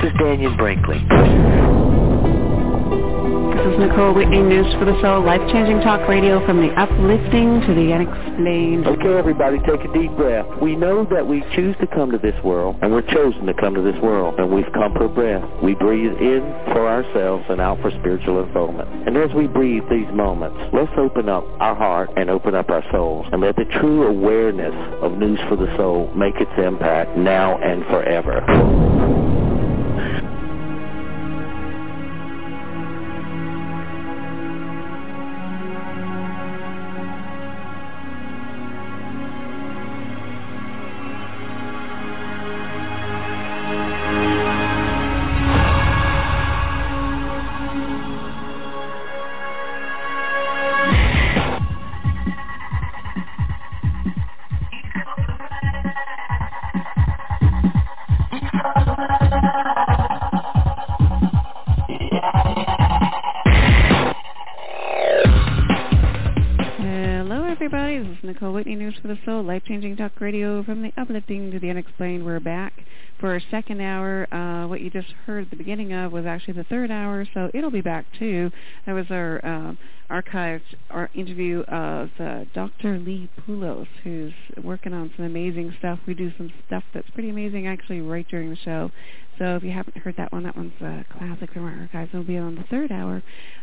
is Daniel Brinkley. This is Nicole Whitney, News for the Soul, life-changing talk radio from the uplifting to the unexplained. Okay, everybody, take a deep breath. We know that we choose to come to this world, and we're chosen to come to this world, and we've come for breath. We breathe in for ourselves and out for spiritual unfoldment. And as we breathe these moments, let's open up our heart and open up our souls, and let the true awareness of News for the Soul make its impact now and forever. Life-changing talk radio from the uplifting to the unexplained. We're back for our second hour. What you just heard at the beginning of was actually the third hour, so it'll be back too. That was our archived our interview of Dr. Lee Poulos, who's working on some amazing stuff. We do some stuff that's pretty amazing actually right during the show. So if you haven't heard that one's a classic from our archives. It'll be on the third hour.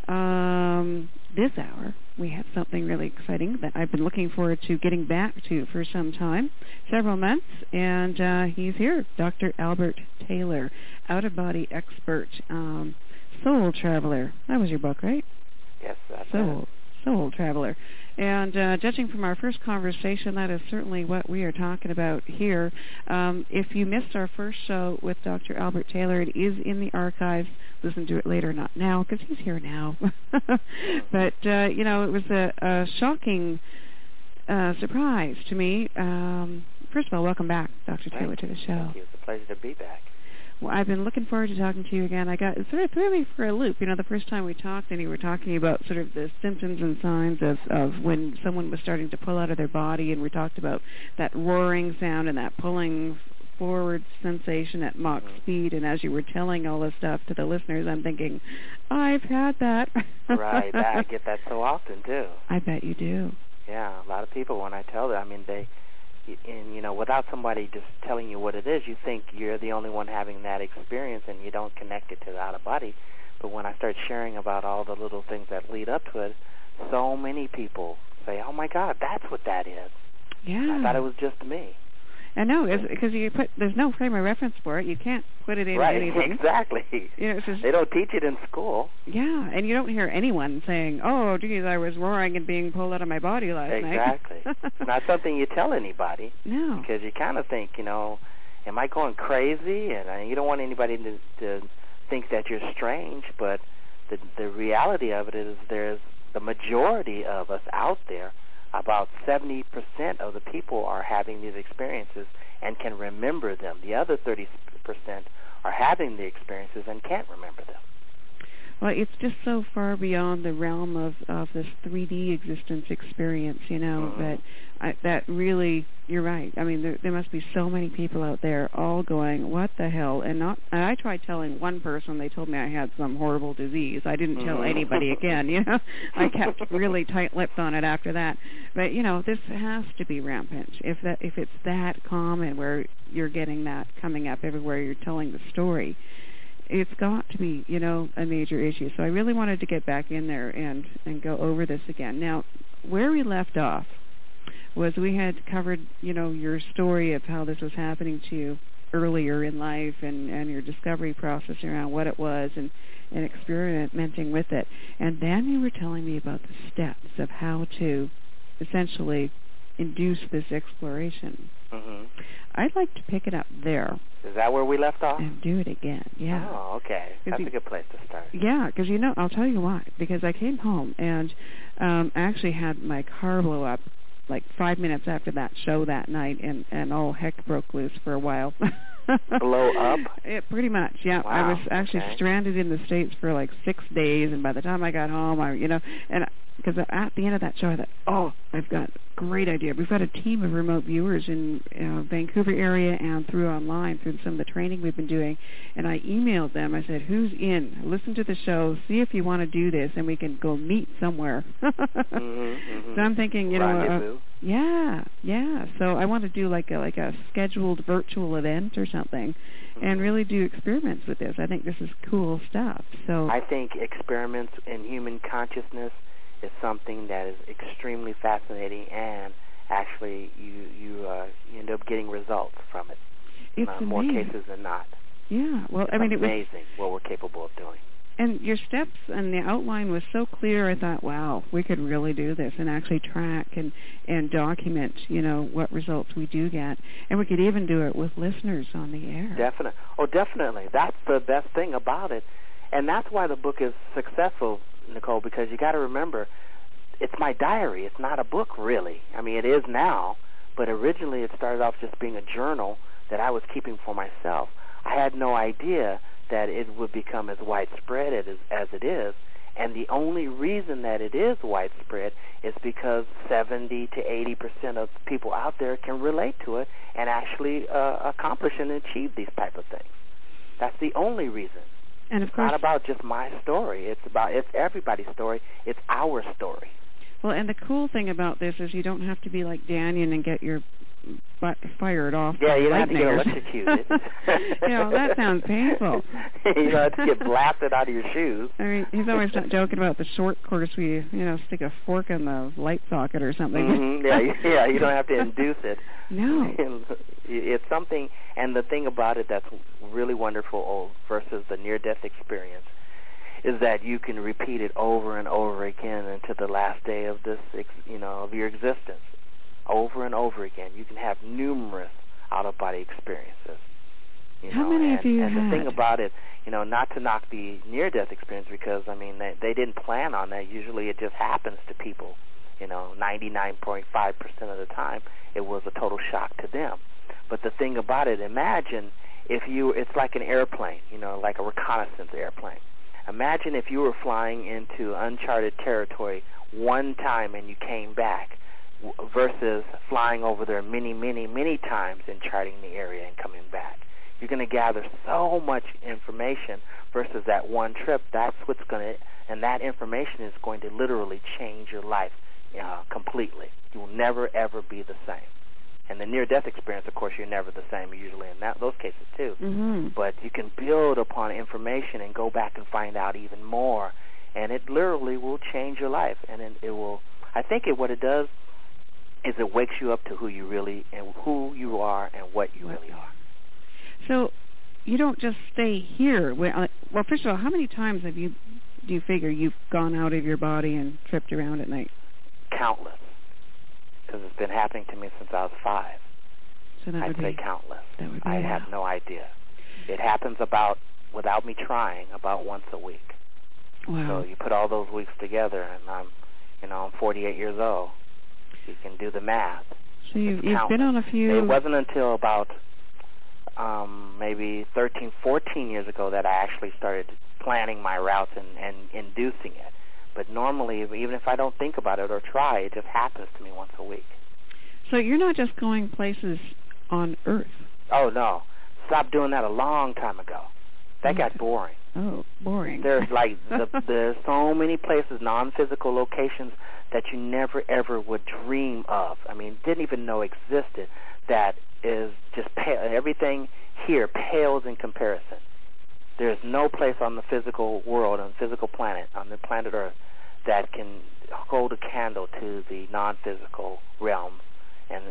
This hour, we have something really exciting that I've been looking forward to getting back to for some time, several months, and he's here, Dr. Albert Taylor, out-of-body expert, soul traveler. That was your book, right? Yes, that's Soul Traveler. And judging from our first conversation, that is certainly what we are talking about here. If you missed our first show with Dr. Albert Taylor, it is in the archives. Listen to it later, not now, because he's here now. But, it was a shocking surprise to me. First of all, welcome back, Dr. Taylor, to the show. Thank you. It's a pleasure to be back. Well, I've been looking forward to talking to you again. It sort of threw me for a loop. The first time we talked, and you were talking about sort of the symptoms and signs of when someone was starting to pull out of their body, and we talked about that roaring sound and that pulling forward sensation at Mach speed. And as you were telling all this stuff to the listeners, I'm thinking, I've had that. Right. I get that so often, too. I bet you do. Yeah, a lot of people, when I tell them, without somebody just telling you what it is, you think you're the only one having that experience and you don't connect it to the out-of-body. But when I start sharing about all the little things that lead up to it, so many people say, oh, my God, that's what that is. Yeah. I thought it was just me. I know, because there's no frame of reference for it. You can't put it in anything. Right, exactly. They don't teach it in school. Yeah, and you don't hear anyone saying, oh, geez, I was roaring and being pulled out of my body last night. Exactly. It's not something you tell anybody. No. Because you kind of think, am I going crazy? And you don't want anybody to think that you're strange, but the reality of it is there's the majority of us out there. About 70% of the people are having these experiences and can remember them. The other 30% are having the experiences and can't remember them. Well, it's just so far beyond the realm of this 3D existence experience, that really, you're right. I mean, there must be so many people out there all going, what the hell? And I tried telling one person, they told me I had some horrible disease. I didn't tell anybody again, I kept really tight-lipped on it after that. But, this has to be rampant. If it's that common where you're getting that coming up everywhere you're telling the story, it's got to be, a major issue. So I really wanted to get back in there and go over this again. Now, where we left off was we had covered, your story of how this was happening to you earlier in life and your discovery process around what it was and experimenting with it. And then you were telling me about the steps of how to essentially induce this exploration. Mm-hmm. I'd like to pick it up there. Is that where we left off? And do it again, yeah. Oh, okay. That's a good place to start. Yeah, because, I'll tell you why. Because I came home and I actually had my car blow up like 5 minutes after that show that night, and all heck broke loose for a while. Blow up? Pretty much, yeah. Wow. I was actually stranded in the States for like 6 days, and by the time I got home, because at the end of that show, I thought, oh, I've got a great idea. We've got a team of remote viewers in Vancouver area and through online through some of the training we've been doing. And I emailed them. I said, who's in? Listen to the show. See if you want to do this, and we can go meet somewhere. So I'm thinking, yeah. So I want to do like a scheduled virtual event or something, and really do experiments with this. I think this is cool stuff. So I think experiments in human consciousness is something that is extremely fascinating, and actually you end up getting results from it. It's more cases than not. Yeah, well, I mean, it was amazing what we're capable of doing. And your steps and the outline was so clear. I thought, wow, we could really do this and actually track and document, what results we do get, and we could even do it with listeners on the air. Definitely. That's the best thing about it, and that's why the book is successful, Nicole, because you got to remember, it's my diary. It's not a book, really. I mean, it is now, but originally it started off just being a journal that I was keeping for myself. I had no idea that it would become as widespread as it is, and the only reason that it is widespread is because 70 to 80% of people out there can relate to it and actually accomplish and achieve these type of things. That's the only reason. And of course, it's not about just my story. It's everybody's story. It's our story. Well, and the cool thing about this is you don't have to be like Daniel and get your butt fired off. Yeah, you don't have to get nightmares. electrocuted. That sounds painful. You don't have to get blasted out of your shoes. I mean, he's always joking about the short course where you stick a fork in the light socket or something. Mm-hmm. Yeah, you don't have to induce it. No. It's something, and the thing about it that's really wonderful versus the near-death experience is that you can repeat it over and over again into the last day of this, of your existence. Over and over again. You can have numerous out-of-body experiences. How many have you had? And the thing about it, not to knock the near-death experience, because, they didn't plan on that. Usually it just happens to people. 99.5% of the time, it was a total shock to them. But the thing about it, imagine it's like an airplane, like a reconnaissance airplane. Imagine if you were flying into uncharted territory one time and you came back, versus flying over there many, many, many times and charting the area and coming back. You're going to gather so much information versus that one trip. That's what's going to, and that information is going to literally change your life completely. You will never, ever be the same. And the near-death experience, of course, you're never the same usually in those cases too. Mm-hmm. But you can build upon information and go back and find out even more, and it literally will change your life. And it will, I think what it does is it wakes you up to who you are and what you really are. So you don't just stay here. Well, first of all, how many times do you figure you've gone out of your body and tripped around at night? Countless, because it's been happening to me since I was 5. So I'd say countless. That would be I have no idea. It happens without me trying, about once a week. Wow. So you put all those weeks together, and I'm 48 years old. You can do the math. So you've been on a few. It wasn't until about maybe 13, 14 years ago that I actually started planning my routes and inducing it. But normally, even if I don't think about it or try, it just happens to me once a week. So you're not just going places on Earth? Oh, no. Stopped doing that a long time ago. That got boring. Oh, boring. There's there's so many places, non-physical locations that you never ever would dream of. Didn't even know existed. That is just everything here pales in comparison. There's no place on the physical world, on the physical planet, on the planet Earth, that can hold a candle to the non-physical realm and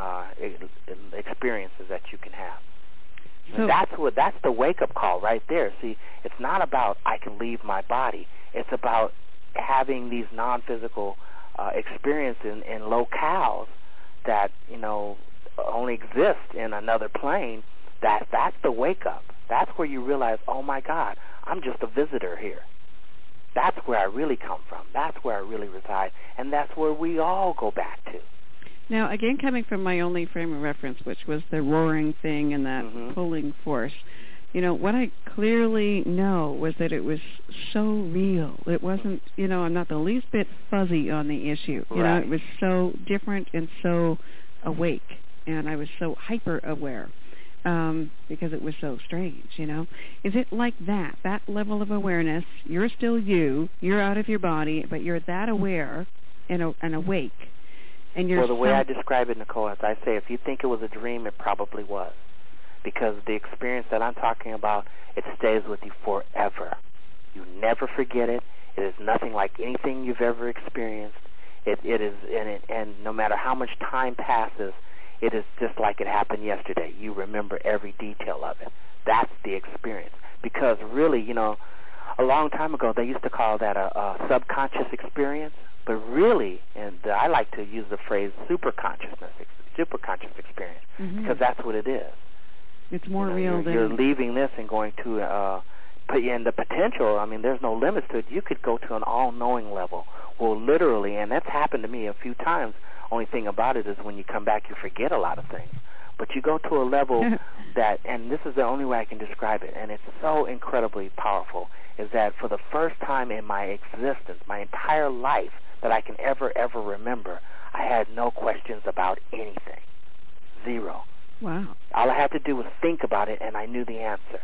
experiences that you can have. So that's the wake-up call right there. See, it's not about I can leave my body. It's about having these non-physical experiences in locales that only exist in another plane. That's the wake-up. That's where you realize, oh my God, I'm just a visitor here. That's where I really come from. That's where I really reside, and that's where we all go back to. Now, again, coming from my only frame of reference, which was the roaring thing and that pulling force, what I clearly know was that it was so real. It wasn't, I'm not the least bit fuzzy on the issue. Right. It was so different and so awake, and I was so hyper aware because it was so strange, Is it like that level of awareness? You're still you're out of your body, but you're that aware and awake. And you're well, the way I describe it, Nicole, is I say if you think it was a dream, it probably was. Because the experience that I'm talking about, it stays with you forever. You never forget it. It is nothing like anything you've ever experienced. It is, and no matter how much time passes, it is just like it happened yesterday. You remember every detail of it. That's the experience. Because really, a long time ago, they used to call that a subconscious experience. But really, and I like to use the phrase superconscious experience, because that's what it is. It's more real than... You're leaving this and going to put you in the potential. I mean, there's no limits to it. You could go to an all-knowing level. Well, literally, and that's happened to me a few times. Only thing about it is when you come back, you forget a lot of things. But you go to a level that, and this is the only way I can describe it, and it's so incredibly powerful, is that for the first time in my existence, my entire life, that I can ever remember, I had no questions about anything. Zero. Wow. All I had to do was think about it, and I knew the answer.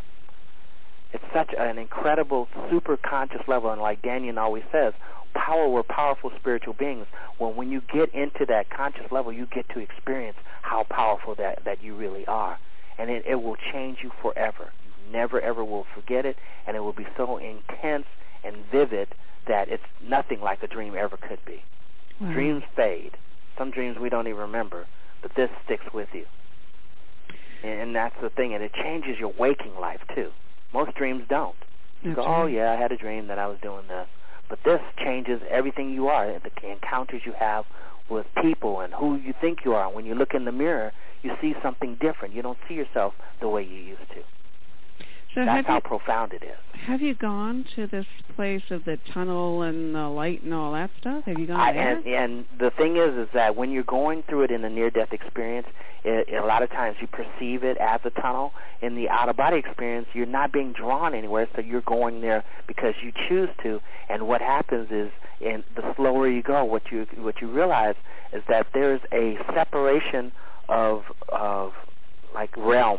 It's such an incredible, super conscious level, and like Daniel always says, we're powerful spiritual beings. Well, when you get into that conscious level, you get to experience how powerful that you really are. And it will change you forever. You never, ever will forget it, and it will be so intense and vivid that it's nothing like a dream ever could be. Wow. Dreams fade. Some dreams we don't even remember, but this sticks with you. And that's the thing, and it changes your waking life, too. Most dreams don't. You go, oh, yeah, I had a dream that I was doing this. But this changes everything you are, the encounters you have with people and who you think you are. When you look in the mirror, you see something different. You don't see yourself the way you used to. So that's how profound it is. Have you gone to this place of the tunnel and the light and all that stuff? Have you gone there? And the thing is that when you're going through it in a near-death experience, a lot of times you perceive it as a tunnel. In the out-of-body experience, you're not being drawn anywhere, so you're going there because you choose to. And what happens is, in the slower you go, what you realize is that there's a separation of like realms.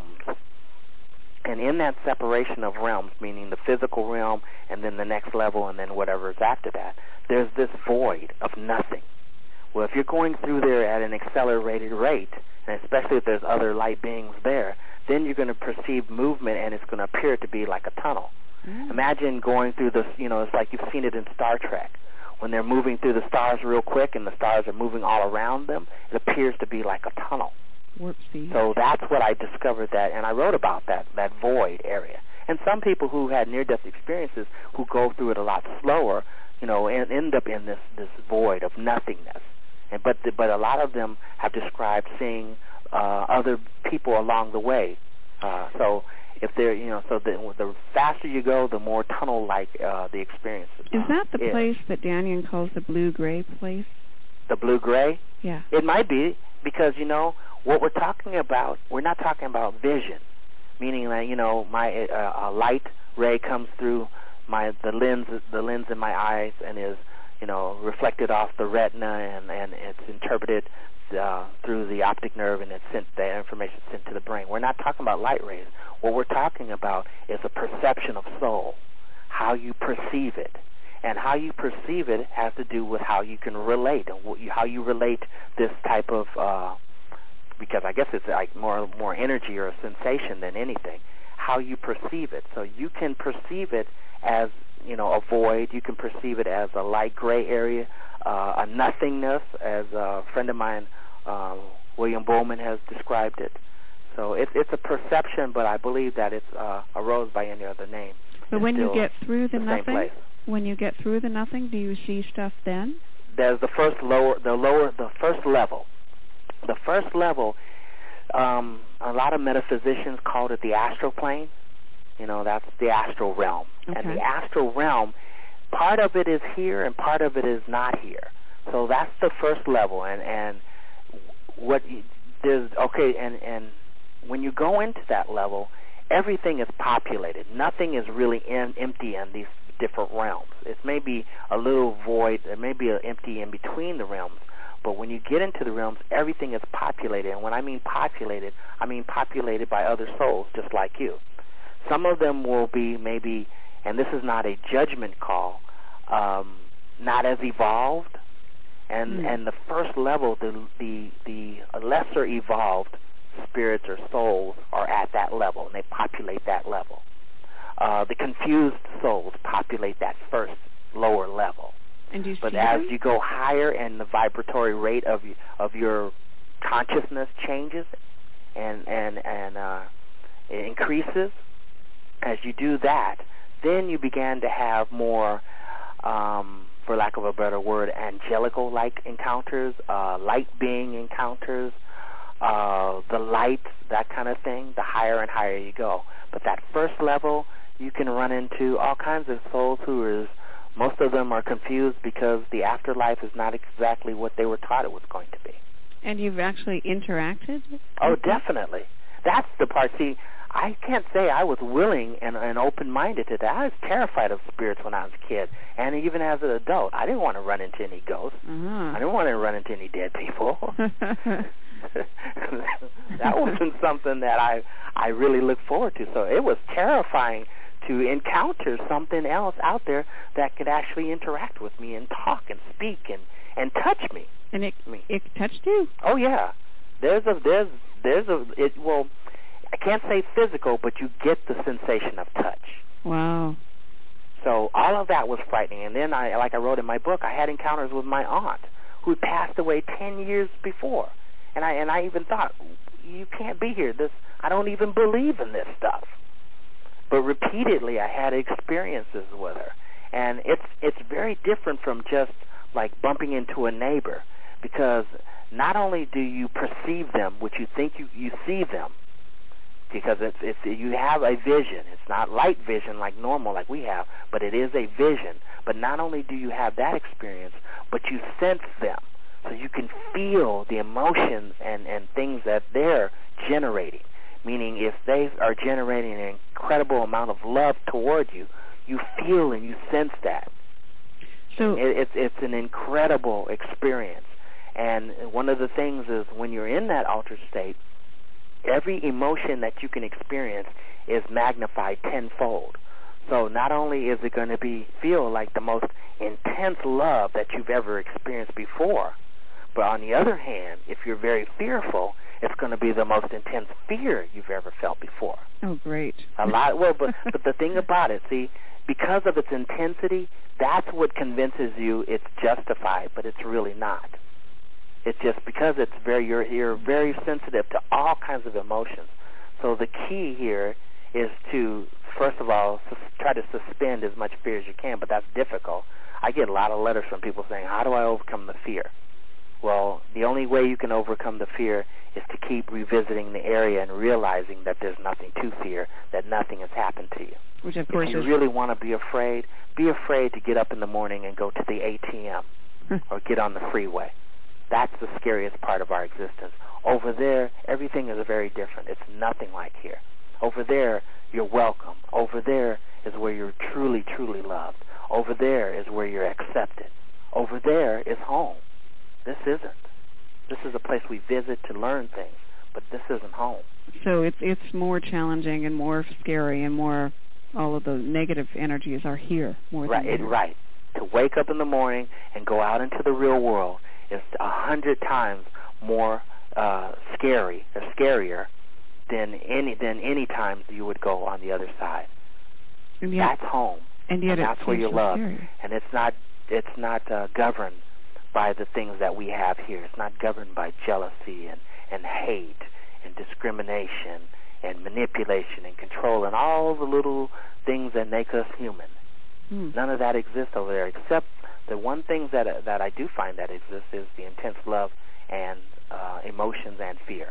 And in that separation of realms, meaning the physical realm and then the next level and then whatever is after that, there's this void of nothing. Well, if you're going through there at an accelerated rate, and especially if there's other light beings there, then you're going to perceive movement and it's going to appear to be like a tunnel. Imagine going through this, it's like you've seen it in Star Trek. When they're moving through the stars real quick and the stars are moving all around them, it appears to be like a tunnel. Whoopsie. So that's what I discovered and I wrote about that void area. And some people who had near-death experiences who go through it a lot slower, and end up in this void of nothingness. But a lot of them have described seeing other people along the way. So if they're, so the faster you go, the more tunnel-like the experience is. Is that the place that Daniel calls the blue-gray place? The blue-gray? Yeah. It might be, because, what we're talking about, we're not talking about vision, meaning that, my a light ray comes through the lens in my eyes and is, reflected off the retina and it's interpreted through the optic nerve and the information sent to the brain. We're not talking about light rays. What we're talking about is a perception of soul, how you perceive it. And how you perceive it has to do with how you can relate and how you relate this type of because I guess it's like more energy or a sensation than anything, how you perceive it. So you can perceive it as, a void. You can perceive it as a light gray area, a nothingness, as a friend of mine, William Bowman, has described it. So it's a perception, but I believe that it's arose by any other name. But when you get through the nothing, when you get through the nothing, do you see stuff then? There's the first level. The first level, a lot of metaphysicians called it the astral plane. That's the astral realm. Okay. And the astral realm, part of it is here and part of it is not here. So that's the first level. And and when you go into that level, everything is populated. Nothing is really empty in these different realms. It may be a little void, it may be empty in between the realms, but when you get into the realms, everything is populated. And when I mean populated by other souls just like you. Some of them will be maybe, and this is not a judgment call, not as evolved, and the first level, the lesser evolved spirits or souls are at that level, and they populate that level. The confused souls populate that first lower level. And do you but see as them? you go higher and the vibratory rate of your consciousness changes and it increases, as you do that, then you began to have more, for lack of a better word, angelical-like encounters, light being encounters, the light, that kind of thing. The higher and higher you go. But that first level, you can run into all kinds of souls most of them are confused because the afterlife is not exactly what they were taught it was going to be. And you've actually interacted? Oh, definitely. That's the part. See, I can't say I was willing and open-minded to that. I was terrified of spirits when I was a kid, and even as an adult. I didn't want to run into any ghosts. I didn't want to run into any dead people. That wasn't something that I really looked forward to. So it was terrifying to encounter something else out there that could actually interact with me and talk and speak and touch me. And it touched you? Oh yeah. Well, I can't say physical, but you get the sensation of touch. Wow. So all of that was frightening. And then like I wrote in my book, I had encounters with my aunt who had passed away 10 years before. And I even thought, you can't be here. I don't even believe in this stuff. But repeatedly I had experiences with her. And it's very different from just like bumping into a neighbor, because not only do you perceive them, which you think you see them, because it's you have a vision. It's not light vision like normal like we have, but it is a vision. But not only do you have that experience, but you sense them. So you can feel the emotions and things that they're generating. Meaning if they are generating an incredible amount of love toward you, you feel and you sense that. So it's an incredible experience. And one of the things is when you're in that altered state, every emotion that you can experience is magnified tenfold. So not only is it going to feel like the most intense love that you've ever experienced before, but on the other hand, if you're very fearful, it's going to be the most intense fear you've ever felt before. Oh, great. A lot. Well, but the thing about it, see, because of its intensity, that's what convinces you it's justified, but it's really not. It's just because you're very sensitive to all kinds of emotions. So the key here is to, first of all, try to suspend as much fear as you can, but that's difficult. I get a lot of letters from people saying, how do I overcome the fear? Well, the only way you can overcome the fear is to keep revisiting the area and realizing that there's nothing to fear, that nothing has happened to you. Which, of course, if you really want to be afraid to get up in the morning and go to the ATM or get on the freeway. That's the scariest part of our existence. Over there, everything is very different. It's nothing like here. Over there, you're welcome. Over there is where you're truly, truly loved. Over there is where you're accepted. Over there is home. This isn't. This is a place we visit to learn things, but this isn't home. So it's more challenging and more scary and more, all of the negative energies are here more than there. Right. To wake up in the morning and go out into the real world is 100 times more scarier than any times you would go on the other side. And yet, that's home. And yet that's where you're loved. Scary. And it's not governed by the things that we have here. It's not governed by jealousy and hate and discrimination and manipulation and control and all the little things that make us human. None of that exists over there, except the one thing that I do find that exists is the intense love and emotions and fear.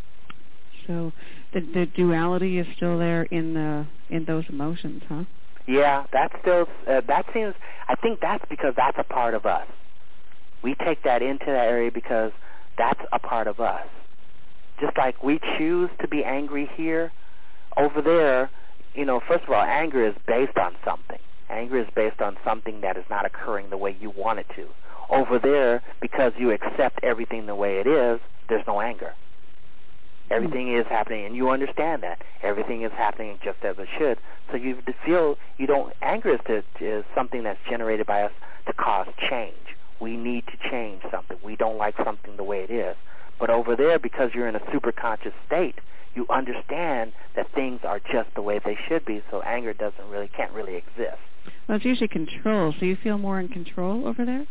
So the duality is still there in those emotions, huh? Yeah, that's still that seems. I think that's because that's a part of us. We take that into that area because That's a part of us. Just like we choose to be angry here, over there, first of all, anger is based on something. Anger is based on something that is not occurring the way you want it to. Over there, because you accept everything the way it is, there's no anger. Everything is happening, and you understand that. Everything is happening just as it should. So you feel you don't. Anger is something that's generated by us to cause change. We need to change something. We don't like something the way it is. But over there, because you're in a superconscious state, you understand that things are just the way they should be. So anger can't really exist. Well, it's usually control. So you feel more in control over there?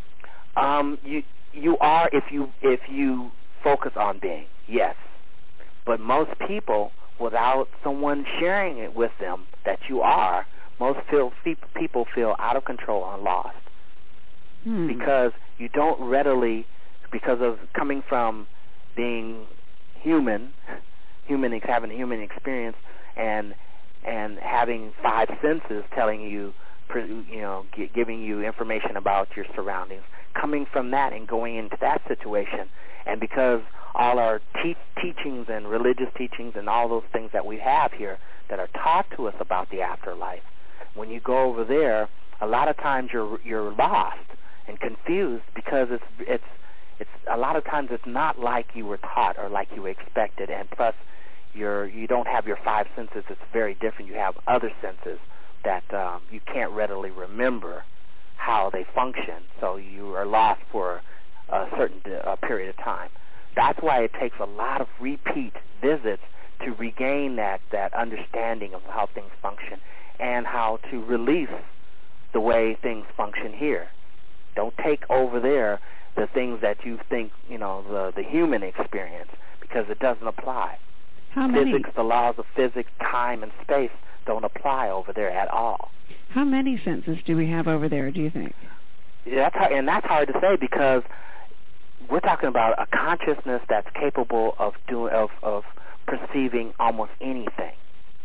You are if you focus on being, yes. But most people, without someone sharing it with them that you are, most people feel out of control and lost. Because you don't readily, because of coming from being human, having a human experience, and having five senses telling you, giving you information about your surroundings, coming from that and going into that situation, and because all our teachings and religious teachings and all those things that we have here that are taught to us about the afterlife, when you go over there, a lot of times you're lost and confused because it's a lot of times it's not like you were taught or like you expected, and plus you don't have your five senses. It's very different. You have other senses that you can't readily remember how they function, so you are lost for a certain period of time. That's why it takes a lot of repeat visits to regain that understanding of how things function and how to release the way things function here. Don't take over there the things that you think, the human experience, because it doesn't apply. How many? Physics, the laws of physics, time, and space don't apply over there at all. How many senses do we have over there, do you think? That's hard to say, because we're talking about a consciousness that's capable of perceiving almost anything.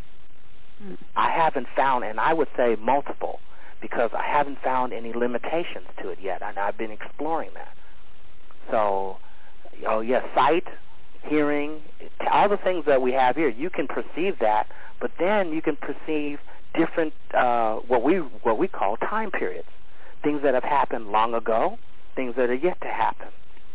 I haven't found, and I would say multiple, because I haven't found any limitations to it yet, and I've been exploring that. So, sight, hearing, all the things that we have here, you can perceive that, but then you can perceive different, what we call time periods, things that have happened long ago, things that are yet to happen.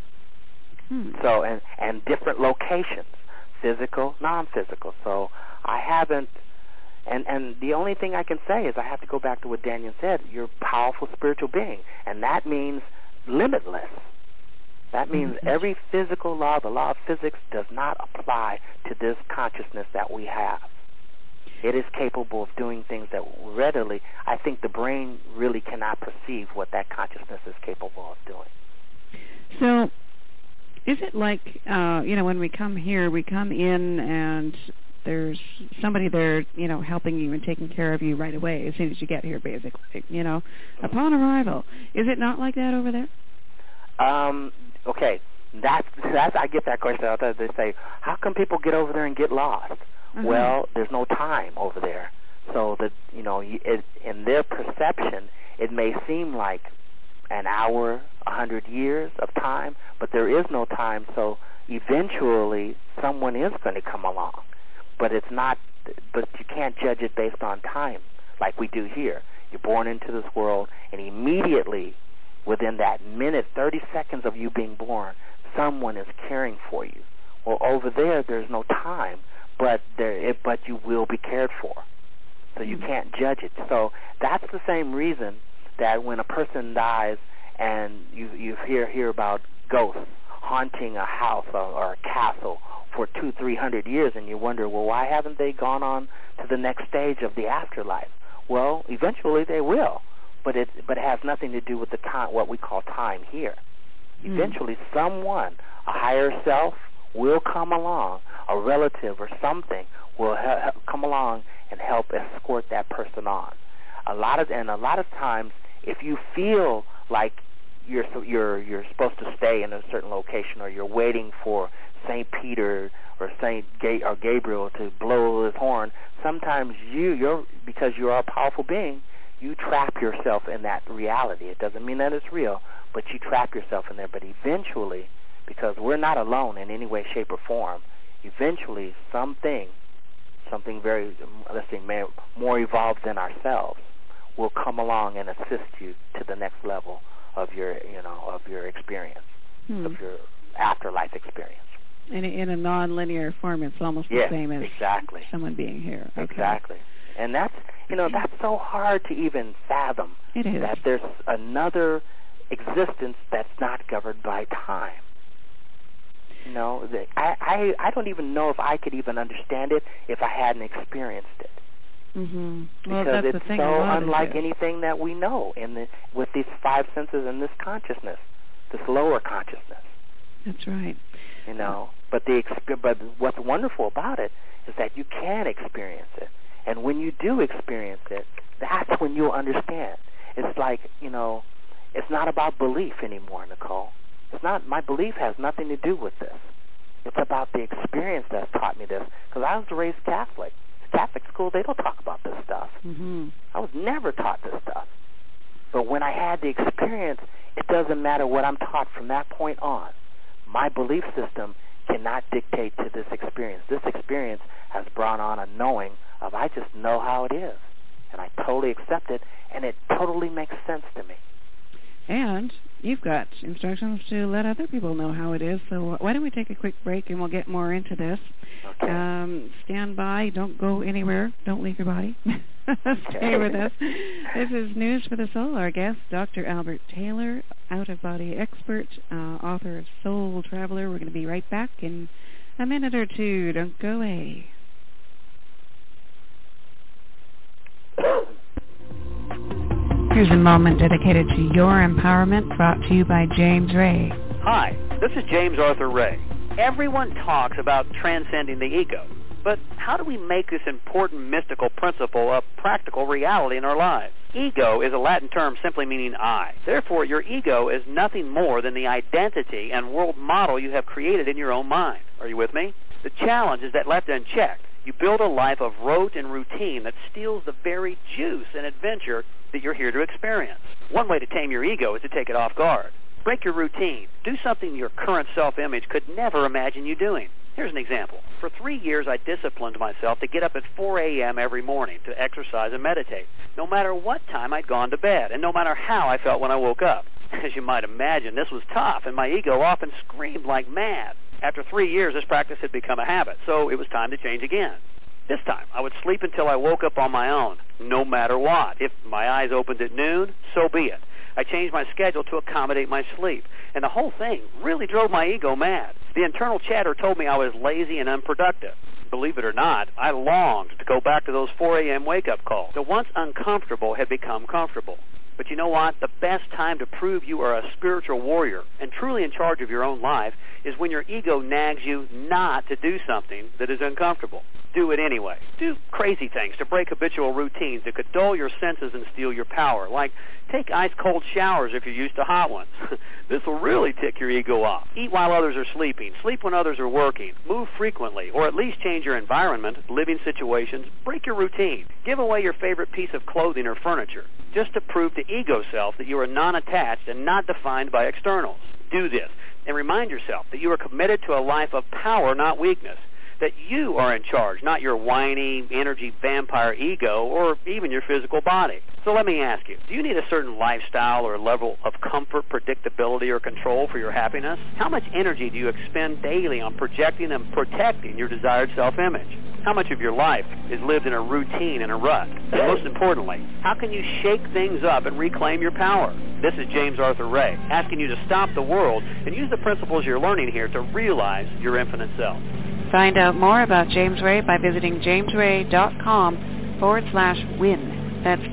So, and different locations, physical, non-physical. So I haven't, and the only thing I can say is I have to go back to what Daniel said. You're a powerful spiritual being, and that means limitless. That means every physical law, the law of physics, does not apply to this consciousness that we have. It is capable of doing things that readily, I think the brain really cannot perceive what that consciousness is capable of doing. So, is it like, when we come here, we come in and there's somebody there, helping you and taking care of you right away as soon as you get here, basically, upon arrival. Is it not like that over there? Okay. That's I get that question all the time. They say, how come people get over there and get lost? Well, there's no time over there. So that, in their perception, it may seem like an hour, 100 years of time, but there is no time, so eventually someone is going to come along. But you can't judge it based on time like we do here. You're born into this world, and immediately within that minute, 30 seconds of you being born, someone is caring for you. Well, over there's no time, but you will be cared for. So you can't judge it. So that's the same reason that when a person dies and you hear about ghosts haunting a house or a castle for 200-300 years, and you wonder, well, why haven't they gone on to the next stage of the afterlife? Well, eventually they will, but it has nothing to do with the time, what we call time here. Eventually someone, a higher self, will come along, a relative or something will come along and help escort that person on. A lot of times, if you feel like you're supposed to stay in a certain location, or you're waiting for St. Peter or or Gabriel to blow his horn, sometimes because you are a powerful being, you trap yourself in that reality. It doesn't mean that it's real, but you trap yourself in there. But eventually, because we're not alone in any way, shape, or form. Eventually, something very, let's say, more evolved than ourselves will come along and assist you to the next level of your, of your experience, of your afterlife experience. In a non-linear form, it's almost the same as someone being here. Okay. Exactly. And that's, that's so hard to even fathom. It is. That there's another existence that's not governed by time. I don't even know if I could even understand it if I hadn't experienced it. Mm-hmm. Well, because that's it's the thing, so unlike anything that we know with these five senses and this consciousness, this lower consciousness. That's right. But what's wonderful about it is that you can experience it, and when you do experience it, that's when you'll understand. It's like it's not about belief anymore, Nicole. It's not. My belief has nothing to do with this. It's about the experience that's taught me this. Because I was raised Catholic. Catholic school, they don't talk about this stuff. Mm-hmm. I was never taught this stuff. But when I had the experience, it doesn't matter what I'm taught from that point on. My belief system cannot dictate to this experience. This experience has brought on a knowing of I just know how it is. And I totally accept it, and it totally makes sense to me. And you've got instructions to let other people know how it is. So why don't we take a quick break, and we'll get more into this. Okay. Stand by. Don't go anywhere. Don't leave your body. Stay with us. This is News for the Soul. Our guest, Dr. Albert Taylor, out-of-body expert, author of Soul Traveler. We're going to be right back in a minute or two. Don't go away. Here's a moment dedicated to your empowerment, brought to you by James Ray. Hi, this is James Arthur Ray. Everyone talks about transcending the ego, but how do we make this important mystical principle a practical reality in our lives? Ego is a Latin term simply meaning I. Therefore, your ego is nothing more than the identity and world model you have created in your own mind. Are you with me? The challenge is that left unchecked, you build a life of rote and routine that steals the very juice and adventure that you're here to experience. One way to tame your ego is to take it off guard. Break your routine. Do something your current self-image could never imagine you doing. Here's an example. For 3 years, I disciplined myself to get up at 4 a.m. every morning to exercise and meditate, no matter what time I'd gone to bed, and no matter how I felt when I woke up. As you might imagine, this was tough, and my ego often screamed like mad. After 3 years, this practice had become a habit, so it was time to change again. This time, I would sleep until I woke up on my own, no matter what. If my eyes opened at noon, so be it. I changed my schedule to accommodate my sleep, and the whole thing really drove my ego mad. The internal chatter told me I was lazy and unproductive. Believe it or not, I longed to go back to those 4 a.m. wake-up calls. The once uncomfortable had become comfortable. But you know what? The best time to prove you are a spiritual warrior and truly in charge of your own life is when your ego nags you not to do something that is uncomfortable. Do it anyway. Do crazy things to break habitual routines that could dull your senses and steal your power, like take ice-cold showers if you're used to hot ones. This will really tick your ego off. Eat while others are sleeping. Sleep when others are working. Move frequently, or at least change your environment, living situations. Break your routine. Give away your favorite piece of clothing or furniture, just to prove to ego self that you are non-attached and not defined by externals. Do this, and remind yourself that you are committed to a life of power, not weakness. That you are in charge, not your whiny, energy vampire ego or even your physical body. So let me ask you, do you need a certain lifestyle or level of comfort, predictability, or control for your happiness? How much energy do you expend daily on projecting and protecting your desired self-image? How much of your life is lived in a routine and a rut? And most importantly, how can you shake things up and reclaim your power? This is James Arthur Ray, asking you to stop the world and use the principles you're learning here to realize your infinite self. Find out more about James Ray by visiting jamesray.com/win. That's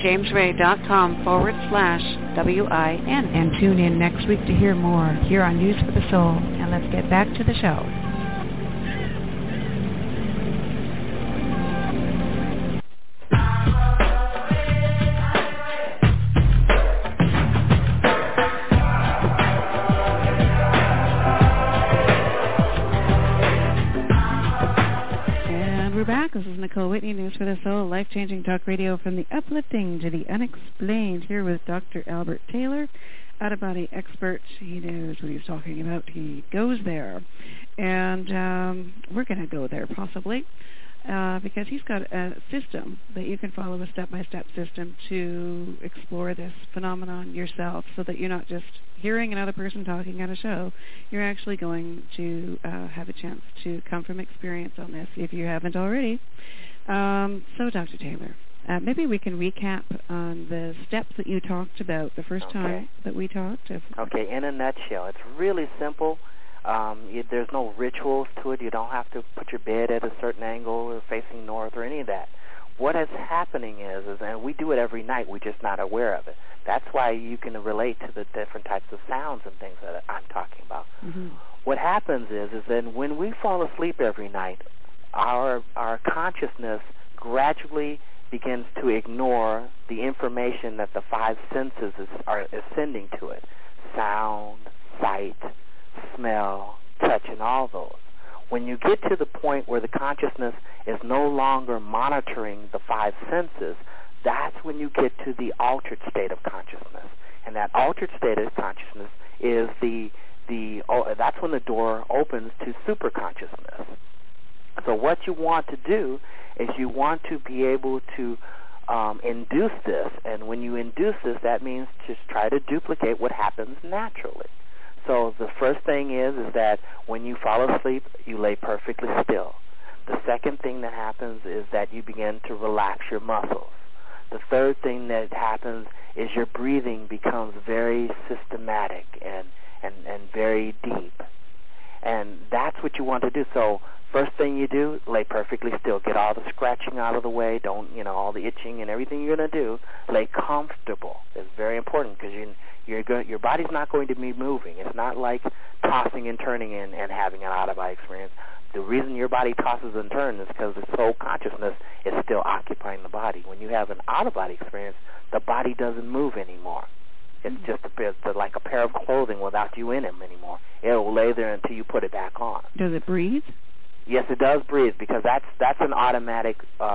jamesray.com/WIN. And tune in next week to hear more here on News for the Soul. And let's get back to the show. We're back. This is Nicole Whitney, News for the Soul, life-changing talk radio from the uplifting to the unexplained, here with Dr. Albert Taylor, out-of-body expert. He knows what he's talking about. He goes there. And we're going to go there, possibly, because he's got a system that you can follow, a step-by-step system to explore this phenomenon yourself, so that you're not just hearing another person talking at a show. You're actually going to have a chance to come from experience on this, if you haven't already. So, Dr. Taylor, maybe we can recap on the steps that you talked about the first time that we talked. Okay, in a nutshell, it's really simple. There's no rituals to it. You don't have to put your bed at a certain angle or facing north or any of that. What is happening is, and we do it every night, we're just not aware of it. That's why you can relate to the different types of sounds and things that I'm talking about. Mm-hmm. What happens is that when we fall asleep every night, our consciousness gradually begins to ignore the information that the five senses are sending to it: sound, sight, smell, touch, and all those. When you get to the point where the consciousness is no longer monitoring the five senses, that's when you get to the altered state of consciousness. And that altered state of consciousness is that's when the door opens to superconsciousness. So what you want to do is you want to be able to induce this, and when you induce this, that means just try to duplicate what happens naturally. So the first thing is that when you fall asleep, you lay perfectly still. The second thing that happens is that you begin to relax your muscles. The third thing that happens is your breathing becomes very systematic and very deep. And that's what you want to do. So first thing you do, lay perfectly still. Get all the scratching out of the way. Don't, all the itching and everything you're going to do. Lay comfortable. It's very important because your body's not going to be moving. It's not like tossing and turning and having an out-of-body experience. The reason your body tosses and turns is because the soul consciousness is still occupying the body. When you have an out-of-body experience, the body doesn't move anymore. It's just like a pair of clothing without you in them anymore. It will lay there until you put it back on. Does it breathe? Yes, it does breathe, because that's an automatic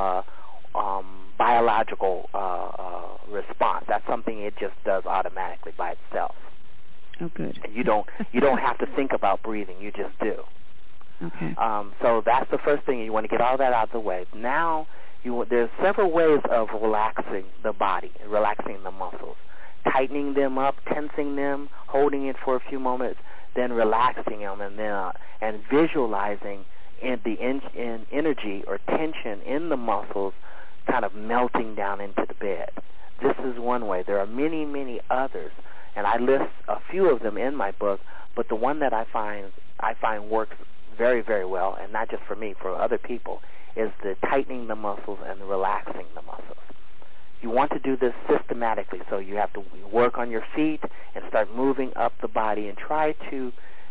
biological response. That's something it just does automatically by itself. Oh, good. And you don't have to think about breathing. You just do. Okay. So that's the first thing. You want to get all that out of the way. Now, there's several ways of relaxing the body, relaxing the muscles. Tightening them up, tensing them, holding it for a few moments, then relaxing them, and visualizing the energy or tension in the muscles kind of melting down into the bed. This is one way. There are many, many others, and I list a few of them in my book, but the one that I find works very, very well, and not just for me, for other people, is the tightening the muscles and the relaxing the muscles. You want to do this systematically, so you have to work on your feet and start moving up the body and try to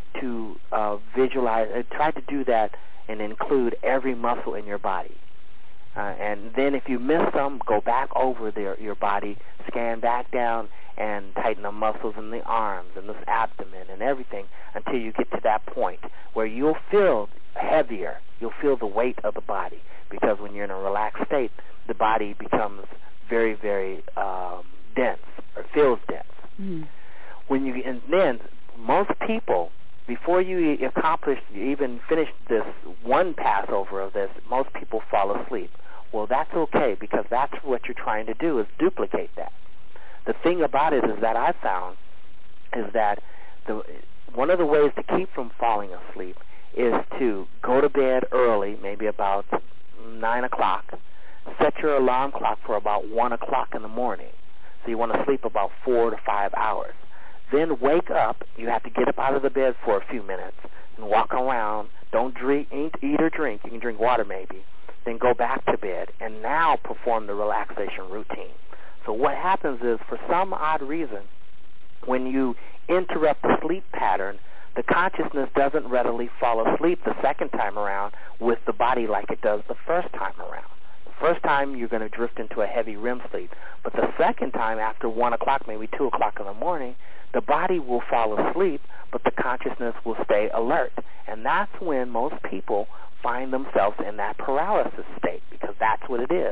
visualize, try to do that and include every muscle in your body. And then if you miss some, go back over your body, scan back down, and tighten the muscles in the arms and the abdomen and everything until you get to that point where you'll feel heavier. You'll feel the weight of the body, because when you're in a relaxed state, the body becomes very, very dense, or feels dense. Mm. And then most people, before you even finish this one Passover of this, most people fall asleep. Well, that's okay, because that's what you're trying to do, is duplicate that. The thing about it is that I found is that one of the ways to keep from falling asleep is to go to bed early, maybe about 9 o'clock. Set your alarm clock for about 1 o'clock in the morning. So you want to sleep about 4 to 5 hours. Then wake up. You have to get up out of the bed for a few minutes and walk around. Don't eat or drink. You can drink water maybe. Then go back to bed and now perform the relaxation routine. So what happens is, for some odd reason, when you interrupt the sleep pattern, the consciousness doesn't readily fall asleep the second time around with the body like it does the first time around. First time, you're going to drift into a heavy REM sleep. But the second time, after 1 o'clock, maybe 2 o'clock in the morning, the body will fall asleep, but the consciousness will stay alert. And that's when most people find themselves in that paralysis state, because that's what it is.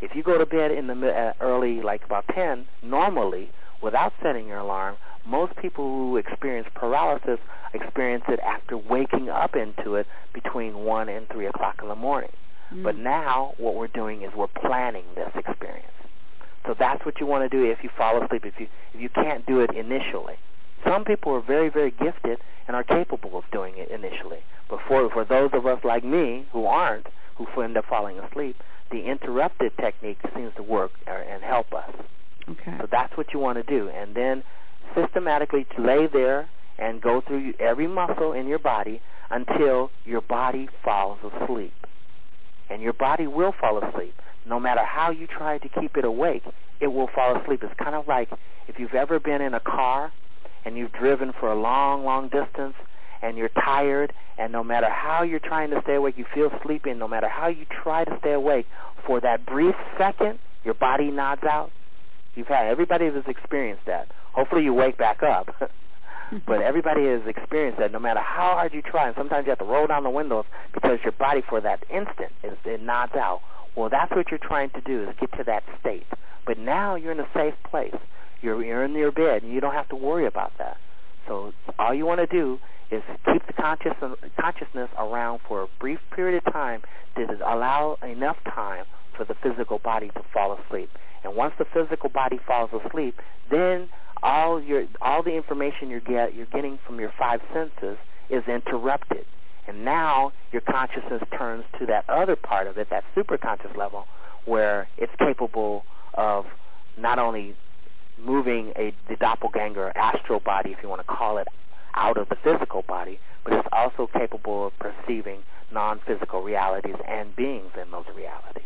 if you go to bed in the early, like about 10, normally, without setting your alarm, most people who experience paralysis experience it after waking up into it between 1 and 3 o'clock in the morning. But now what we're doing is we're planning this experience. So that's what you want to do if you fall asleep, if you can't do it initially. Some people are very, very gifted and are capable of doing it initially. But for those of us like me who aren't, who end up falling asleep, the interrupted technique seems to work and help us. Okay. So that's what you want to do. And then systematically lay there and go through every muscle in your body until your body falls asleep. And your body will fall asleep. No matter how you try to keep it awake, it will fall asleep. It's kind of like if you've ever been in a car and you've driven for a long, long distance and you're tired, and no matter how you're trying to stay awake, you feel sleepy, and no matter how you try to stay awake, for that brief second, your body nods out. Everybody has experienced that. Hopefully you wake back up. But everybody has experienced that no matter how hard you try, and sometimes you have to roll down the windows because your body for that instant, it nods out. Well, that's what you're trying to do, is get to that state. But now you're in a safe place. You're in your bed, and you don't have to worry about that. So all you want to do is keep the consciousness around for a brief period of time to allow enough time for the physical body to fall asleep. And once the physical body falls asleep, then all the information you're getting from your 5 senses is interrupted. And now your consciousness turns to that other part of it, that superconscious level, where it's capable of not only moving the doppelganger astral body, if you want to call it, out of the physical body, but it's also capable of perceiving non-physical realities and beings in those realities.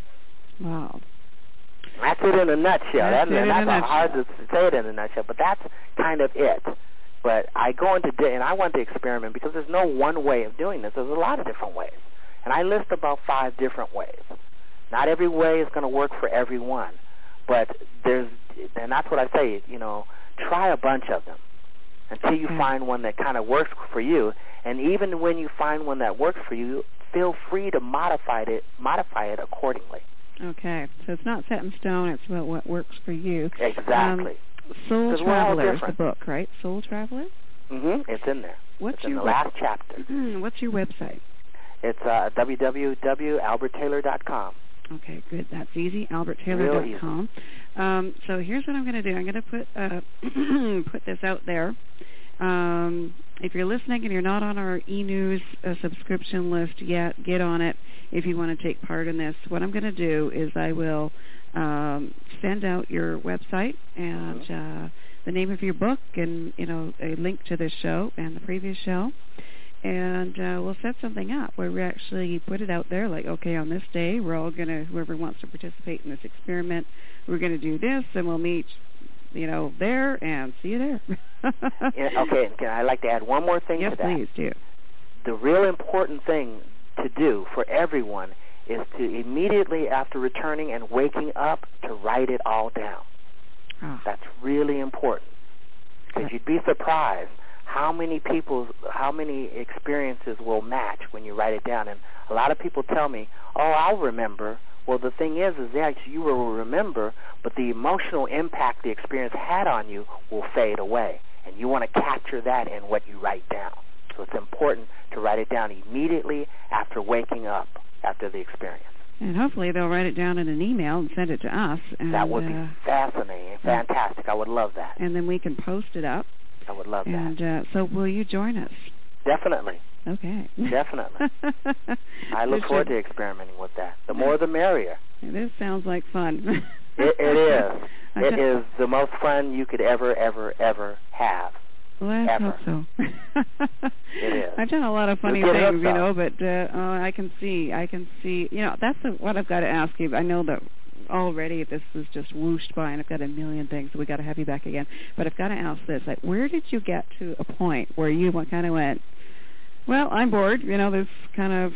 Wow. That's it in a nutshell. That's hard to say it in a nutshell, but that's kind of it. But I go into and I want to experiment because there's no one way of doing this. There's a lot of different ways. And I list about 5 different ways. Not every way is going to work for everyone. But and that's what I say, try a bunch of them until you find one that kind of works for you. And even when you find one that works for you, feel free to modify it accordingly. Okay, so it's not set in stone. It's about what works for you. Exactly. Soul Traveler is the book, right? Soul Traveler? Mm-hmm. It's in there. It's in the last chapter. What's your website? It's www.alberttaylor.com. Okay, good. That's easy. alberttaylor.com. So here's what I'm going to do. I'm going to put this out there. If you're listening and you're not on our e-news subscription list yet, get on it if you want to take part in this. What I'm going to do is I will send out your website and the name of your book and, a link to this show and the previous show. And we'll set something up where we actually put it out there, like, okay, on this day, we're all going to, whoever wants to participate in this experiment, we're going to do this, and we'll meet, there, and see you there. Okay, I'd like to add one more thing to that. Yes, please do. The real important thing to do for everyone is to immediately after returning and waking up to write it all down. Oh. That's really important because you'd be surprised how many experiences will match when you write it down. And a lot of people tell me, I'll remember. Well, the thing is that you will remember, but the emotional impact the experience had on you will fade away. And you want to capture that in what you write down. So it's important to write it down immediately after waking up, after the experience. And hopefully they'll write it down in an email and send it to us. And, that would be fascinating, fantastic. I would love that. And then we can post it up. I would love that. And so will you join us? Definitely. Okay. Definitely. I look forward to experimenting with that. The more the merrier. This sounds like fun. It is. It is the most fun you could ever have. Well, I hope so. It is. I've done a lot of funny things, but I can see, that's what I've got to ask you. I know that already this was just whooshed by, and I've got a million things, so we got to have you back again. But I've got to ask this: where did you get to a point where you kind of went, well, I'm bored, this kind of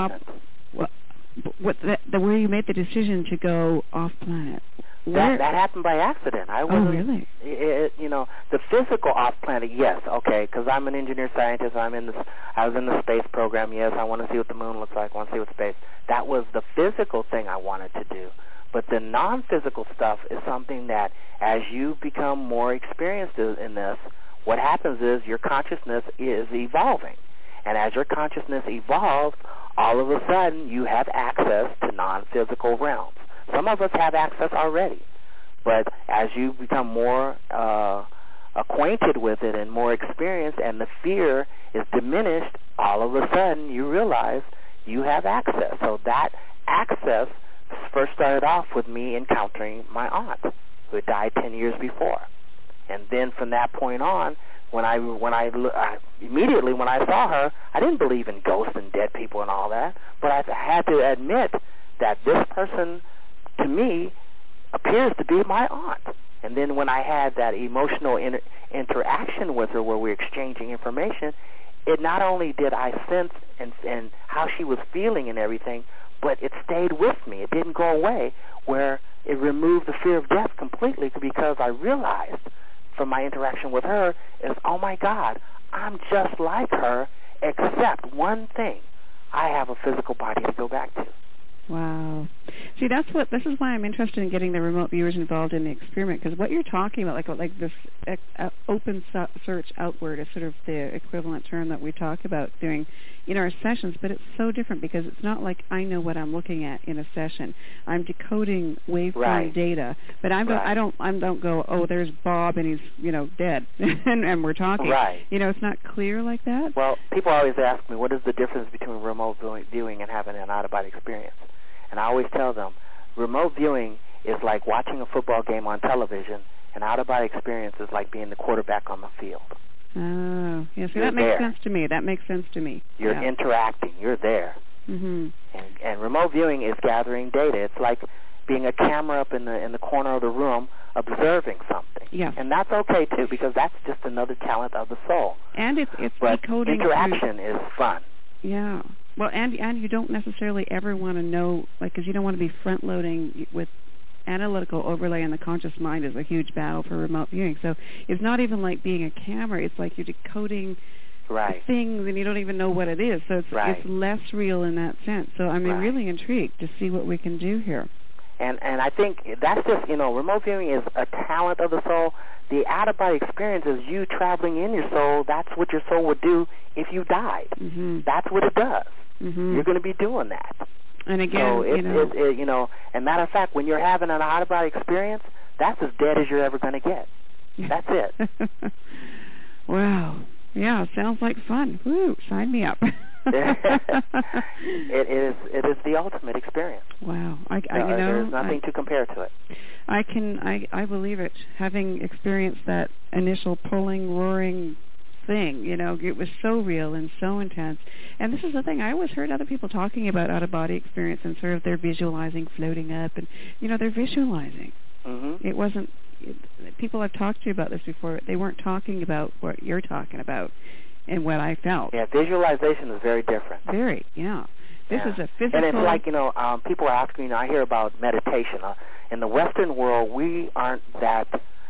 where you made the decision to go off planet? That happened by accident. I wasn't. Oh, really? The physical off planet, yes, okay, because I'm an engineer scientist. I was in the space program. Yes, I want to see what the moon looks like. I want to see what space. That was the physical thing I wanted to do. But the non-physical stuff is something that, as you become more experienced in this, what happens is your consciousness is evolving. And as your consciousness evolves, all of a sudden you have access to non-physical realms. Some of us have access already. But as you become more acquainted with it and more experienced, and the fear is diminished, all of a sudden you realize you have access. So that access first started off with me encountering my aunt, who had died 10 years before. And then from that point on, immediately when I saw her, I didn't believe in ghosts and dead people and all that, but I had to admit that this person, to me, appears to be my aunt. And then when I had that emotional interaction with her where we were exchanging information, it not only did I sense and how she was feeling and everything, but it stayed with me. It didn't go away, where it removed the fear of death completely, because I realized from my interaction with her is, oh my God, I'm just like her, except one thing. I have a physical body to go back to. Wow. See, this is why I'm interested in getting the remote viewers involved in the experiment, because what you're talking about, like this open search outward, is sort of the equivalent term that we talk about doing in our sessions, but it's so different because it's not like I know what I'm looking at in a session. I'm decoding waveform data, but I don't go, oh, there's Bob and he's dead and we're talking. Right. It's not clear like that. Well, people always ask me, what is the difference between remote viewing and having an out-of-body experience? And I always tell them, remote viewing is like watching a football game on television, and out-of-body experience is like being the quarterback on the field. Oh, yeah. See, that makes sense to me. That makes sense to me. You're interacting. You're there. Mm-hmm. And remote viewing is gathering data. It's like being a camera up in the corner of the room observing something. Yeah. And that's okay too, because that's just another talent of the soul. And it's but decoding. Interaction is fun. Yeah. Well, and you don't necessarily ever want to know, because you don't want to be front-loading with analytical overlay, and the conscious mind is a huge battle for remote viewing. So it's not even like being a camera. It's like you're decoding things, and you don't even know what it is. So it's less real in that sense. So I'm really intrigued to see what we can do here. And I think that's just, remote viewing is a talent of the soul. The out-of-body experience is you traveling in your soul. That's what your soul would do if you died. Mm-hmm. That's what it does. Mm-hmm. You're going to be doing that. And again, so and matter of fact, when you're having an out-of-body experience, that's as dead as you're ever going to get. That's it. Wow. Yeah, sounds like fun. Woo, sign me up. It is the ultimate experience. Wow. There's nothing to compare to it. I believe it. Having experienced that initial pulling, roaring thing, it was so real and so intense. And this is the thing, I always heard other people talking about out-of-body experience and sort of they're visualizing floating up, and they're visualizing. Mm-hmm. It wasn't, people I've talked to about this before, they weren't talking about what you're talking about and what I felt. Yeah, visualization is very different. Very, yeah. This is a physical... And it's like, people are asking, I hear about meditation. In the Western world, we aren't that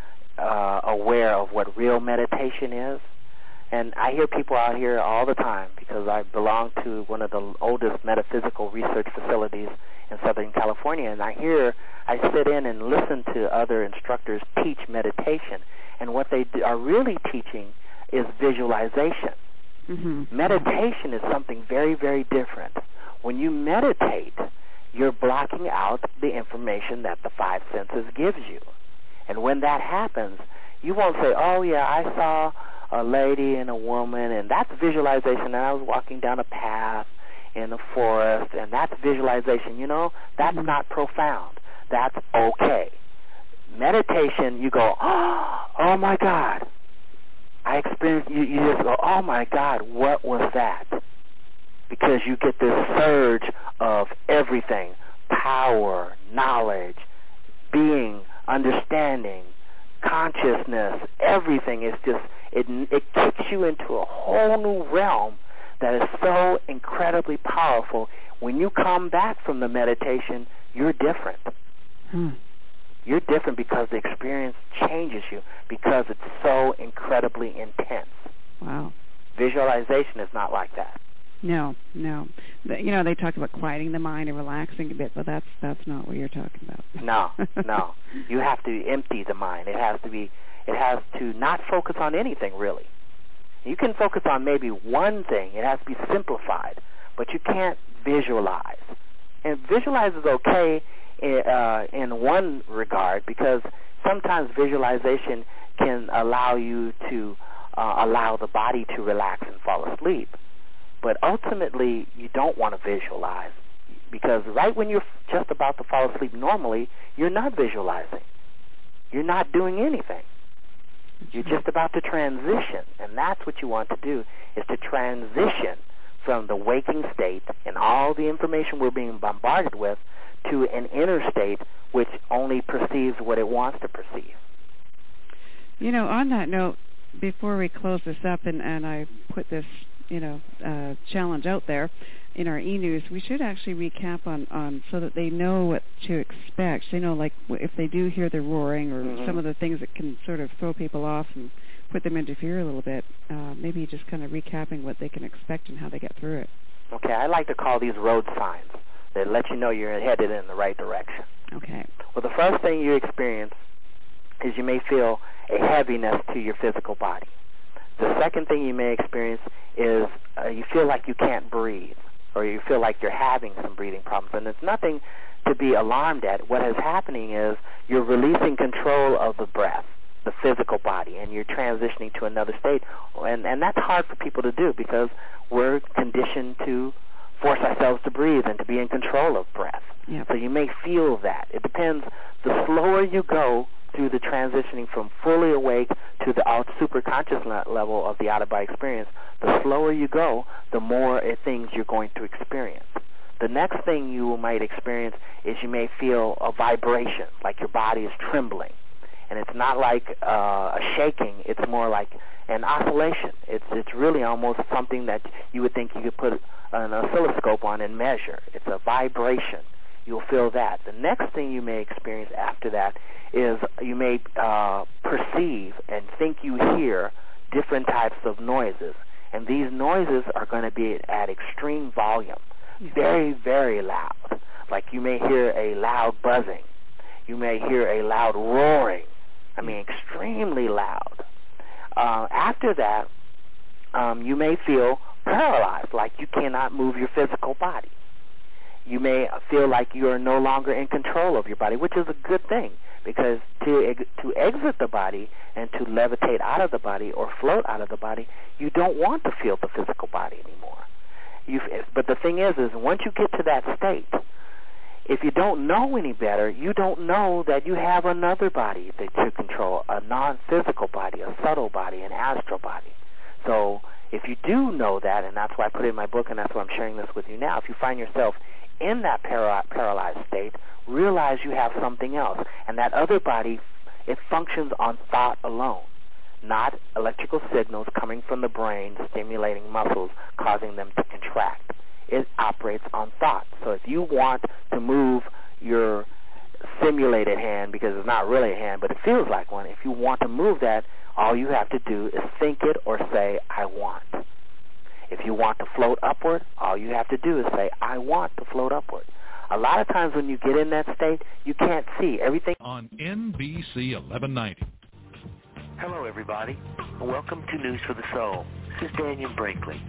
aware of what real meditation is. And I hear people out here all the time, because I belong to one of the oldest metaphysical research facilities in Southern California, and I sit in and listen to other instructors teach meditation, and what they are really teaching is visualization. Mm-hmm. Meditation is something very, very different. When you meditate, you're blocking out the information that the five senses gives you. And when that happens, you won't say, oh yeah, I saw a lady and a woman, and that's visualization, and I was walking down a path in the forest, and that's visualization. That's not profound. That's okay. Meditation, you go, oh my God. I experienced, you just go, oh my God, what was that? Because you get this surge of everything, power, knowledge, being, understanding, consciousness, everything. Is just, it kicks you into a whole new realm that is so incredibly powerful. When you come back from the meditation, you're different. You're different because the experience changes you, because it's so incredibly intense. Wow. Visualization is not like that. No. They talk about quieting the mind and relaxing a bit, but that's not what you're talking about. No. You have to empty the mind. It has to not focus on anything, really. You can focus on maybe one thing. It has to be simplified, but you can't visualize. And visualize is okay in one regard, because sometimes visualization can allow you to allow the body to relax and fall asleep. But ultimately, you don't want to visualize, because right when you're just about to fall asleep normally, you're not visualizing. You're not doing anything. You're just about to transition, and that's what you want to do, is to transition from the waking state and all the information we're being bombarded with to an inner state which only perceives what it wants to perceive. On that note, before we close this up, and I put this challenge out there in our e-news, we should actually recap on so that they know what to expect. They know, like, if they do hear the roaring or some of the things that can sort of throw people off and put them into fear a little bit, maybe just kind of recapping what they can expect and how they get through it. Okay, I like to call these road signs that let you know you're headed in the right direction. Okay. Well, the first thing you experience is you may feel a heaviness to your physical body. The second thing you may experience is you feel like you can't breathe, or you feel like you're having some breathing problems. And it's nothing to be alarmed at. What is happening is you're releasing control of the breath, the physical body, and you're transitioning to another state. And that's hard for people to do, because we're conditioned to force ourselves to breathe and to be in control of breath. Yep. So you may feel that. It depends. The slower you go through the transitioning from fully awake to the superconscious level of the out-of-body experience, the slower you go, the more things you're going to experience. The next thing you might experience is you may feel a vibration, like your body is trembling. And it's not like a shaking, it's more like an oscillation. It's really almost something that you would think you could put an oscilloscope on and measure. It's a vibration. You'll feel that. The next thing you may experience after that is you may perceive and think you hear different types of noises. And these noises are going to be at extreme volume, very, very loud. Like you may hear a loud buzzing. You may hear a loud roaring. Extremely loud. After that, you may feel paralyzed, like you cannot move your physical body. You may feel like you are no longer in control of your body, which is a good thing, because to exit the body and to levitate out of the body or float out of the body, you don't want to feel the physical body anymore. But the thing is once you get to that state, if you don't know any better, you don't know that you have another body that you control, a non-physical body, a subtle body, an astral body. So if you do know that, and that's why I put it in my book, and that's why I'm sharing this with you now, if you find yourself in that paralyzed state, realize you have something else. And that other body, it functions on thought alone, not electrical signals coming from the brain stimulating muscles, causing them to contract. It operates on thought. So if you want to move your simulated hand, because it's not really a hand, but it feels like one, if you want to move that, all you have to do is think it or say, I want. If you want to float upward, all you have to do is say, I want to float upward. A lot of times when you get in that state, you can't see everything. On NBC 1190. Hello, everybody. Welcome to News for the Soul. This is Daniel Brinkley.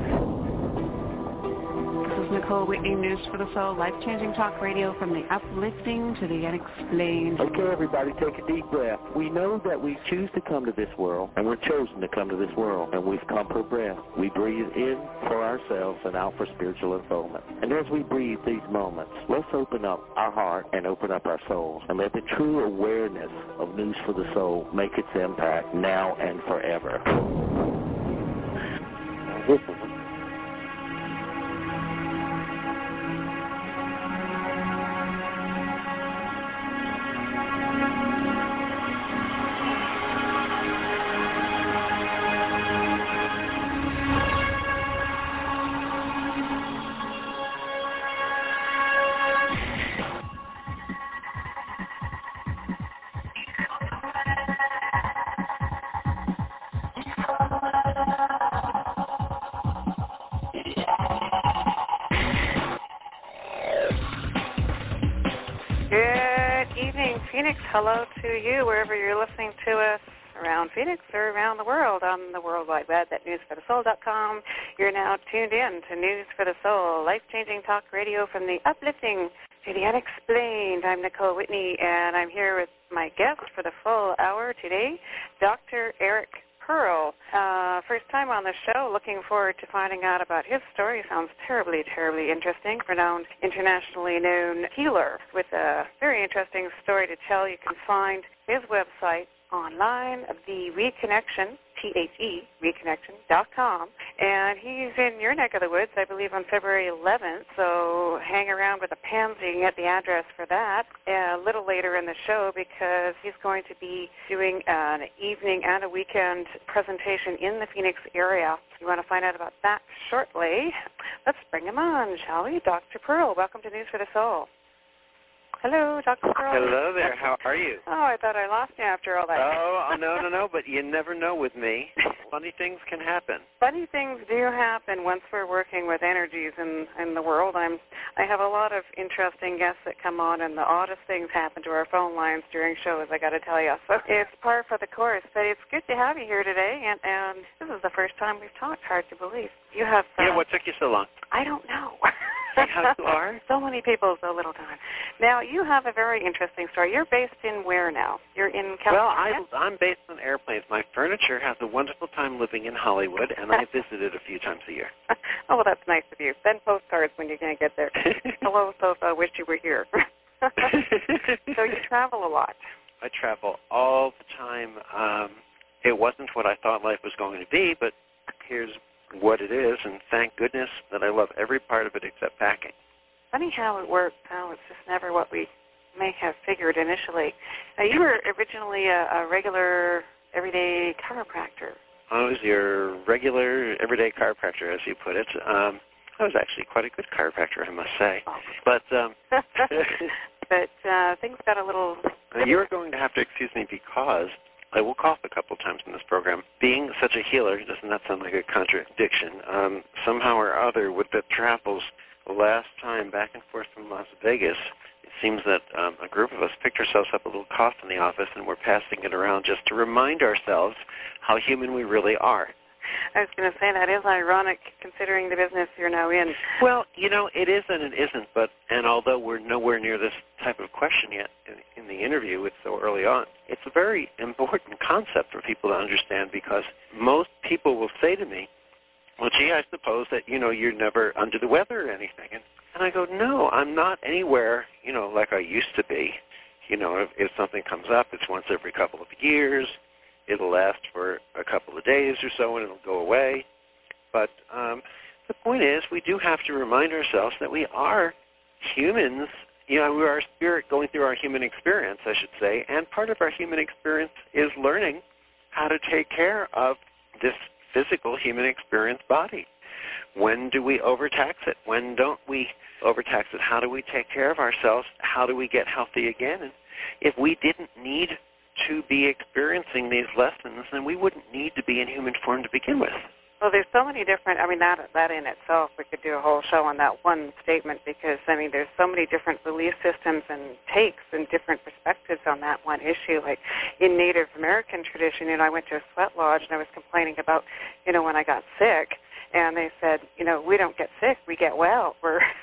This is Nicole Whitney, News for the Soul, life-changing talk radio from the uplifting to the unexplained. Okay, everybody, take a deep breath. We know that we choose to come to this world, and we're chosen to come to this world, and we've come for breath. We breathe in for ourselves and out for spiritual unfoldment. And as we breathe these moments, let's open up our heart and open up our souls, and let the true awareness of News for the Soul make its impact now and forever. This is Phoenix. Hello to you wherever you're listening to us around Phoenix or around the world on the World Wide Web at newsforthesoul.com. You're now tuned in to News for the Soul, life-changing talk radio from the uplifting to the unexplained. I'm Nicole Whitney, and I'm here with my guest for the full hour today, Dr. Eric Pearl. First time on the show. Looking forward to finding out about his story. Sounds terribly, terribly interesting. Renowned, internationally known healer with a very interesting story to tell. You can find his website online, the Reconnection, T-H-E, reconnection.com. And he's in your neck of the woods, I believe, on February 11th, so hang around with a pansy and get the address for that a little later in the show, because he's going to be doing an evening and a weekend presentation in the Phoenix area. You want to find out about that shortly. Let's bring him on, shall we? Dr. Pearl, welcome to News for the Soul. Hello, Dr. Pearl. Hello there. How are you? Oh, I thought I lost you after all that. Oh, no, but you never know with me. Funny things can happen. Funny things do happen once we're working with energies in the world. I have a lot of interesting guests that come on, and the oddest things happen to our phone lines during shows, I got to tell you. So it's par for the course, but it's good to have you here today, and this is the first time we've talked, hard to believe. You have... Yeah, what took you so long? I don't know. How you are? So many people, so little time. Now, you have a very interesting story. You're based in where now? You're in California? Well, I'm based on airplanes. My furniture has a wonderful time living in Hollywood, and I visit it a few times a year. Oh, well, that's nice of you. Send postcards when you're going to get there. Hello, Sofa. Wish you were here. So you travel a lot. I travel all the time. It wasn't what I thought life was going to be, but here's what it is, and thank goodness that I love every part of it except packing. Funny how it works, how it's just never what we may have figured initially. Now, you were originally a regular, everyday chiropractor. I was your regular, everyday chiropractor, as you put it. I was actually quite a good chiropractor, I must say. Oh. But but things got a little... You're going to have to excuse me because I will cough a couple times in this program. Being such a healer, doesn't that sound like a contradiction? Somehow or other, with the travels, the last time back and forth from Las Vegas, it seems that a group of us picked ourselves up a little cough in the office, and we're passing it around just to remind ourselves how human we really are. I was going to say, that is ironic, considering the business you're now in. Well, it is and it isn't, and although we're nowhere near this type of question yet in the interview, it's so early on, it's a very important concept for people to understand, because most people will say to me, well, gee, I suppose that, you're never under the weather or anything. And I go, no, I'm not anywhere, like I used to be. If something comes up, it's once every couple of years. It'll last for a couple of days or so, and it'll go away. But the point is, we do have to remind ourselves that we are humans. We are a spirit going through our human experience, I should say, and part of our human experience is learning how to take care of this physical human experience body. When do we overtax it? When don't we overtax it? How do we take care of ourselves? How do we get healthy again? And if we didn't need to be experiencing these lessons, then we wouldn't need to be in human form to begin with. Well, there's so many different, that in itself, we could do a whole show on that one statement, because, there's so many different belief systems and takes and different perspectives on that one issue. Like in Native American tradition, I went to a sweat lodge and I was complaining about, when I got sick, and they said, we don't get sick, we get well.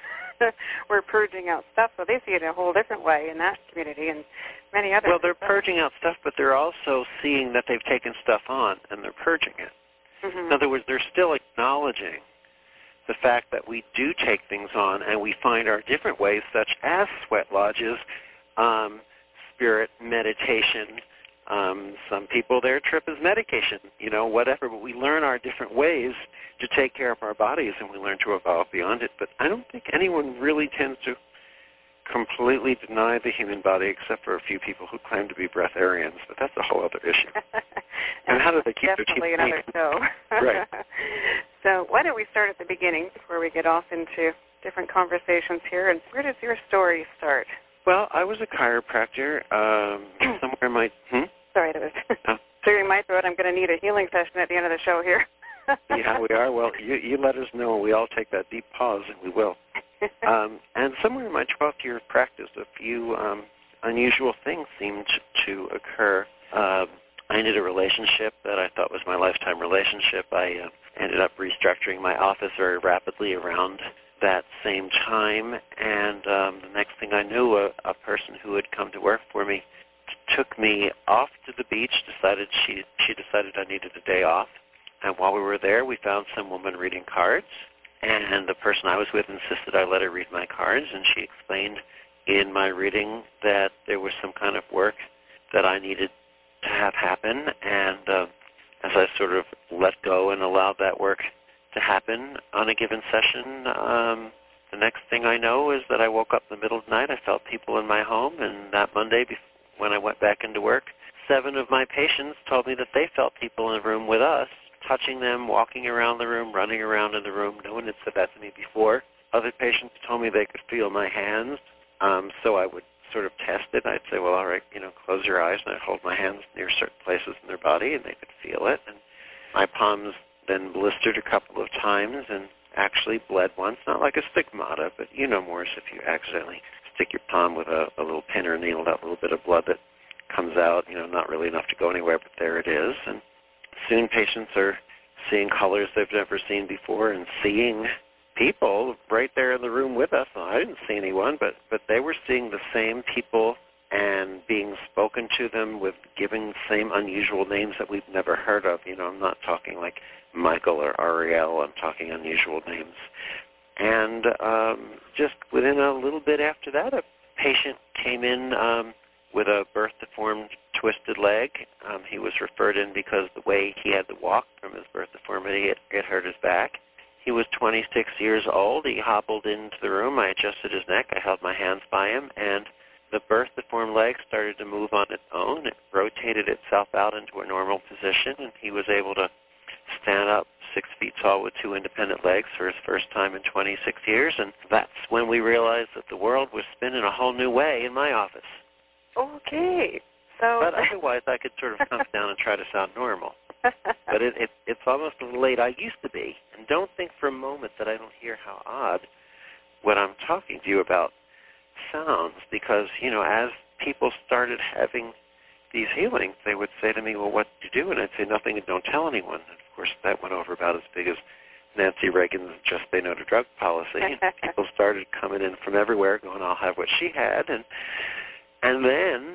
We're purging out stuff. So they see it in a whole different way in that community and many others. Well, they're purging out stuff, but they're also seeing that they've taken stuff on, and they're purging it. Mm-hmm. In other words, they're still acknowledging the fact that we do take things on, and we find our different ways, such as sweat lodges, spirit meditation. Some people, their trip is medication, whatever. But we learn our different ways to take care of our bodies, and we learn to evolve beyond it. But I don't think anyone really tends to completely deny the human body, except for a few people who claim to be breatharians. But that's a whole other issue. And how do they keep their teeth clean? Definitely another show. Right. So why don't we start at the beginning before we get off into different conversations here? And where does your story start? Well, I was a chiropractor somewhere in my... Sorry, that was clearing my throat. I'm going to need a healing session at the end of the show here. Yeah, we are. Well, you let us know. We all take that deep pause, and we will. And somewhere in my 12th year of practice, a few unusual things seemed to occur. I ended a relationship that I thought was my lifetime relationship. I ended up restructuring my office very rapidly around that same time, and the next thing I knew, a person who had come to work for me took me off to the beach, she decided I needed a day off, and while we were there, we found some woman reading cards, and the person I was with insisted I let her read my cards, and she explained in my reading that there was some kind of work that I needed to have happen, and as I sort of let go and allowed that work to happen on a given session, the next thing I know is that I woke up in the middle of the night, I felt people in my home, and that Monday when I went back into work, 7 of my patients told me that they felt people in the room with us, touching them, walking around the room, running around in the room. No one had said that to me before. Other patients told me they could feel my hands, so I would sort of test it. I'd say, well, all right, close your eyes, and I'd hold my hands near certain places in their body, and they could feel it. And my palms then blistered a couple of times and actually bled once, not like a stigmata, but more as if you accidentally stick your palm with a little pin or needle, that little bit of blood that comes out, not really enough to go anywhere, but there it is. And soon patients are seeing colors they've never seen before and seeing people right there in the room with us. Well, I didn't see anyone, but they were seeing the same people and being spoken to them with giving the same unusual names that we've never heard of. I'm not talking like Michael or Ariel. I'm talking unusual names. And just within a little bit after that, a patient came in with a birth-deformed twisted leg. He was referred in because the way he had to walk from his birth deformity, it hurt his back. He was 26 years old. He hobbled into the room. I adjusted his neck. I held my hands by him, and the birth-deformed leg started to move on its own. It rotated itself out into a normal position, and he was able to stand up 6 feet tall with 2 independent legs for his first time in 26 years, and that's when we realized that the world was spinning a whole new way in my office. Okay. So, but otherwise, I could sort of come down and try to sound normal. But it's almost as late I used to be. And don't think for a moment that I don't hear how odd what I'm talking to you about sounds, because, as people started having these healings, they would say to me, well, what did you do? And I'd say nothing and don't tell anyone. And of course, that went over about as big as Nancy Reagan's Just Say No to Drug policy. And people started coming in from everywhere going, I'll have what she had. And then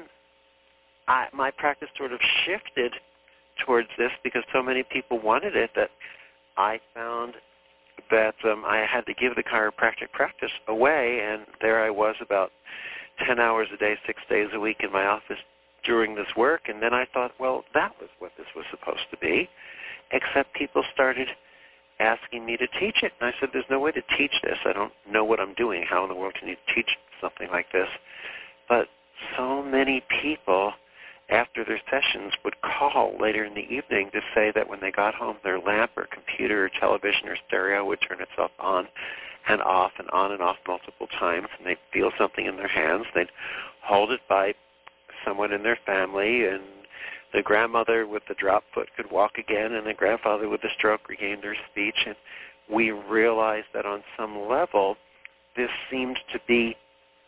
my practice sort of shifted towards this because so many people wanted it that I found that I had to give the chiropractic practice away, and there I was about 10 hours a day, 6 days a week in my office doing this work, and then I thought, well, that was what this was supposed to be, except people started asking me to teach it, and I said, there's no way to teach this. I don't know what I'm doing. How in the world can you teach something like this? But so many people after their sessions would call later in the evening to say that when they got home, their lamp or computer or television or stereo would turn itself on and off multiple times, and they'd feel something in their hands. They'd hold it by someone in their family, and the grandmother with the drop foot could walk again, and the grandfather with the stroke regained their speech. And we realized that on some level, this seemed to be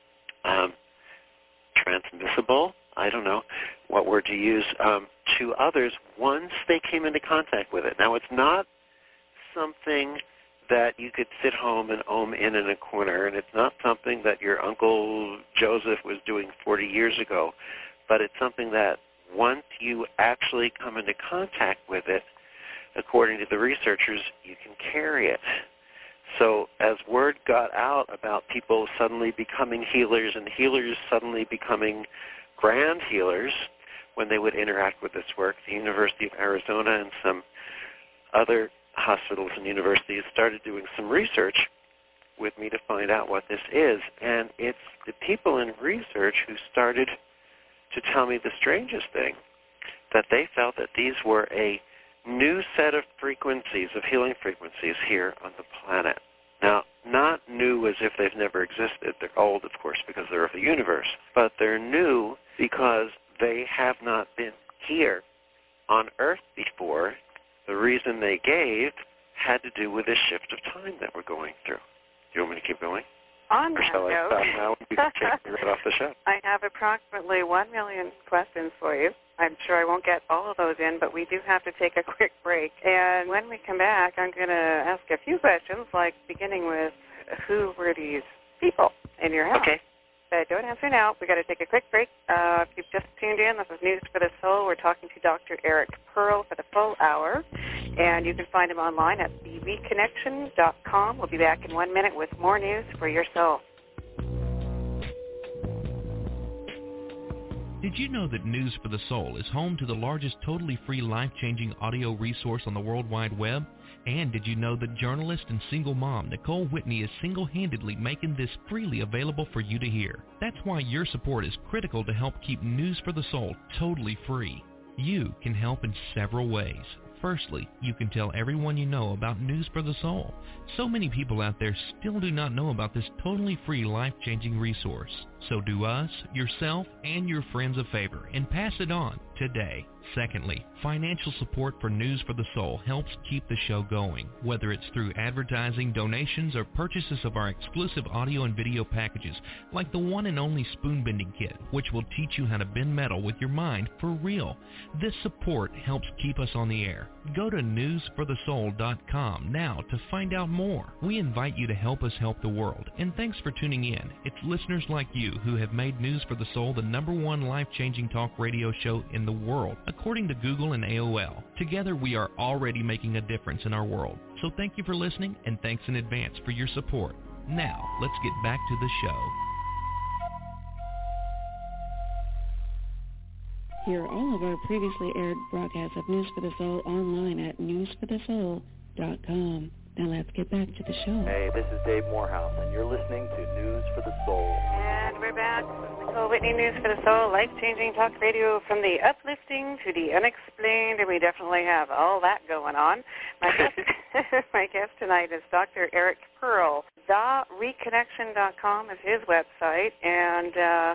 transmissible, I don't know what word to use, to others once they came into contact with it. Now, it's not something that you could sit home and ohm in a corner, and it's not something that your Uncle Joseph was doing 40 years ago, but it's something that once you actually come into contact with it, according to the researchers, you can carry it. So as word got out about people suddenly becoming healers and healers suddenly becoming grand healers when they would interact with this work, the University of Arizona and some other hospitals and universities started doing some research with me to find out what this is. And it's the people in research who started to tell me the strangest thing, that they felt that these were a new set of frequencies, of healing frequencies here on the planet. Now, not new as if they've never existed. They're old, of course, because they're of the universe. But they're new because they have not been here on Earth before. The reason they gave had to do with this shift of time that we're going through. Do you want me to keep going? On or shall I stop now and You can take me right off the show. I have approximately 1 million questions for you. I'm sure I won't get all of those in, but we do have to take a quick break. And when we come back, I'm going to ask a few questions, like beginning with who were these people in your house? Okay. But don't answer now. We've got to take a quick break. If you've just tuned in, this is News for the Soul. We're talking to Dr. Eric Pearl for the full hour. And you can find him online at thereconnection.com. We'll be back in 1 minute with more news for your soul. Did you know that News for the Soul is home to the largest totally free life-changing audio resource on the World Wide Web? And did you know that journalist and single mom Nicole Whitney is single-handedly making this freely available for you to hear? That's why your support is critical to help keep News for the Soul totally free. You can help in several ways. Firstly, you can tell everyone you know about News for the Soul. So many people out there still do not know about this totally free life-changing resource. So do us, yourself, and your friends a favor and pass it on today. Secondly, financial support for News for the Soul helps keep the show going, whether it's through advertising, donations, or purchases of our exclusive audio and video packages, like the one and only Spoon Bending Kit, which will teach you how to bend metal with your mind for real. This support helps keep us on the air. Go to newsforthesoul.com now to find out more. We invite you to help us help the world, and thanks for tuning in. It's listeners like you who have made News for the Soul the #1 life-changing talk radio show in the world, according to Google and AOL. Together we are already making a difference in our world. So thank you for listening, and thanks in advance for your support. Now, let's get back to the show. Hear all of our previously aired broadcasts of News for the Soul online at newsforthesoul.com. Now let's get back to the show. Hey, this is Dave Morehouse, and you're listening to News for the Soul. And we're back with Nicole Whitney, News for the Soul, life-changing talk radio from the uplifting to the unexplained, and we definitely have all that going on. My guest tonight is Dr. Eric Pearl. TheReconnection.com is his website, and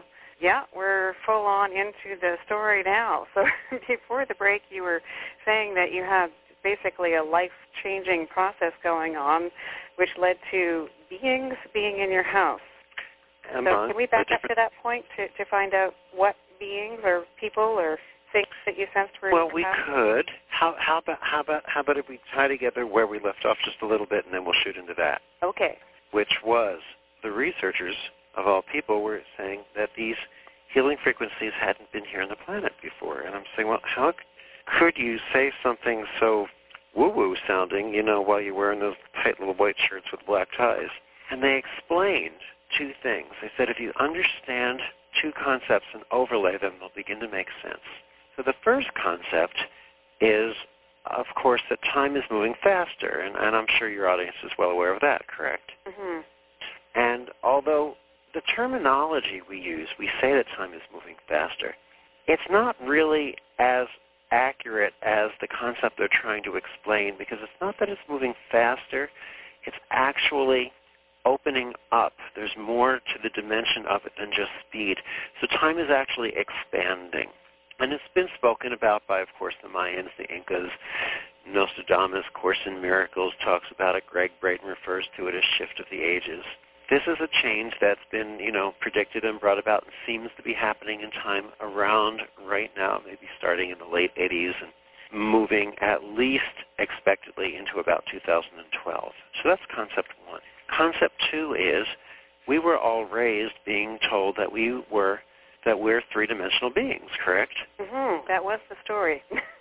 we're full on into the story now. So before the break, you were saying that you have basically a life-changing process going on, which led to beings being in your house. So can we back up to that point to find out what beings or people or things that you sensed were in your house? Well, we could. How about if we tie together where we left off just a little bit, and then we'll shoot into that. Okay. Which was the researchers, of all people, were saying that these healing frequencies hadn't been here on the planet before. And I'm saying, well, how could you say something so woo-woo sounding, while you're wearing those tight little white shirts with black ties? And they explained two things. They said if you understand two concepts and overlay them, they'll begin to make sense. So the first concept is, of course, that time is moving faster, and I'm sure your audience is well aware of that, correct? Mm-hmm. And although the terminology we use, we say that time is moving faster, it's not really as accurate as the concept they're trying to explain, because it's not that it's moving faster, it's actually opening up. There's more to the dimension of it than just speed. So time is actually expanding. And it's been spoken about by, of course, the Mayans, the Incas. Nostradamus, Course in Miracles, talks about it. Greg Brayton refers to it as shift of the ages. This is a change that's been, predicted and brought about and seems to be happening in time around right now, maybe starting in the late 80s and moving at least expectedly into about 2012. So that's concept one. Concept two is we were all raised being told that we're three-dimensional beings, correct? Mm-hmm. That was the story.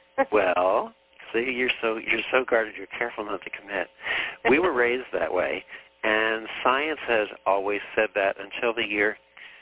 Well, see, you're so guarded, you're careful not to commit. We were raised that way, and science has always said that until the year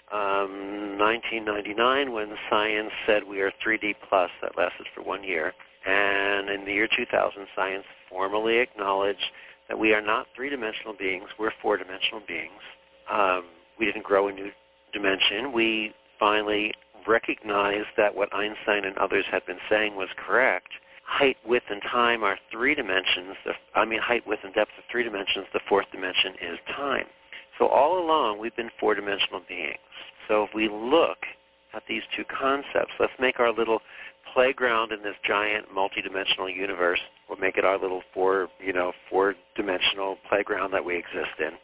1999, when science said we are 3D plus. That lasted for 1 year. And in the year 2000, science formally acknowledged that we are not three-dimensional beings, we're four-dimensional beings. We didn't grow a new dimension. We finally recognized that what Einstein and others had been saying was correct. Height, width, and time are three dimensions. Height, width, and depth are three dimensions. The fourth dimension is time. So all along, we've been four-dimensional beings. So if we look at these two concepts, let's make our little playground in this giant multi-dimensional universe. We'll make it our little four-dimensional playground that we exist in.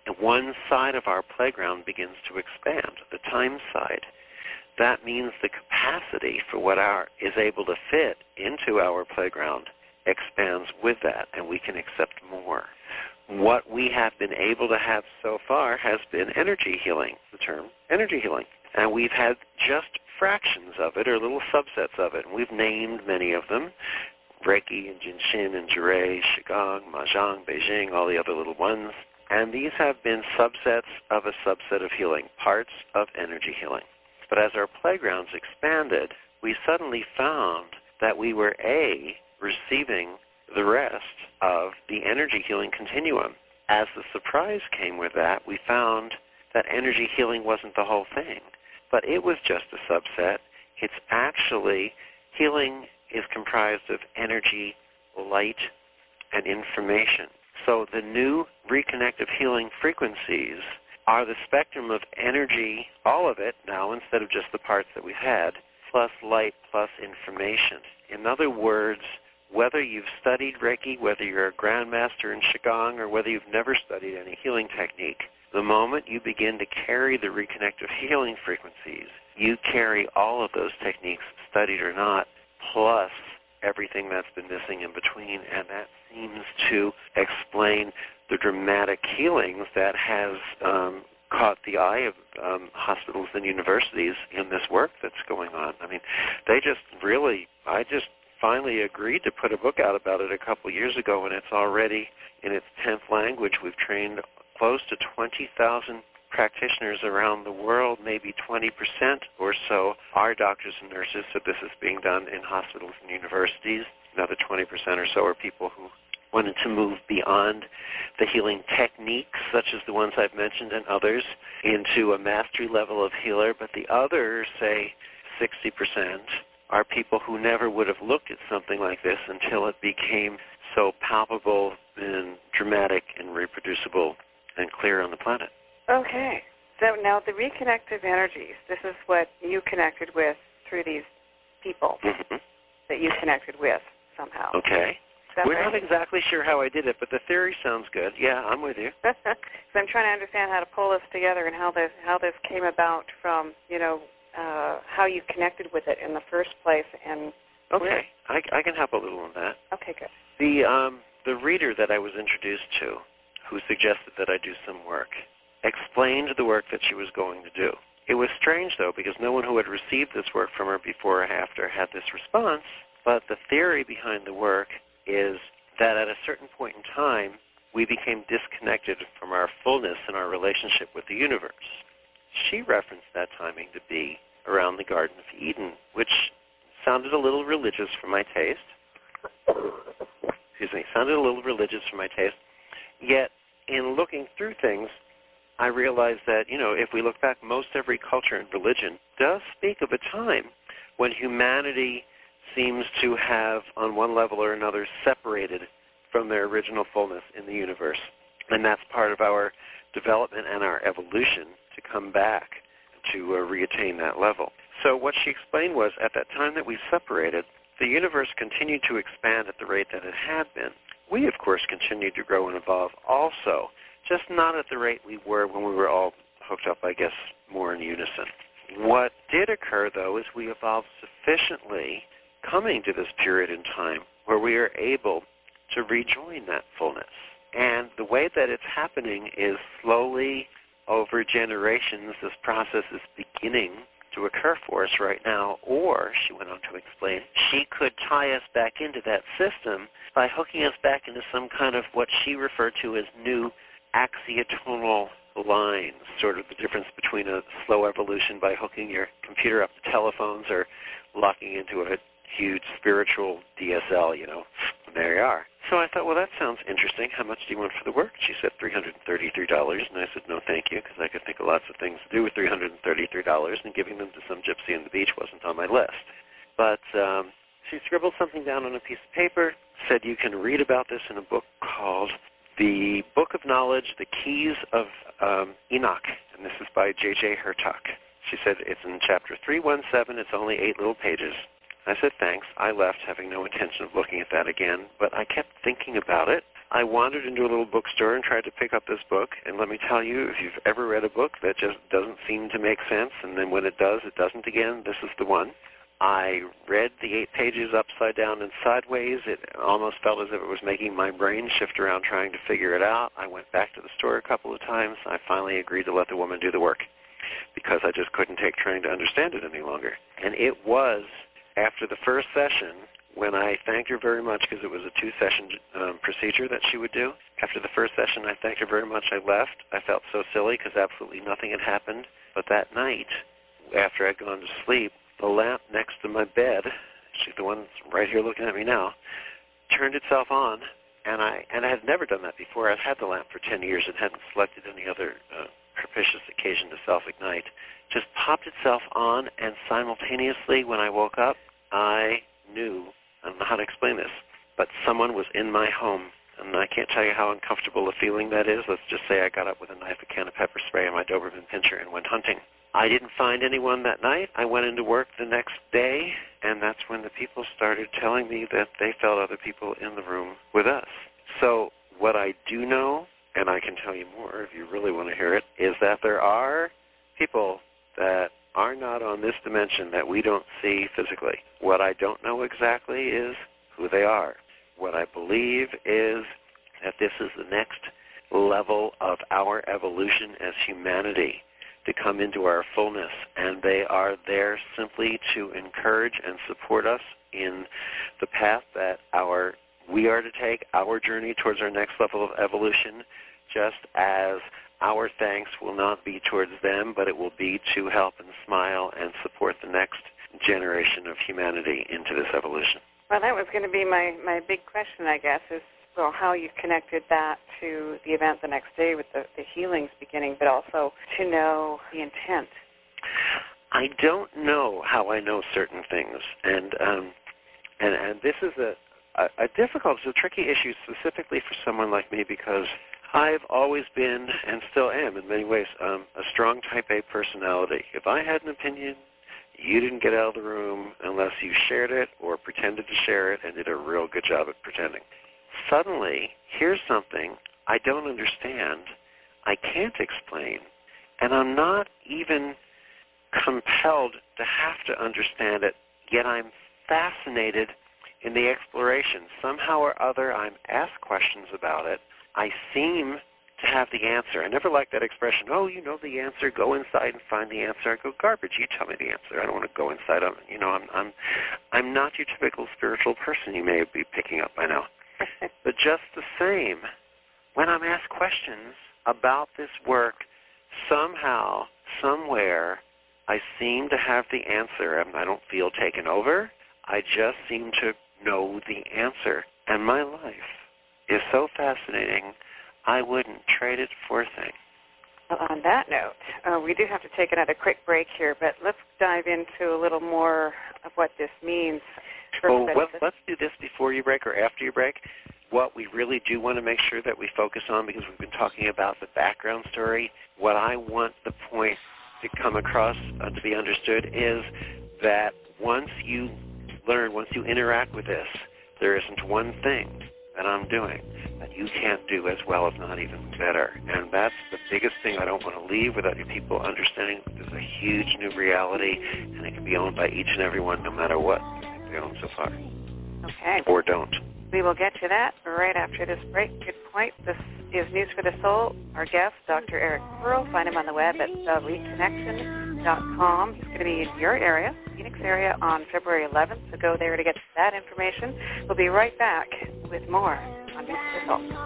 one side of our playground begins to expand, the time side. That means the capacity for what is able to fit into our playground expands with that, and we can accept more. What we have been able to have so far has been energy healing, the term energy healing. And we've had just fractions of it, or little subsets of it. And we've named many of them: Reiki and Jinshin and Jurei, Qigong, Mahjong, Beijing, all the other little ones. And these have been subsets of a subset of healing, parts of energy healing. But as our playgrounds expanded, we suddenly found that we were, receiving the rest of the energy healing continuum. As the surprise came with that, we found that energy healing wasn't the whole thing, but it was just a subset. It's actually, healing is comprised of energy, light, and information. So the new reconnective healing frequencies are the spectrum of energy, all of it now, instead of just the parts that we've had, plus light, plus information. In other words, whether you've studied Reiki, whether you're a grandmaster in Qigong, or whether you've never studied any healing technique, the moment you begin to carry the reconnective healing frequencies, you carry all of those techniques, studied or not, plus everything that's been missing in between, and that seems to explain the dramatic healings that has caught the eye of hospitals and universities in this work that's going on. I mean, I just finally agreed to put a book out about it a couple years ago, and it's already in its 10th language. We've trained close to 20,000 practitioners around the world, maybe 20% or so are doctors and nurses, so this is being done in hospitals and universities. Another 20% or so are people who wanted to move beyond the healing techniques, such as the ones I've mentioned and others, into a mastery level of healer. But the other, say, 60%, are people who never would have looked at something like this until it became so palpable and dramatic and reproducible and clear on the planet. Okay. So now the reconnective energies, this is what you connected with through these people that you connected with somehow. Okay. We're not exactly sure how I did it, but the theory sounds good. Yeah, I'm with you. So I'm trying to understand how to pull this together and how this came about from, how you connected with it in the first place. And okay, I can help a little on that. Okay, good. The reader that I was introduced to, who suggested that I do some work, explained the work that she was going to do. It was strange, though, because no one who had received this work from her before or after had this response, but the theory behind the work is that at a certain point in time, we became disconnected from our fullness in our relationship with the universe. She referenced that timing to be around the Garden of Eden, which sounded a little religious for my taste. Sounded a little religious for my taste. Yet, in looking through things, I realized that, if we look back, most every culture and religion does speak of a time when humanity seems to have, on one level or another, separated from their original fullness in the universe. And that's part of our development and our evolution to come back to reattain that level. So what she explained was, at that time that we separated, the universe continued to expand at the rate that it had been. We, of course, continued to grow and evolve also, just not at the rate we were when we were all hooked up, I guess, more in unison. What did occur, though, is we evolved sufficiently coming to this period in time where we are able to rejoin that fullness. And the way that it's happening is slowly, over generations, this process is beginning to occur for us right now. Or, she went on to explain, she could tie us back into that system by hooking us back into some kind of what she referred to as new axiotonal lines, sort of the difference between a slow evolution by hooking your computer up to telephones or locking into a huge spiritual DSL, and there you are. So I thought, well, that sounds interesting. How much do you want for the work? She said $333, and I said, no, thank you, because I could think of lots of things to do with $333, and giving them to some gypsy on the beach wasn't on my list. But she scribbled something down on a piece of paper, said you can read about this in a book called The Book of Knowledge, The Keys of Enoch, and this is by J.J. Hertak. She said it's in chapter 317. It's only 8 little pages. I said, thanks. I left having no intention of looking at that again, but I kept thinking about it. I wandered into a little bookstore and tried to pick up this book, and let me tell you, if you've ever read a book that just doesn't seem to make sense, and then when it does, it doesn't again, this is the one. I read the 8 pages upside down and sideways. It almost felt as if it was making my brain shift around trying to figure it out. I went back to the store a couple of times. I finally agreed to let the woman do the work because I just couldn't take trying to understand it any longer. And it was after the first session when I thanked her very much, because it was a 2-session procedure that she would do. After the first session, I thanked her very much. I left. I felt so silly because absolutely nothing had happened. But that night, after I'd gone to sleep, the lamp next to my bed, she's the one that's right here looking at me now, turned itself on, and I had never done that before. I'd had the lamp for 10 years and hadn't selected any other propitious occasion to self-ignite. Just popped itself on, and simultaneously when I woke up, I knew, I don't know how to explain this, but someone was in my home, and I can't tell you how uncomfortable a feeling that is. Let's just say I got up with a knife, a can of pepper spray, and my Doberman Pinscher and went hunting. I didn't find anyone that night. I went into work the next day, and that's when the people started telling me that they felt other people in the room with us. So what I do know, and I can tell you more if you really want to hear it, is that there are people that are not on this dimension that we don't see physically. What I don't know exactly is who they are. What I believe is that this is the next level of our evolution as humanity, to come into our fullness, and they are there simply to encourage and support us in the path that we are to take, our journey towards our next level of evolution, just as our thanks will not be towards them, but it will be to help and smile and support the next generation of humanity into this evolution. Well, that was going to be my big question, I guess, is, well, how you connected that to the event the next day with the healings beginning, but also to know the intent. I don't know how I know certain things, and this is a difficult, it's a tricky issue specifically for someone like me, because I've always been, and still am in many ways, a strong type A personality. If I had an opinion, you didn't get out of the room unless you shared it or pretended to share it and did a real good job at pretending. Suddenly, here's something I don't understand, I can't explain, and I'm not even compelled to have to understand it, yet I'm fascinated in the exploration. Somehow or other, I'm asked questions about it. I seem to have the answer. I never liked that expression, oh, you know the answer, go inside and find the answer. I go, garbage, you tell me the answer. I don't want to go inside. I'm not your typical spiritual person you may be picking up by now. But just the same, when I'm asked questions about this work, somehow, somewhere, I seem to have the answer. I don't feel taken over. I just seem to know the answer. And my life is so fascinating, I wouldn't trade it for a thing. Well, on that note, we do have to take another quick break here, but let's dive into a little more of what this means. Well, let's do this before you break or after you break. What we really do want to make sure that we focus on, because we've been talking about the background story, what I want the point to come across to be understood is that once you learn, once you interact with this, there isn't one thing that I'm doing that you can't do as well, if not even better. And that's the biggest thing I don't want to leave without you people understanding that there's a huge new reality, and it can be owned by each and every one, no matter what they own so far. Okay. Or don't. We will get to that right after this break. Good point. This is News for the Soul. Our guest, Dr. Eric Pearl. Find him on the web at thereconnection.com. He's going to be in your area, Phoenix area, on February 11th, so go there to get that information. We'll be right back with more on News for the Soul.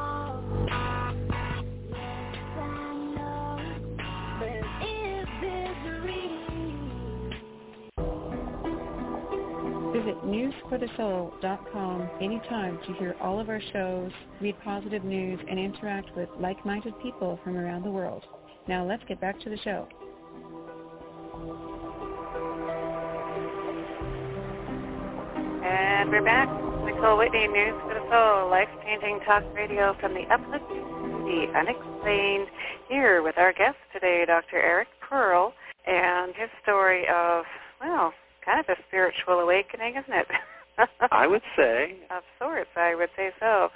Visit newsforthesoul.com anytime to hear all of our shows, read positive news, and interact with like-minded people from around the world. Now let's get back to the show. And we're back. Nicole Whitney, News for the Soul, life-changing talk radio from the uplifting to the unexplained, here with our guest today, Dr. Eric Pearl, and his story of, well, kind of a spiritual awakening, isn't it? I would say. Of sorts, I would say so.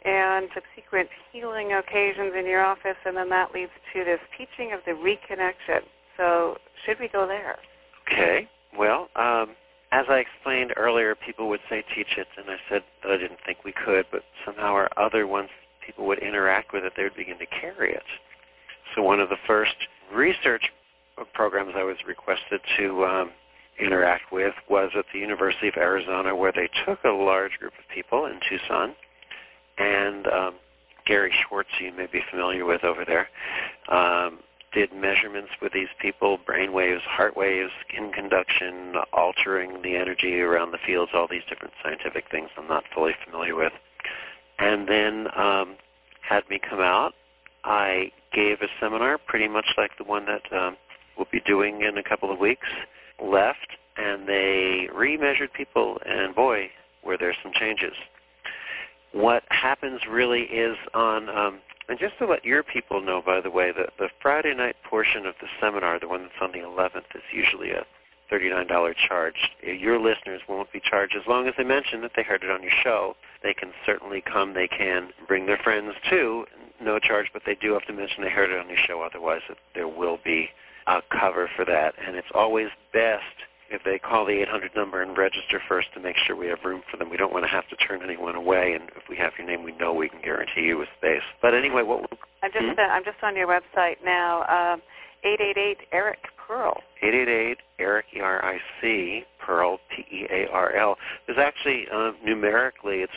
and subsequent healing occasions in your office, and then that leads to this teaching of the reconnection. So should we go there? Okay. Well, as I explained earlier, people would say teach it, and I said that I didn't think we could, but somehow or other, once people would interact with it, they would begin to carry it. So one of the first research programs I was requested to interact with was at the University of Arizona, where they took a large group of people in Tucson, and Gary Schwartz, you may be familiar with over there, did measurements with these people, brain waves, heart waves, skin conduction, altering the energy around the fields, all these different scientific things I'm not fully familiar with. And then had me come out. I gave a seminar pretty much like the one that we'll be doing in a couple of weeks, left, and they re-measured people, and boy, were there some changes. What happens really is on, and just to let your people know, by the way, the Friday night portion of the seminar, the one that's on the 11th, is usually a $39 charge. Your listeners won't be charged as long as they mention that they heard it on your show. They can certainly come. They can bring their friends too, no charge, but they do have to mention they heard it on your show. Otherwise, there will be a cover for that. And it's always best if they call the 800 number and register first to make sure we have room for them. We don't want to have to turn anyone away, and if we have your name, we know we can guarantee you a space. But anyway, I'm just on your website now. 888-ERIC-PEARL. 888-ERIC, E-R-I-C, Pearl, P-E-A-R-L. There's actually, numerically, it's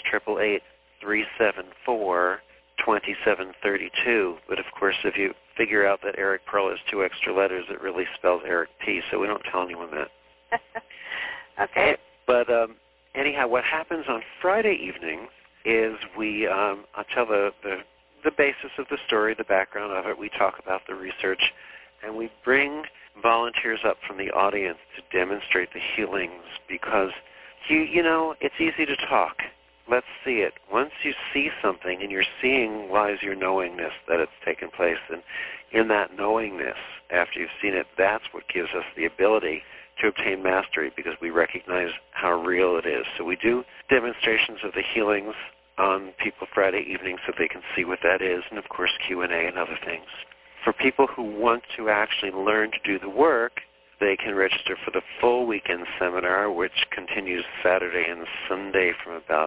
888-374-2732. But, of course, if you figure out that Eric Pearl is 2 extra letters, it really spells Eric P., so we don't tell anyone that. Okay. But anyhow, what happens on Friday evenings is I'll tell the basis of the story, the background of it. We talk about the research, and we bring volunteers up from the audience to demonstrate the healings, because you know, it's easy to talk. Let's see it. Once you see something and you're seeing lies your knowingness that it's taken place, and in that knowingness, after you've seen it, that's what gives us the ability to obtain mastery, because we recognize how real it is. So we do demonstrations of the healings on people Friday evening so they can see what that is, and of course Q&A and other things. For people who want to actually learn to do the work, they can register for the full weekend seminar, which continues Saturday and Sunday from about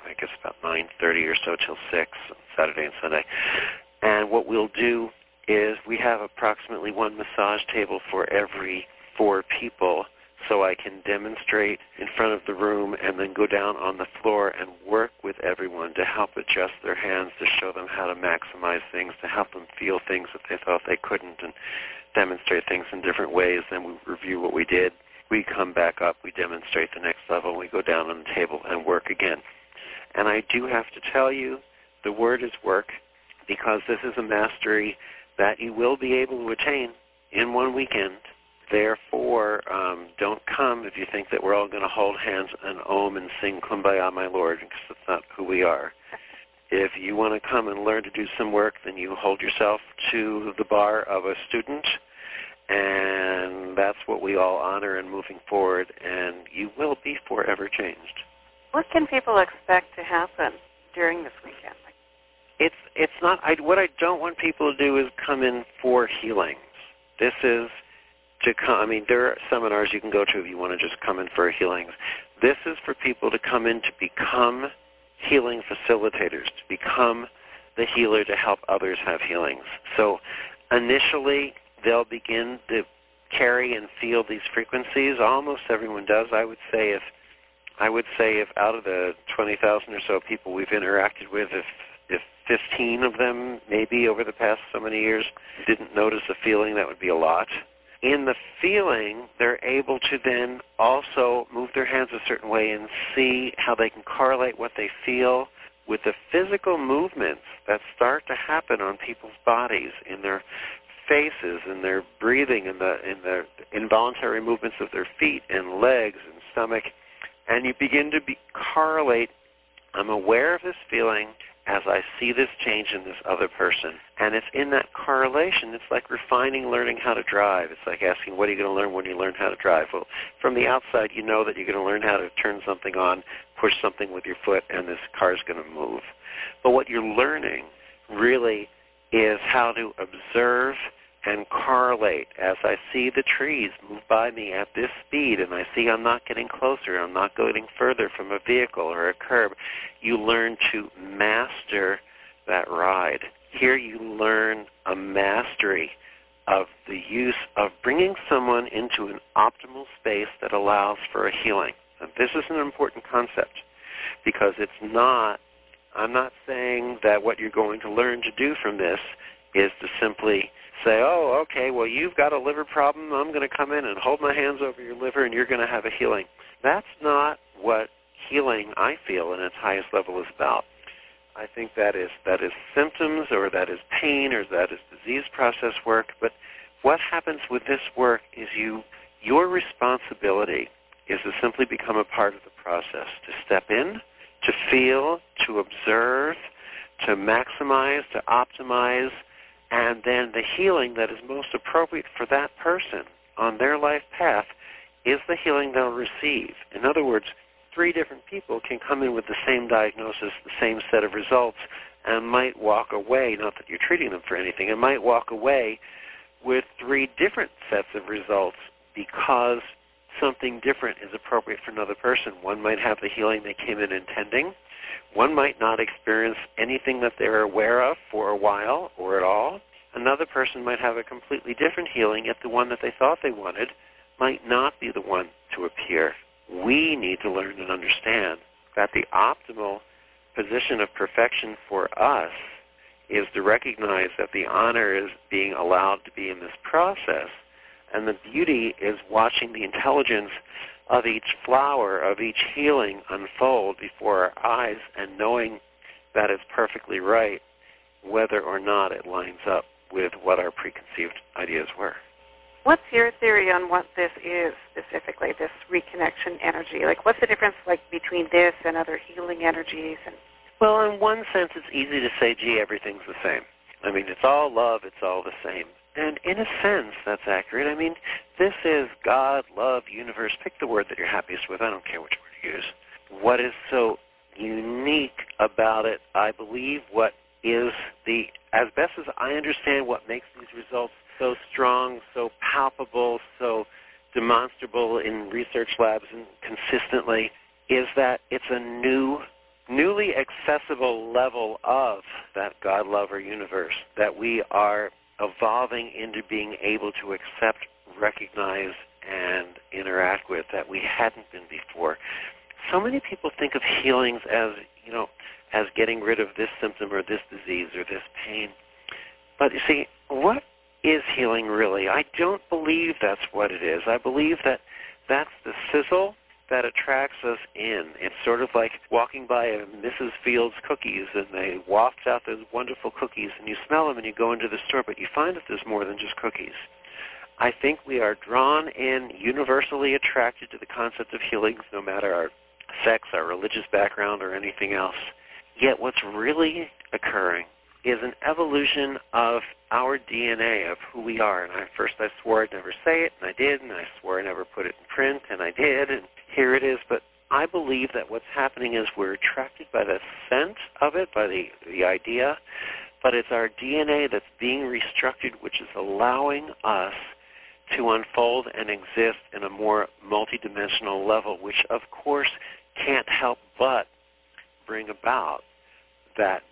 9:30 or so till 6, Saturday and Sunday. And what we'll do is we have approximately one massage table for every 4 people, so I can demonstrate in front of the room and then go down on the floor and work with everyone to help adjust their hands, to show them how to maximize things, to help them feel things that they thought they couldn't, and demonstrate things in different ways. Then we review what we did. We come back up, we demonstrate the next level, we go down on the table and work again. And I do have to tell you, the word is work, because this is a mastery that you will be able to attain in one weekend. Therefore, don't come if you think that we're all going to hold hands and om and sing Kumbaya, my Lord, because that's not who we are. If you want to come and learn to do some work, then you hold yourself to the bar of a student, and that's what we all honor in moving forward, and you will be forever changed. What can people expect to happen during this weekend? It's not, what I don't want people to do is come in for healings. This is to come, there are seminars you can go to if you want to just come in for healings. This is for people to come in to become healing facilitators, to become the healer to help others have healings. So initially, they'll begin to carry and feel these frequencies. Almost everyone does. I would say if out of the 20,000 or so people we've interacted with, if 15 of them maybe over the past so many years didn't notice a feeling, that would be a lot. In the feeling, they're able to then also move their hands a certain way and see how they can correlate what they feel with the physical movements that start to happen on people's bodies, in their faces, in their breathing, in the involuntary movements of their feet and legs and stomach. And you begin to correlate, I'm aware of this feeling, as I see this change in this other person. And it's in that correlation. It's like refining learning how to drive. It's like asking, what are you going to learn when you learn how to drive? Well, from the outside, you know that you're going to learn how to turn something on, push something with your foot, and this car is going to move. But what you're learning really is how to observe and correlate. As I see the trees move by me at this speed and I see I'm not getting closer, I'm not going further from a vehicle or a curb, you learn to master that ride. Here you learn a mastery of the use of bringing someone into an optimal space that allows for a healing. And this is an important concept because it's not, I'm not saying that what you're going to learn to do from this is to simply say, oh, okay, well, you've got a liver problem. I'm going to come in and hold my hands over your liver and you're going to have a healing. That's not what healing, I feel, in its highest level is about. I think that is symptoms, or that is pain, or that is disease process work. But what happens with this work is your responsibility is to simply become a part of the process, to step in, to feel, to observe, to maximize, to optimize, and then the healing that is most appropriate for that person on their life path is the healing they'll receive. In other words, 3 different people can come in with the same diagnosis, the same set of results, and might walk away, not that you're treating them for anything, and might walk away with 3 different sets of results because something different is appropriate for another person. One might have the healing they came in intending. One might not experience anything that they're aware of for a while or at all. Another person might have a completely different healing, yet the one that they thought they wanted might not be the one to appear. We need to learn and understand that the optimal position of perfection for us is to recognize that the honor is being allowed to be in this process, and the beauty is watching the intelligence of each flower, of each healing unfold before our eyes, and knowing that it's perfectly right, whether or not it lines up with what our preconceived ideas were. What's your theory on what this is specifically, this reconnection energy? Like, what's the difference between this and other healing energies? Well, in one sense, it's easy to say, gee, everything's the same. I mean, it's all love, it's all the same. And in a sense, that's accurate. I mean, this is God, love, universe. Pick the word that you're happiest with. I don't care which word you use. What is so unique about it, I believe, what is as best as I understand what makes these results so strong, so palpable, so demonstrable in research labs and consistently, is that it's a newly accessible level of that God, love, or universe that we are evolving into being able to accept, recognize, and interact with that we hadn't been before. So many people think of healings as, as getting rid of this symptom or this disease or this pain. But you see, what is healing really? I don't believe that's what it is. I believe that that's the sizzle that attracts us in. It's sort of like walking by a Mrs. Fields cookies, and they waft out those wonderful cookies, and you smell them and you go into the store, but you find that there's more than just cookies. I think we are drawn in, universally attracted to the concept of healings, no matter our sex, our religious background, or anything else. Yet what's really occurring is an evolution of our DNA, of who we are. And first I swore I'd never say it, and I did, and I swore I never put it in print, and I did, and here it is. But I believe that what's happening is we're attracted by the sense of it, by the idea, but it's our DNA that's being restructured, which is allowing us to unfold and exist in a more multidimensional level, which of course can't help but bring about that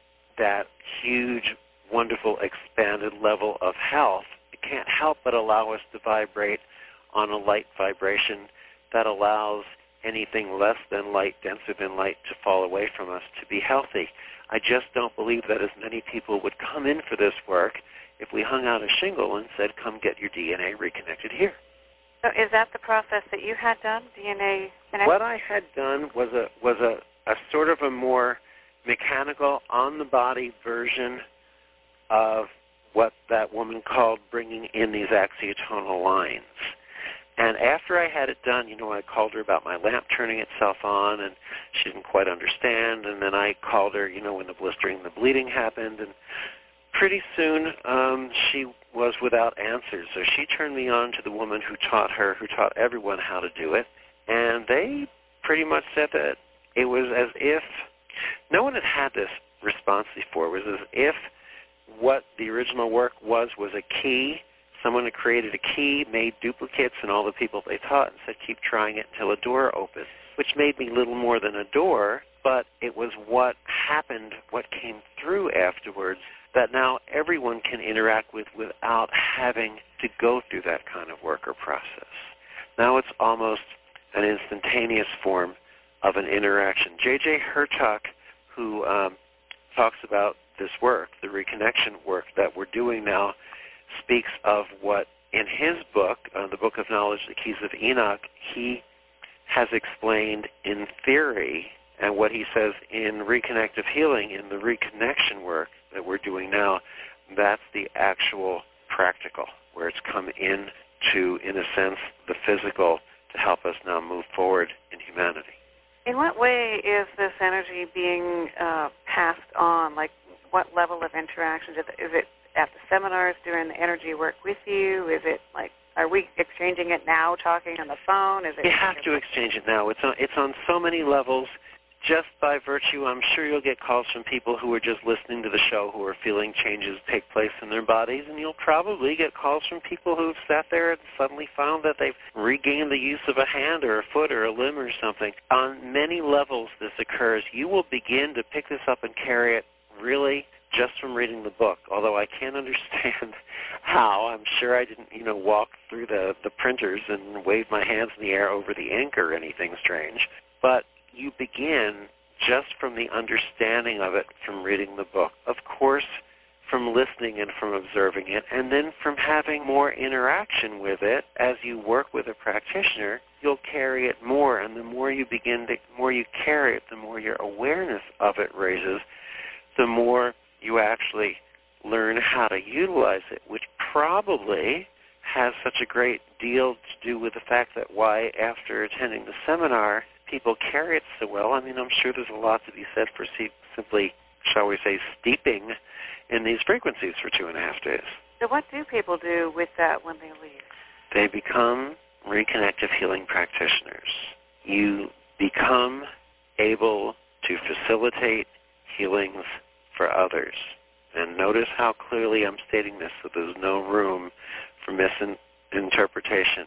huge, wonderful, expanded level of health. It can't help but allow us to vibrate on a light vibration that allows anything less than light, denser than light, to fall away from us, to be healthy. I just don't believe that as many people would come in for this work if we hung out a shingle and said, come get your DNA reconnected here. So is that the process that you had done, DNA connection? What I had done was a sort of a more mechanical, on-the-body version of what that woman called bringing in these axiotonal lines. And after I had it done, I called her about my lamp turning itself on, and she didn't quite understand. And then I called her, when the blistering and the bleeding happened. And pretty soon she was without answers. So she turned me on to the woman who taught everyone how to do it. And they pretty much said that it was as if no one had this response before. It was as if what the original work was a key. Someone had created a key, made duplicates, and all the people they taught, and said, keep trying it until a door opens, which made me little more than a door, but it was what happened, what came through afterwards, that now everyone can interact with without having to go through that kind of work or process. Now it's almost an instantaneous form of an interaction. J.J. Hurtak, who talks about this work, the reconnection work that we're doing now, speaks of what in his book, the Book of Knowledge, The Keys of Enoch, he has explained in theory, and what he says in reconnective healing, in the reconnection work that we're doing now, that's the actual practical, where it's come into, in a sense, the physical to help us now move forward in humanity. In what way is this energy being passed on? Like, what level of interaction? Is it at the seminars doing the energy work with you? Is it like, are we exchanging it now, talking on the phone? Is it? You have to exchange it now. It's on so many levels. Just by virtue, I'm sure you'll get calls from people who are just listening to the show who are feeling changes take place in their bodies, and you'll probably get calls from people who've sat there and suddenly found that they've regained the use of a hand or a foot or a limb or something. On many levels this occurs. You will begin to pick this up and carry it really just from reading the book, although I can't understand how. I'm sure I didn't, walk through the printers and wave my hands in the air over the ink or anything strange. But you begin just from the understanding of it from reading the book. Of course, from listening and from observing it, and then from having more interaction with it as you work with a practitioner, you'll carry it more, and the more you carry it, the more your awareness of it raises, the more you actually learn how to utilize it, which probably has such a great deal to do with the fact that why, after attending the seminar, people carry it so well. I mean, I'm sure there's a lot to be said for simply, shall we say, steeping in these frequencies for 2.5 days. So what do people do with that when they leave? They become reconnective healing practitioners. You become able to facilitate healings for others. And notice how clearly I'm stating this, so there's no room for misinterpretation.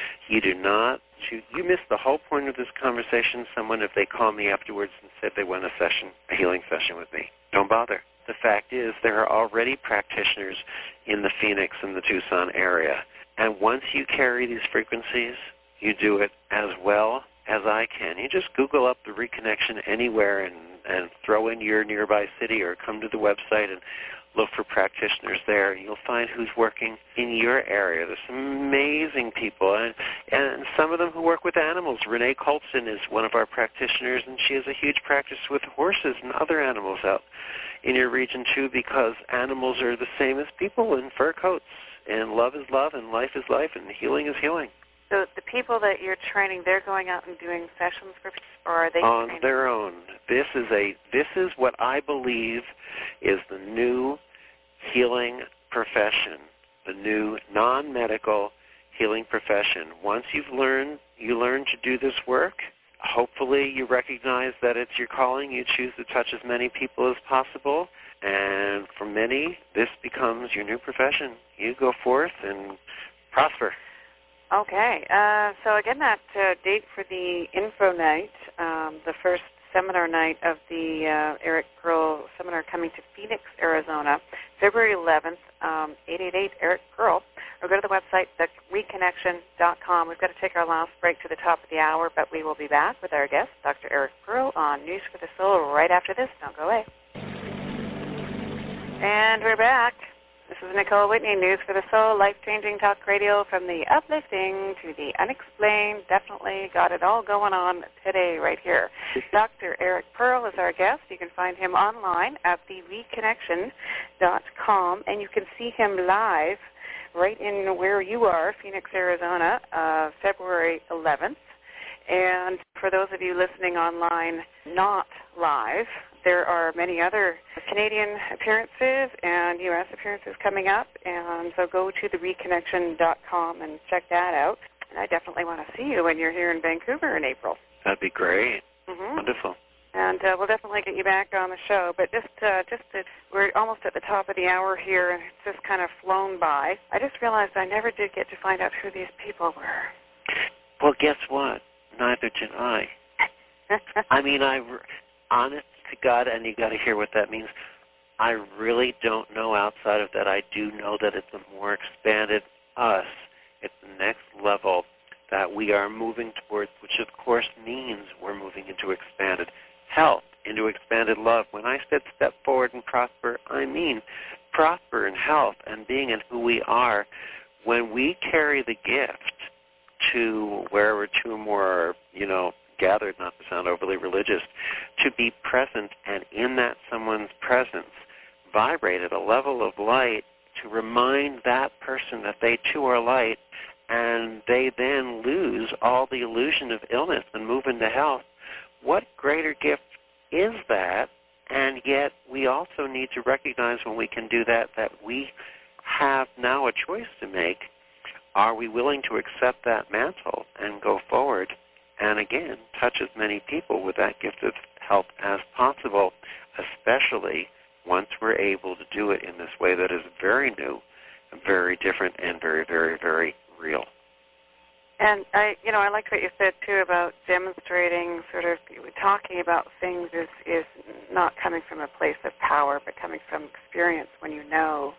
You miss the whole point of this conversation. Someone, if they call me afterwards and said they want a healing session with me, don't bother. The fact is there are already practitioners in the Phoenix and the Tucson area. And once you carry these frequencies, you do it as well as I can. You just Google up the reconnection anywhere and throw in your nearby city or come to the website and look for practitioners there. You'll find who's working in your area. There's some amazing people, and some of them who work with animals. Renee Colson is one of our practitioners, and she has a huge practice with horses and other animals out in your region too, because animals are the same as people in fur coats, and love is love, and life is life, and healing is healing. So the people that you're training, they're going out and doing sessions for people, or are they on training? their own? This is what I believe is the new healing profession, the new non-medical healing profession. Once you learn to do this work, hopefully you recognize that it's your calling. You choose to touch as many people as possible, and for many, this becomes your new profession. You go forth and prosper. Okay. So again, that date for the info night, the first seminar night of the Eric Pearl seminar coming to Phoenix, Arizona, February 11th, 888-ERIC Pearl, or go to the website, thereconnection.com. We've got to take our last break to the top of the hour, but we will be back with our guest, Dr. Eric Pearl, on News for the Soul right after this. Don't go away. And we're back. This is Nicole Whitney, News for the Soul, life-changing talk radio from the uplifting to the unexplained. Definitely got it all going on today right here. Dr. Eric Pearl is our guest. You can find him online at thereconnection.com, and you can see him live right in where you are, Phoenix, Arizona, February 11th. And for those of you listening online, not live, there are many other Canadian appearances and U.S. appearances coming up. And so go to thereconnection.com and check that out. And I definitely want to see you when you're here in Vancouver in April. That'd be great. Mm-hmm. Wonderful. And we'll definitely get you back on the show. But we're almost at the top of the hour here, and it's just kind of flown by. I just realized I never did get to find out who these people were. Well, guess what? Neither did I. I mean, honest to God, and you got to hear what that means, I really don't know outside of that. I do know that it's a more expanded us. It's the next level that we are moving towards, which of course means we're moving into expanded health, into expanded love. When I said step forward and prosper, I mean prosper in health and being in who we are. When we carry the gift to wherever two or more are, gathered, not to sound overly religious, to be present and in that someone's presence vibrate at a level of light to remind that person that they too are light, and they then lose all the illusion of illness and move into health. What greater gift is that? And yet we also need to recognize when we can do that we have now a choice to make. Are we willing to accept that mantle and go forward and, again, touch as many people with that gift of health as possible, especially once we're able to do it in this way that is very new, very different, and very, very, very real. And I liked what you said too about demonstrating, sort of talking about things is not coming from a place of power, but coming from experience when you know.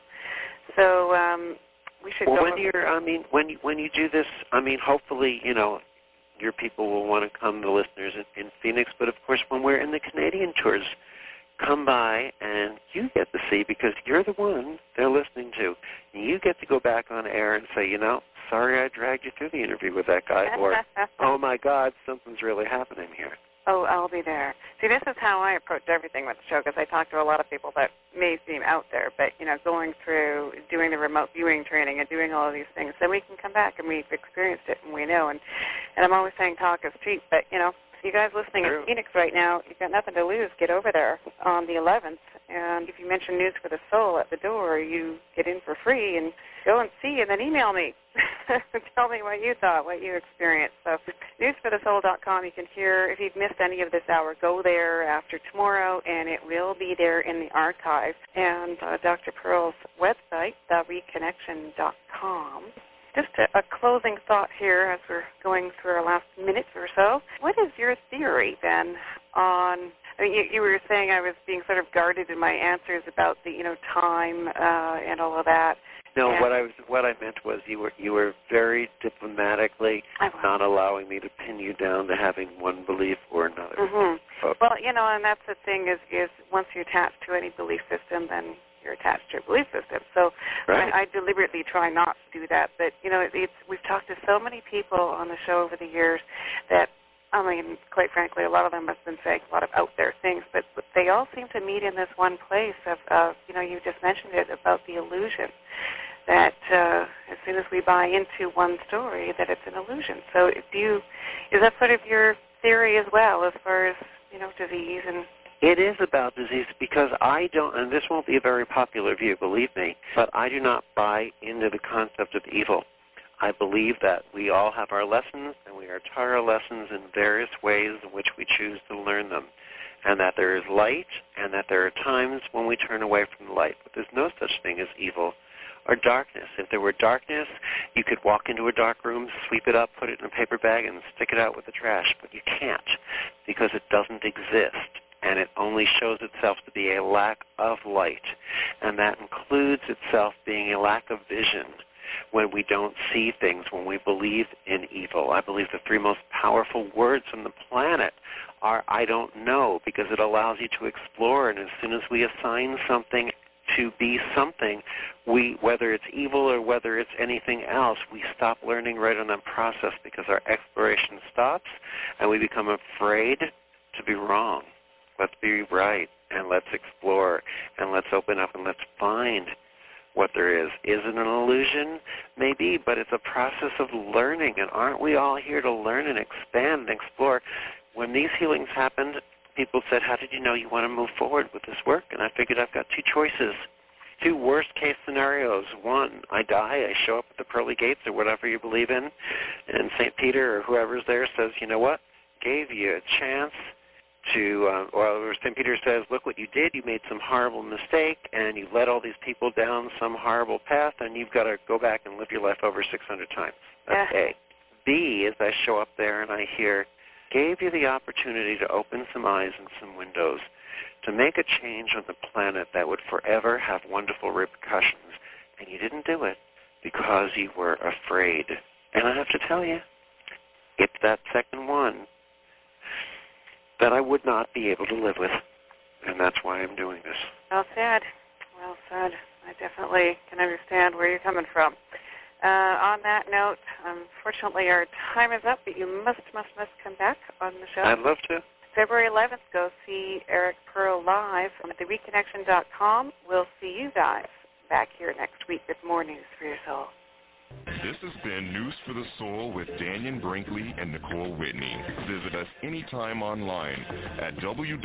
So we should. Well, go when you do this, hopefully, your people will want to come, the listeners in Phoenix. But of course, when we're in the Canadian tours, come by and you get to see, because you're the one they're listening to. You get to go back on air and say, sorry I dragged you through the interview with that guy, or, oh my God, something's really happening here. Oh, I'll be there. See, this is how I approach everything with the show, because I talk to a lot of people that may seem out there, but, going through doing the remote viewing training and doing all of these things, then we can come back and we've experienced it and we know. And I'm always saying talk is cheap, but, you guys listening in Phoenix right now, you've got nothing to lose. Get over there on the 11th. And if you mention News for the Soul at the door, you get in for free and go and see and then email me. Tell me what you thought, what you experienced. So newsforthesoul.com, you can hear, if you've missed any of this hour, go there after tomorrow, and it will be there in the archive. And Dr. Pearl's website, thereconnection.com. Just a closing thought here as we're going through our last minutes or so. What is your theory, then, on, you were saying I was being sort of guarded in my answers about the, time and all of that. No, what I meant was you were very diplomatically not allowing me to pin you down to having one belief or another. Mm-hmm. Well, and that's the thing is once you attach to any belief system, then you're attached to your belief system. So right. I deliberately try not to do that. But, we've talked to so many people on the show over the years that, quite frankly, a lot of them have been saying a lot of out there things, but they all seem to meet in this one place of you just mentioned it about the illusion that as soon as we buy into one story, that it's an illusion. So is that sort of your theory as well as far as, disease and... It is about disease because I don't, and this won't be a very popular view, believe me, but I do not buy into the concept of evil. I believe that we all have our lessons, and we are taught our lessons in various ways in which we choose to learn them, and that there is light, and that there are times when we turn away from the light. But there's no such thing as evil or darkness. If there were darkness, you could walk into a dark room, sweep it up, put it in a paper bag, and stick it out with the trash. But you can't, because it doesn't exist. And it only shows itself to be a lack of light. And that includes itself being a lack of vision when we don't see things, when we believe in evil. I believe the three most powerful words on the planet are I don't know, because it allows you to explore. And as soon as we assign something to be something, whether it's evil or whether it's anything else, we stop learning right on that process because our exploration stops and we become afraid to be wrong. Let's be right, and let's explore, and let's open up, and let's find what there is. Is it an illusion? Maybe, but it's a process of learning, and aren't we all here to learn and expand and explore? When these healings happened, people said, how did you know you want to move forward with this work? And I figured I've got two choices, two worst-case scenarios. One, I die, I show up at the pearly gates or whatever you believe in, and St. Peter or whoever's there says, you know what, gave you a chance to, or St. Peter says, look what you did. You made some horrible mistake, and you led all these people down some horrible path, and you've got to go back and live your life over 600 times. That's A. B is I show up there and I hear, gave you the opportunity to open some eyes and some windows, to make a change on the planet that would forever have wonderful repercussions, and you didn't do it because you were afraid. And I have to tell you, it's that second one that I would not be able to live with, and that's why I'm doing this. Well said. Well said. I definitely can understand where you're coming from. On that note, unfortunately our time is up, but you must come back on the show. I'd love to. February 11th, go see Eric Pearl live at thereconnection.com. We'll see you guys back here next week with more News for Your Soul. This has been News for the Soul with Daniel Brinkley and Nicole Whitney. Visit us anytime online at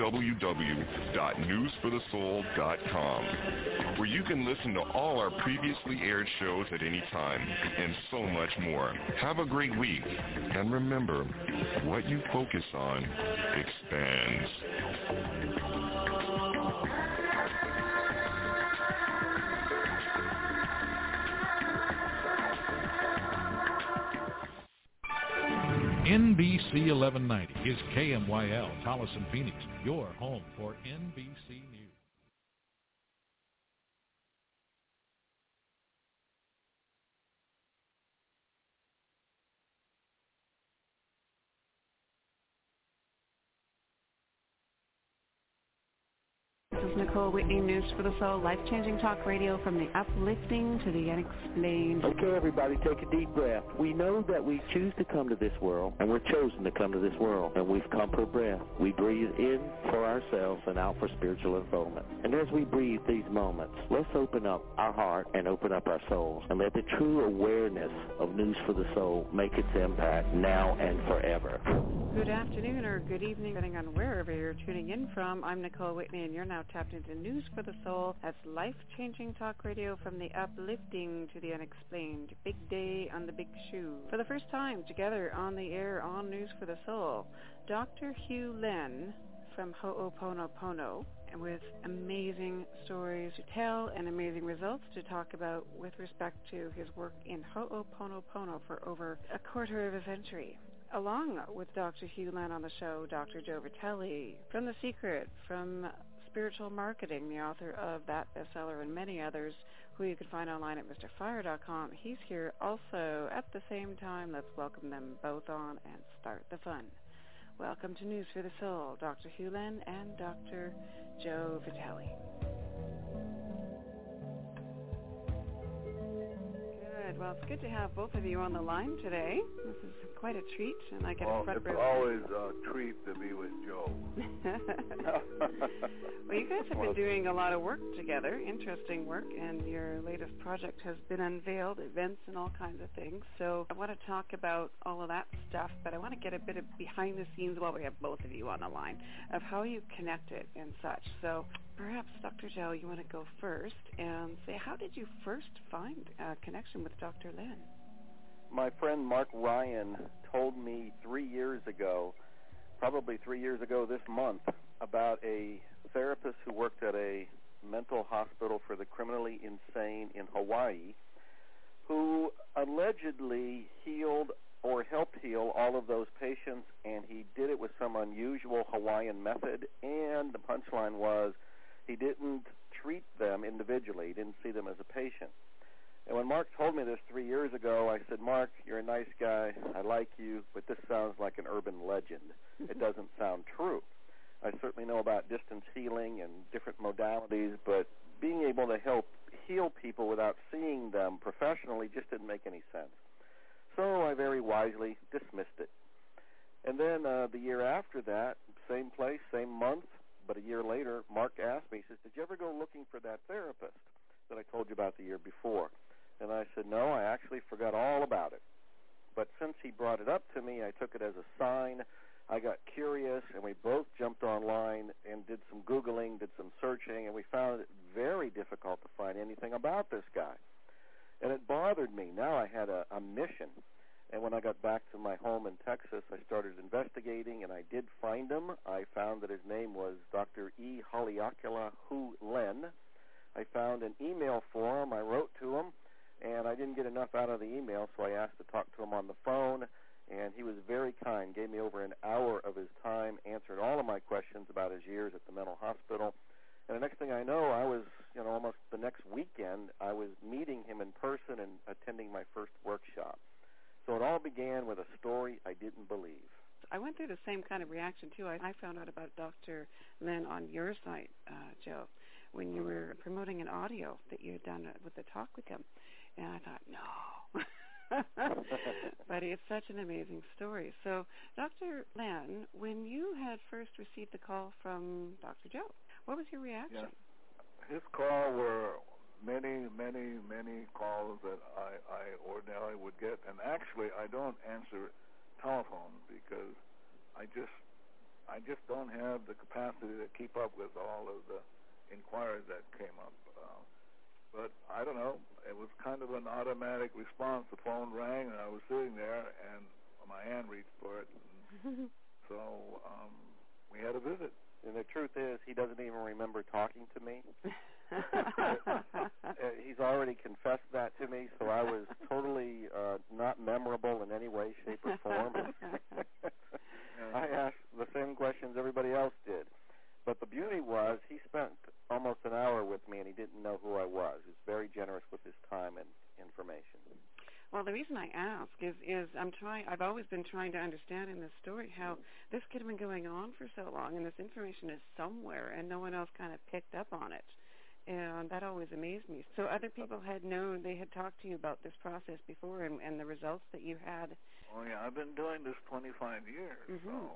www.newsforthesoul.com, where you can listen to all our previously aired shows at any time and so much more. Have a great week, and remember, what you focus on expands. NBC 1190 is KMYL, Tolleson, Phoenix, your home for NBC News. This is Nicole Whitney, News for the Soul, life-changing talk radio from the uplifting to the unexplained. Okay, everybody, take a deep breath. We know that we choose to come to this world, and we're chosen to come to this world, and we've come per breath. We breathe in for ourselves and out for spiritual unfoldment. And as we breathe these moments, let's open up our heart and open up our souls, and let the true awareness of News for the Soul make its impact now and forever. Good afternoon or good evening, depending on wherever you're tuning in from. I'm Nicole Whitney, and you're now tapped into News for the Soul. That's life-changing talk radio from the uplifting to the unexplained. Big day on the big shoe. For the first time together on the air on News for the Soul, Dr. Hugh Len from Ho'oponopono, and with amazing stories to tell and amazing results to talk about with respect to his work in Ho'oponopono for over a quarter of a century. Along with Dr. Hugh Len on the show, Dr. Joe Vitale from The Secret, from Spiritual Marketing, the author of that bestseller and many others, who you can find online at MrFire.com. He's here also at the same time. Let's welcome them both on and start the fun. Welcome to News for the Soul, Dr. Hugh Len and Dr. Joe Vitale. Good. Well, it's good to have both of you on the line today. This is quite a treat, and I get a front row. It's always a treat to be with Joe. Well, you guys have been doing a lot of work together, interesting work, and your latest project has been unveiled, events and all kinds of things. So I want to talk about all of that stuff, but I want to get a bit of behind the scenes while we have both of you on the line of how you connected and such. So perhaps, Dr. Joe, you want to go first and say, how did you first find a connection with Dr. Len? My friend Mark Ryan told me 3 years ago, probably 3 years ago this month, about a therapist who worked at a mental hospital for the criminally insane in Hawaii, who allegedly healed or helped heal all of those patients, and he did it with some unusual Hawaiian method, and the punchline was he didn't treat them individually. He didn't see them as a patient. And when Mark told me this 3 years ago, I said, Mark, you're a nice guy. I like you, but this sounds like an urban legend. It doesn't sound true. I certainly know about distance healing and different modalities, but being able to help heal people without seeing them professionally just didn't make any sense. So I very wisely dismissed it. And then the year after that, same place, same month, but a year later, Mark asked me, he says, did you ever go looking for that therapist? that I told you about the year before? And I said, no, I actually forgot all about it. But since he brought it up to me, I took it as a sign. I got curious, and we both jumped online and did some Googling, did some searching, and we found it very difficult to find anything about this guy. And it bothered me. Now I had a mission. And when I got back to my home in Texas, I started investigating, and I did find him. I found that his name was Dr. E. Haleakala Hu Len. I found an email for him. I wrote to him, and I didn't get enough out of the email, so I asked to talk to him on the phone. And he was very kind, gave me over an hour of his time, answered all of my questions about his years at the mental hospital. And the next thing I know, I was, almost the next weekend, I was meeting him in person and attending my first workshop. So it all began with a story I didn't believe. I went through the same kind of reaction, too. I found out about Dr. Len on your site, Joe, when you were promoting an audio that you had done with the talk with him. And I thought, no. But it's such an amazing story. So, Dr. Len, when you had first received the call from Dr. Joe, what was your reaction? Yeah. His call were many, many, many calls that I ordinarily would get. And actually, I don't answer telephone because I just don't have the capacity to keep up with all of the inquiries that came up. But I don't know. It was kind of an automatic response. The phone rang, and I was sitting there, and my hand reached for it. So we had a visit. And the truth is, he doesn't even remember talking to me. He's already confessed that to me, so I was totally not memorable in any way, shape, or form. I asked the same questions everybody else did. But the beauty was he spent almost an hour with me, and he didn't know who I was. He was very generous with his time and information. Well, the reason I ask is I've always been trying to understand in this story how this could have been going on for so long, and this information is somewhere, and no one else kind of picked up on it. And that always amazed me. So other people had known, they had talked to you about this process before and the results that you had. Oh, yeah, I've been doing this 25 years. So,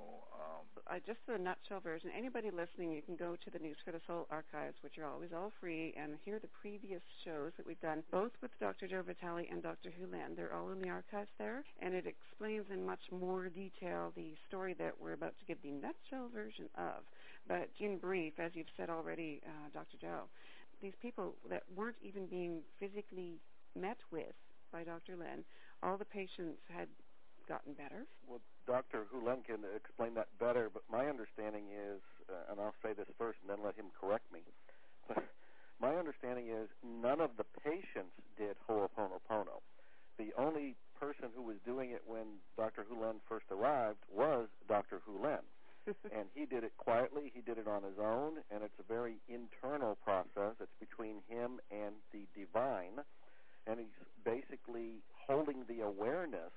just the nutshell version, anybody listening, you can go to the News for the Soul archives, which are always all free, and hear the previous shows that we've done, both with Dr. Joe Vitale and Dr. Hu Len. They're all in the archives there, and it explains in much more detail the story that we're about to give the nutshell version of. But in brief, as you've said already, Dr. Joe, these people that weren't even being physically met with by Dr. Len, all the patients had gotten better. Well, Dr. Hu Len can explain that better, but my understanding is, and I'll say this first and then let him correct me, but my understanding is none of the patients did Ho'oponopono. The only person who was doing it when Dr. Hu Len first arrived was Dr. Hu Len. And he did it quietly, he did it on his own, and it's a very internal process. It's between him and the divine, and he's basically holding the awareness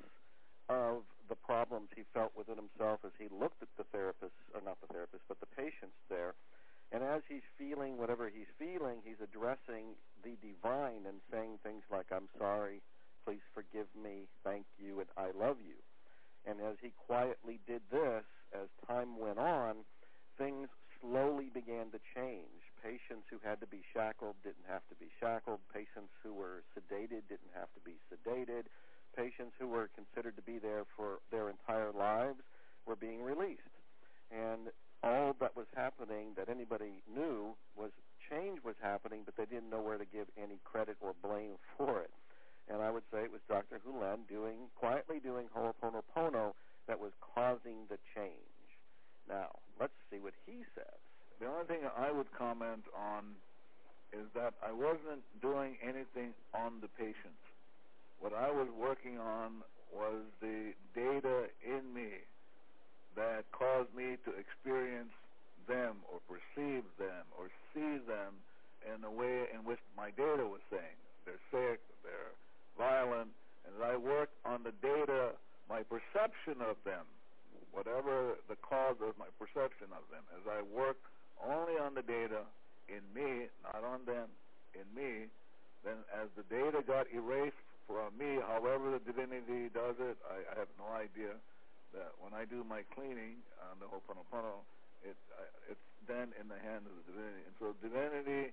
of the problems he felt within himself as he looked at the therapist, or not the therapist, but the patients there. And as he's feeling whatever he's feeling, he's addressing the divine and saying things like, I'm sorry, please forgive me, thank you, and I love you. And as he quietly did this, as time went on, things slowly began to change. Patients who had to be shackled didn't have to be shackled. Patients who were sedated didn't have to be sedated. Patients who were considered to be there for their entire lives were being released. And all that was happening that anybody knew was change was happening, but they didn't know where to give any credit or blame for it. And I would say it was Dr. Hu Len quietly doing Ho'oponopono that was causing the change. Now, let's see what he says. The only thing I would comment on is that I wasn't doing anything on the patients. What I was working on was the data in me that caused me to experience them or perceive them or see them in the way in which my data was saying. They're sick, they're violent, and as I worked on the data, my perception of them, whatever the cause of my perception of them, as I worked only on the data in me, not on them, in me, then as the data got erased from me, however the divinity does it, I have no idea. That when I do my cleaning on the Ho'oponopono, it's then in the hands of the divinity. And so divinity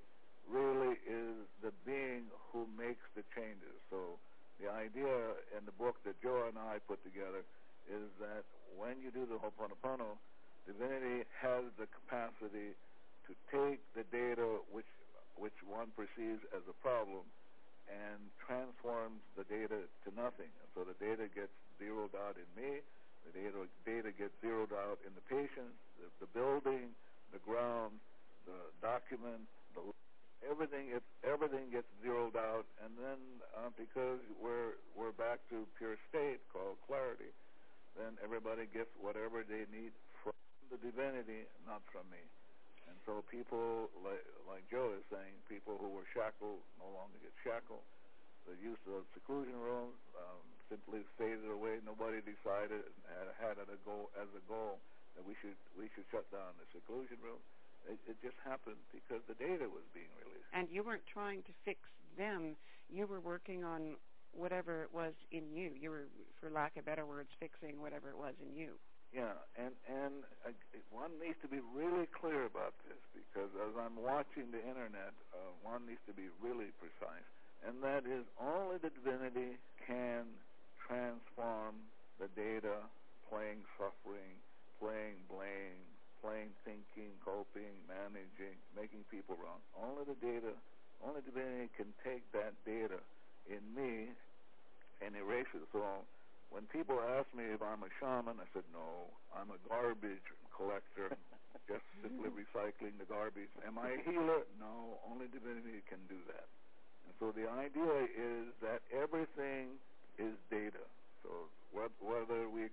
really is the being who makes the changes. So the idea in the book that Joe and I put together is that when you do the Ho'oponopono, divinity has the capacity to take the data which one perceives as a problem and transforms the data to nothing. And so the data gets zeroed out in me, the data gets zeroed out in the patient, the building, the ground, the document, everything gets zeroed out, and then because we're back to pure state called clarity, then everybody gets whatever they need from the divinity, not from me. And so people, like Joe is saying, people who were shackled no longer get shackled. The use of seclusion rooms simply faded away. Nobody decided and had it as a goal that we should shut down the seclusion room. It just happened because the data was being released. And you weren't trying to fix them. You were working on whatever it was in you. You were, for lack of better words, fixing whatever it was in you. Yeah, and one needs to be really clear about this, because as I'm watching the internet, one needs to be really precise. And that is, only the divinity can transform the data, playing suffering, playing blame, playing thinking, coping, managing, making people wrong. Only divinity can take that data in me and erase it. So when people ask me if I'm a shaman, I said, no, I'm a garbage collector, just simply recycling the garbage. Am I a healer? No, only divinity can do that. And so the idea is that everything is data. So whether we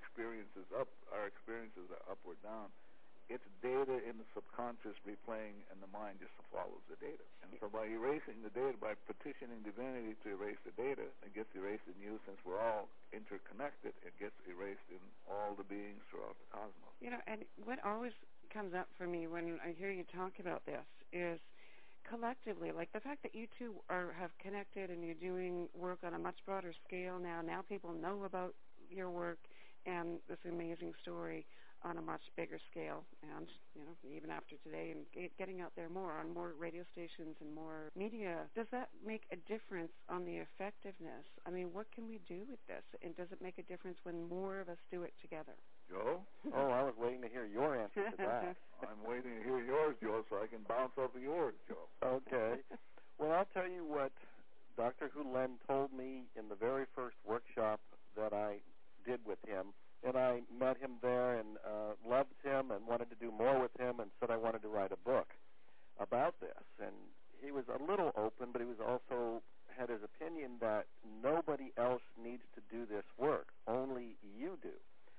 our experiences are up or down, it's data in the subconscious replaying, and the mind just follows the data. And so by erasing the data, by petitioning divinity to erase the data, it gets erased in you. Since we're all interconnected, it gets erased in all the beings throughout the cosmos. You know, and what always comes up for me when I hear you talk about this is collectively, like the fact that you two have connected and you're doing work on a much broader scale now. Now people know about your work and this amazing story on a much bigger scale, and even after today, and getting out there more on more radio stations and more media. Does that make a difference on the effectiveness? I mean, what can we do with this? And does it make a difference when more of us do it together? Joe? Oh, I was waiting to hear your answer to that. I'm waiting to hear yours, Joe, so I can bounce off of yours, Joe. Okay. Well, I'll tell you what Dr. Hulen told me in the very first workshop that I did with him. And I met him there and loved him and wanted to do more with him, and said I wanted to write a book about this. And he was a little open, but he was also had his opinion that nobody else needs to do this work. Only you do.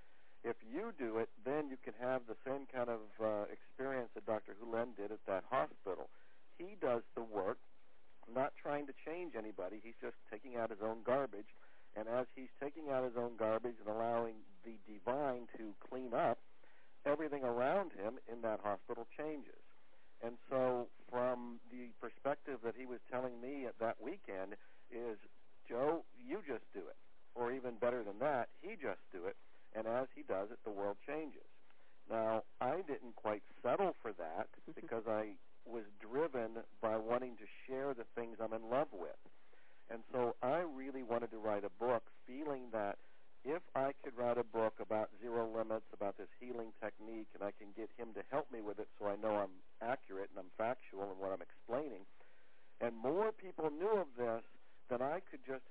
If you do it, then you can have the same kind of experience that Dr. Hulen did at that hospital. He does the work, not trying to change anybody. He's just taking out his own garbage. And as he's taking out his own garbage and allowing the divine to clean up, everything around him in that hospital changes. And so from the perspective that he was telling me at that weekend is, Joe, you just do it. Or even better than that, he just do it. And as he does it, the world changes. Now, I didn't quite settle for that because I was driven by wanting to share the things I'm in love with. And so I really wanted to write a book, feeling that if I could write a book about zero limits, about this healing technique, and I can get him to help me with it so I know I'm accurate and I'm factual in what I'm explaining, and more people knew of this, then I could just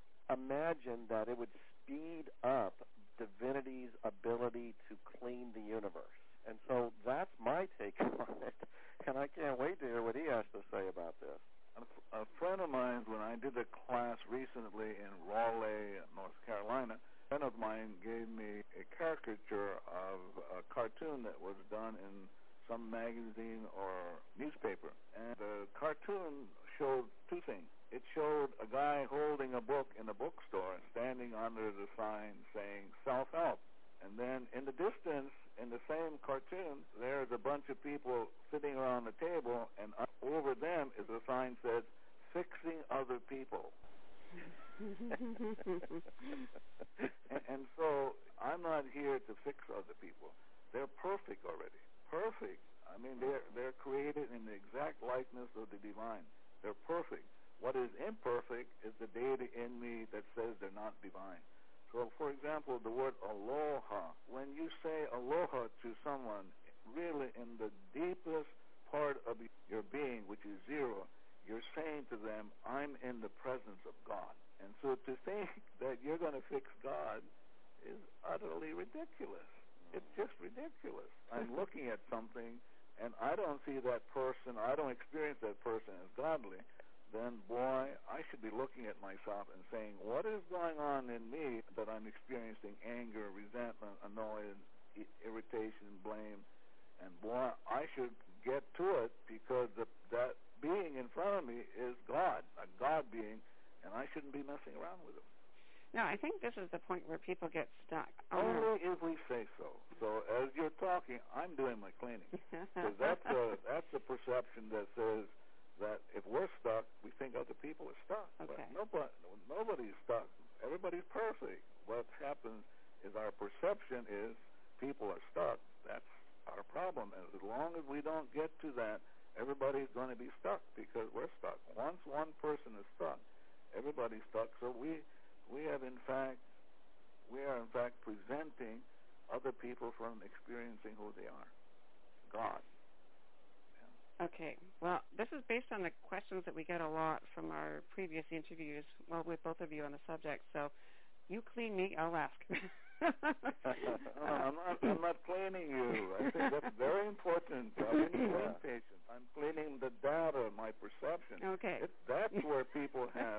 imagine that it would speed up divinity's ability to clean the universe. And so that's my take on it, and I can't wait to hear what he has to say about this. A friend of mine, when I did a class recently in Raleigh, North Carolina, a friend of mine gave me a caricature of a cartoon that was done in some magazine or newspaper. And the cartoon showed two things. It showed a guy holding a book in a bookstore, standing under the sign saying self-help. And then in the distance, in the same cartoon, there's a bunch of people sitting around the table, and over them is a sign that says, fixing other people. and so I'm not here to fix other people. They're perfect already. Perfect. I mean, they're created in the exact likeness of the divine. They're perfect. What is imperfect is the data in me that says they're not divine. So, for example, the word aloha. When you say aloha to someone, really in the deepest part of your being, which is zero, you're saying to them, I'm in the presence of God. And so to think that you're going to fix God is utterly ridiculous. It's just ridiculous. I'm looking at something, and I don't see that person, I don't experience that person as godly, then, boy, I should be looking at myself and saying, what is going on in me that I'm experiencing anger, resentment, annoyance, irritation, blame? And, boy, I should get to it because that being in front of me is God, a God being, and I shouldn't be messing around with him. No, I think this is the point where people get stuck. Only if we say so. So as you're talking, I'm doing my cleaning. Because that's a perception that says that if we're stuck, we think other people are stuck. Okay. But nobody's stuck. Everybody's perfect. What happens is our perception is people are stuck. That's our problem. And as long as we don't get to that, everybody's going to be stuck because we're stuck. Once one person is stuck, everybody's stuck. So we are in fact preventing other people from experiencing who they are. God. Okay. Well, this is based on the questions that we get a lot from our previous interviews, well, with both of you on the subject. So you clean me, I'll ask. I'm not cleaning you. I think that's very important. I didn't clean patients. I'm cleaning the data, my perception. Okay. That's where people have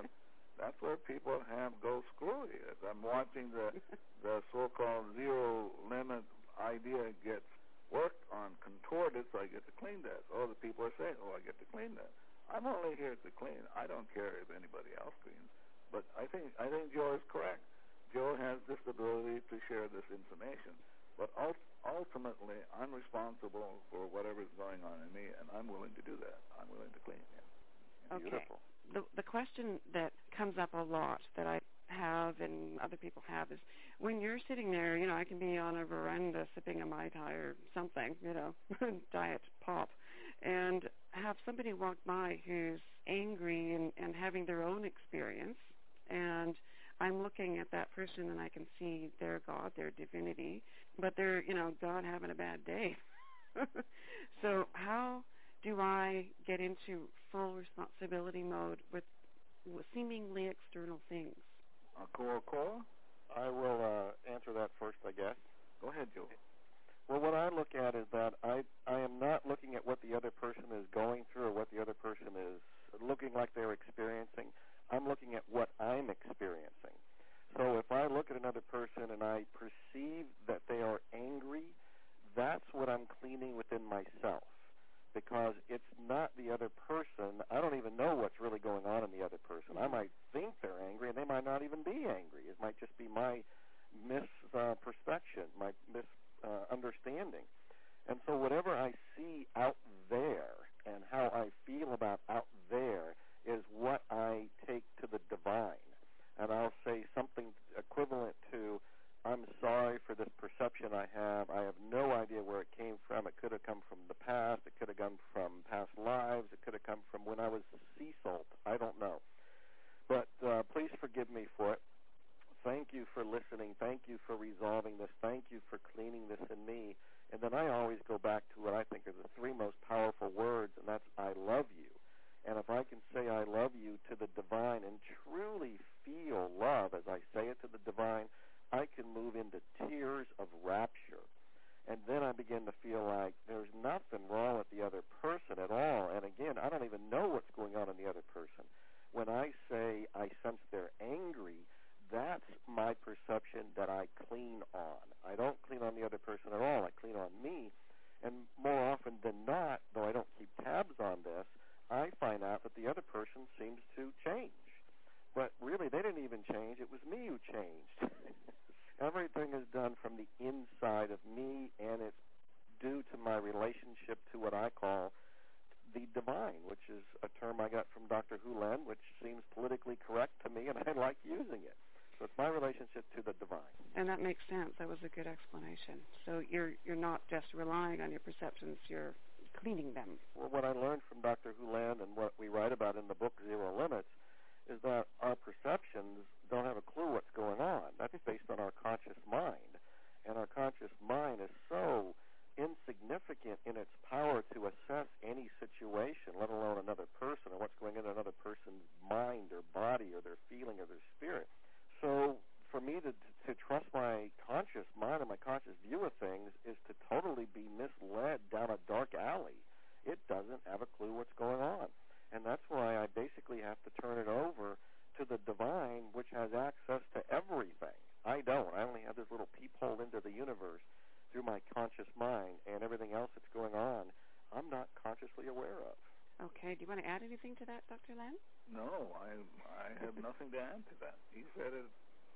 go screwy. As I'm watching the so-called zero limit idea gets worked on, contorted, so I get to clean that. So the people are saying, I get to clean that. I'm only here to clean. I don't care if anybody else cleans. But I think Joe is correct. Joe has this ability to share this information. But ultimately, I'm responsible for whatever's going on in me, and I'm willing to do that. I'm willing to clean. Yeah. Okay. Beautiful. The question that comes up a lot that I have and other people have is when you're sitting there, I can be on a veranda sipping a Mai Tai or something, diet pop, and have somebody walk by who's angry and having their own experience, and I'm looking at that person and I can see their God, their divinity, but they're, God having a bad day. So how do I get into full responsibility mode with seemingly external things? Cora? I will answer that first, I guess. Go ahead, Joe. Well, what I look at is that I am not looking at what the other person is going through or what the other person is looking like they're experiencing. I'm looking at what I'm experiencing. So if I look at another person and I perceive that they are angry, that's what I'm cleaning within myself. Because it's not the other person. I don't even know what's really going on in the other person. I might think they're angry, and they might not even be angry. It might just be my misperception, my misunderstanding. And so whatever I see out there and how I feel about out there is what I take to the divine. And I'll say something equivalent to, I'm sorry for this perception I have. I have no idea where it came from. It could have come from the past. It could have come from past lives. It could have come from when I was sea salt. I don't know. But please forgive me for it. Thank you for listening. Thank you for resolving this. Thank you for cleaning this in me. And then I always go back to what I think are the three most powerful words, and that's I love you. And if I can say I love you to the divine and truly feel love as I say it to the divine, I can move into tears of rapture. And then I begin to feel like there's nothing wrong with the other person at all. And again, I don't even know what's going on in the other person. When I say I sense they're angry, that's my perception that I clean on. I don't clean on the other person at all. I clean on me. And more often than not, though I don't keep tabs on this, I find out that the other person seems to change. But really, they didn't even change. It was me who changed. Everything is done from the inside of me, and it's due to my relationship to what I call the divine, which is a term I got from Dr. Hulen, which seems politically correct to me, and I like using it. So it's my relationship to the divine. And that makes sense. That was a good explanation. So you're not just relying on your perceptions. You're cleaning them? Well, what I learned from Dr. Hulan and what we write about in the book Zero Limits is that our perceptions don't have a clue what's going on. That's based on our conscious mind. And our conscious mind is so insignificant in its power to assess any situation, let alone another person or what's going on in another person's mind or body or their feeling or their spirit. So for me to trust my conscious mind and my conscious view of things is to totally be misled down a dark alley. It doesn't have a clue what's going on. And that's why I basically have to turn it over to the divine, which has access to everything. I don't. I only have this little peephole into the universe through my conscious mind, and everything else that's going on, I'm not consciously aware of. Okay. Do you want to add anything to that, Dr. Len? No, I have nothing to add to that. He said it.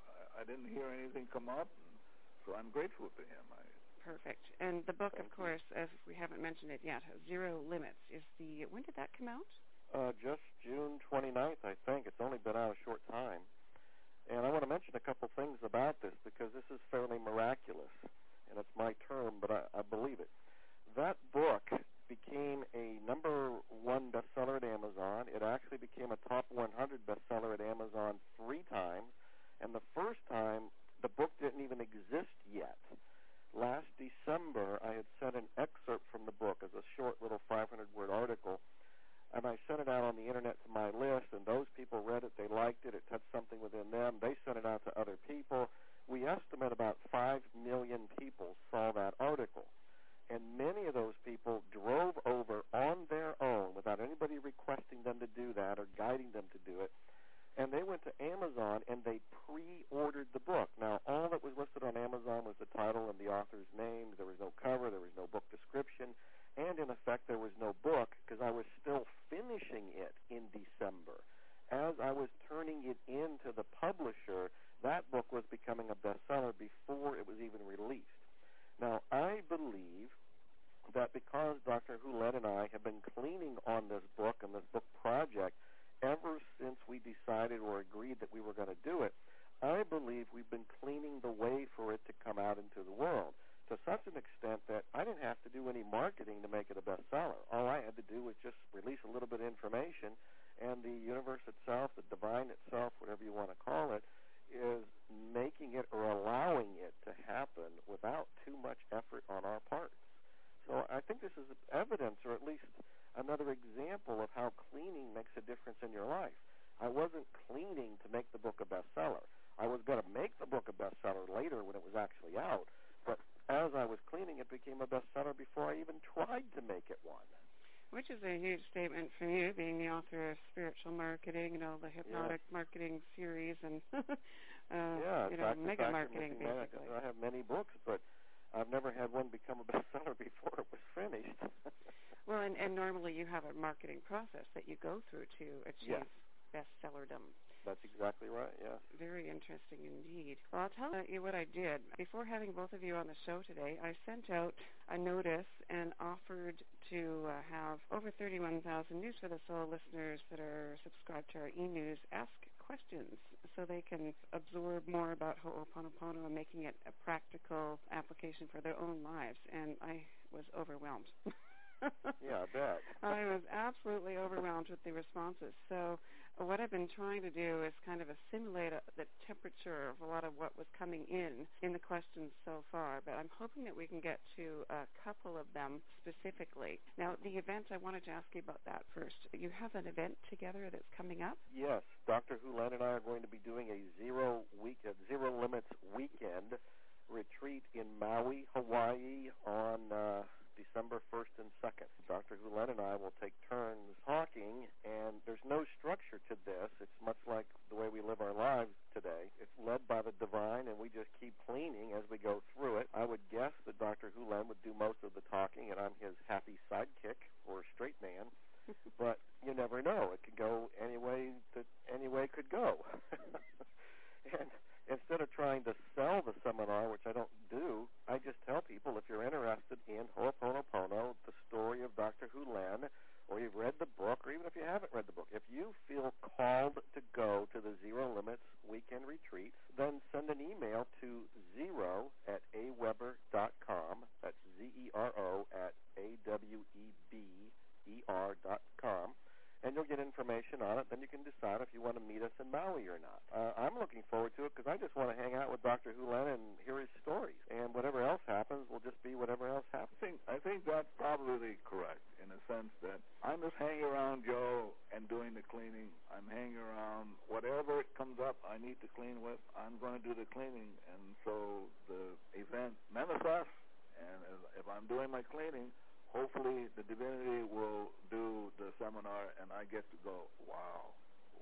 I didn't hear anything come up, so I'm grateful to him. Perfect. And the book, of course, as we haven't mentioned it yet, Zero Limits, is the... When did that come out? Just June 29th, I think. It's only been out a short time. And I want to mention a couple things about this because this is fairly miraculous, and it's my term, but I believe it. That book became a #1 bestseller at Amazon. It actually became a top 100 bestseller at Amazon 3 times, and the first time, the book didn't even exist yet. Last December, I had sent an excerpt from the book as a short little 500-word article, and I sent it out on the Internet to my list, and those people read it. They liked it. It touched something within them. They sent it out to other people. We estimate about 5 million people saw that article, and many of those people drove over on their own without anybody requesting them to do that or guiding them to do it, and they went to Amazon and they pre-ordered the book. Now, all that was listed on Amazon was the title and the author's name. There was no cover. There was no book description. And, in effect, there was no book because I was still finishing it in December. As I was turning it in to the publisher, that book was becoming a bestseller before it was even released. Now, I believe that because Dr. Hulan and I have been cleaning on this book and this book project ever since we decided or agreed that we were going to do it, I believe we've been cleaning the way for it to come out into the world to such an extent that I didn't have to do any marketing to make it a bestseller. All I had to do was just release a little bit of information, and the universe itself, the divine itself, whatever you want to call it, is making it or allowing it to happen without too much effort on our parts. So I think this is evidence, or at least another example of how cleaning makes a difference in your life. I wasn't cleaning to make the book a bestseller. I was going to make the book a bestseller later when it was actually out, but as I was cleaning, it became a bestseller before I even tried to make it one. Which is a huge statement for you, being the author of Spiritual Marketing, the Hypnotic Marketing series, and mega marketing, basically. I have many books, but I've never had one become a bestseller before it was finished. Well, and normally you have a marketing process that you go through to achieve bestsellerdom. That's exactly right, yes. Very interesting indeed. Well, I'll tell you what I did. Before having both of you on the show today, I sent out a notice and offered to have over 31,000 News for the Soul listeners that are subscribed to our e-news ask questions so they can absorb more about Ho'oponopono and making it a practical application for their own lives. And I was overwhelmed. Yeah, I bet. I was absolutely overwhelmed with the responses. So what I've been trying to do is kind of assimilate the temperature of a lot of what was coming in the questions so far. But I'm hoping that we can get to a couple of them specifically. Now, the event, I wanted to ask you about that first. You have an event together that's coming up? Yes. Dr. Hulan and I are going to be doing a Zero Limits weekend retreat in Maui, Hawaii on December 1st and 2nd. Dr. Hulan and I will take turns talking, and there's no structure to this. It's much like the way we live our lives today. It's led by the divine, and we just keep cleaning as we go through it. I would guess that Dr. Hulan would do most of the talking, and I'm his happy sidekick or straight man. But you never know. It could go any way that any way could go. And instead of trying to sell the seminar, which I don't do, I just tell people if you're interested in Ho'oponopono, the story of Dr. Hulan, or you've read the book, or even if you haven't read the book, if you feel called to go to the Zero Limits Weekend Retreat, then send an email to zero@aweber.com. That's ZERO@AWEBER.com. And you'll get information on it. Then you can decide if you want to meet us in Maui or not. I'm looking forward to it because I just want to hang out with Dr. Hulen and hear his stories. And whatever else happens will just be whatever else happens. I think that's probably correct in a sense that I'm just hanging around Joe and doing the cleaning. I'm hanging around whatever comes up I need to clean with. I'm going to do the cleaning. And so the event manifests. And if I'm doing my cleaning, hopefully the divinity will do the seminar, and I get to go, wow.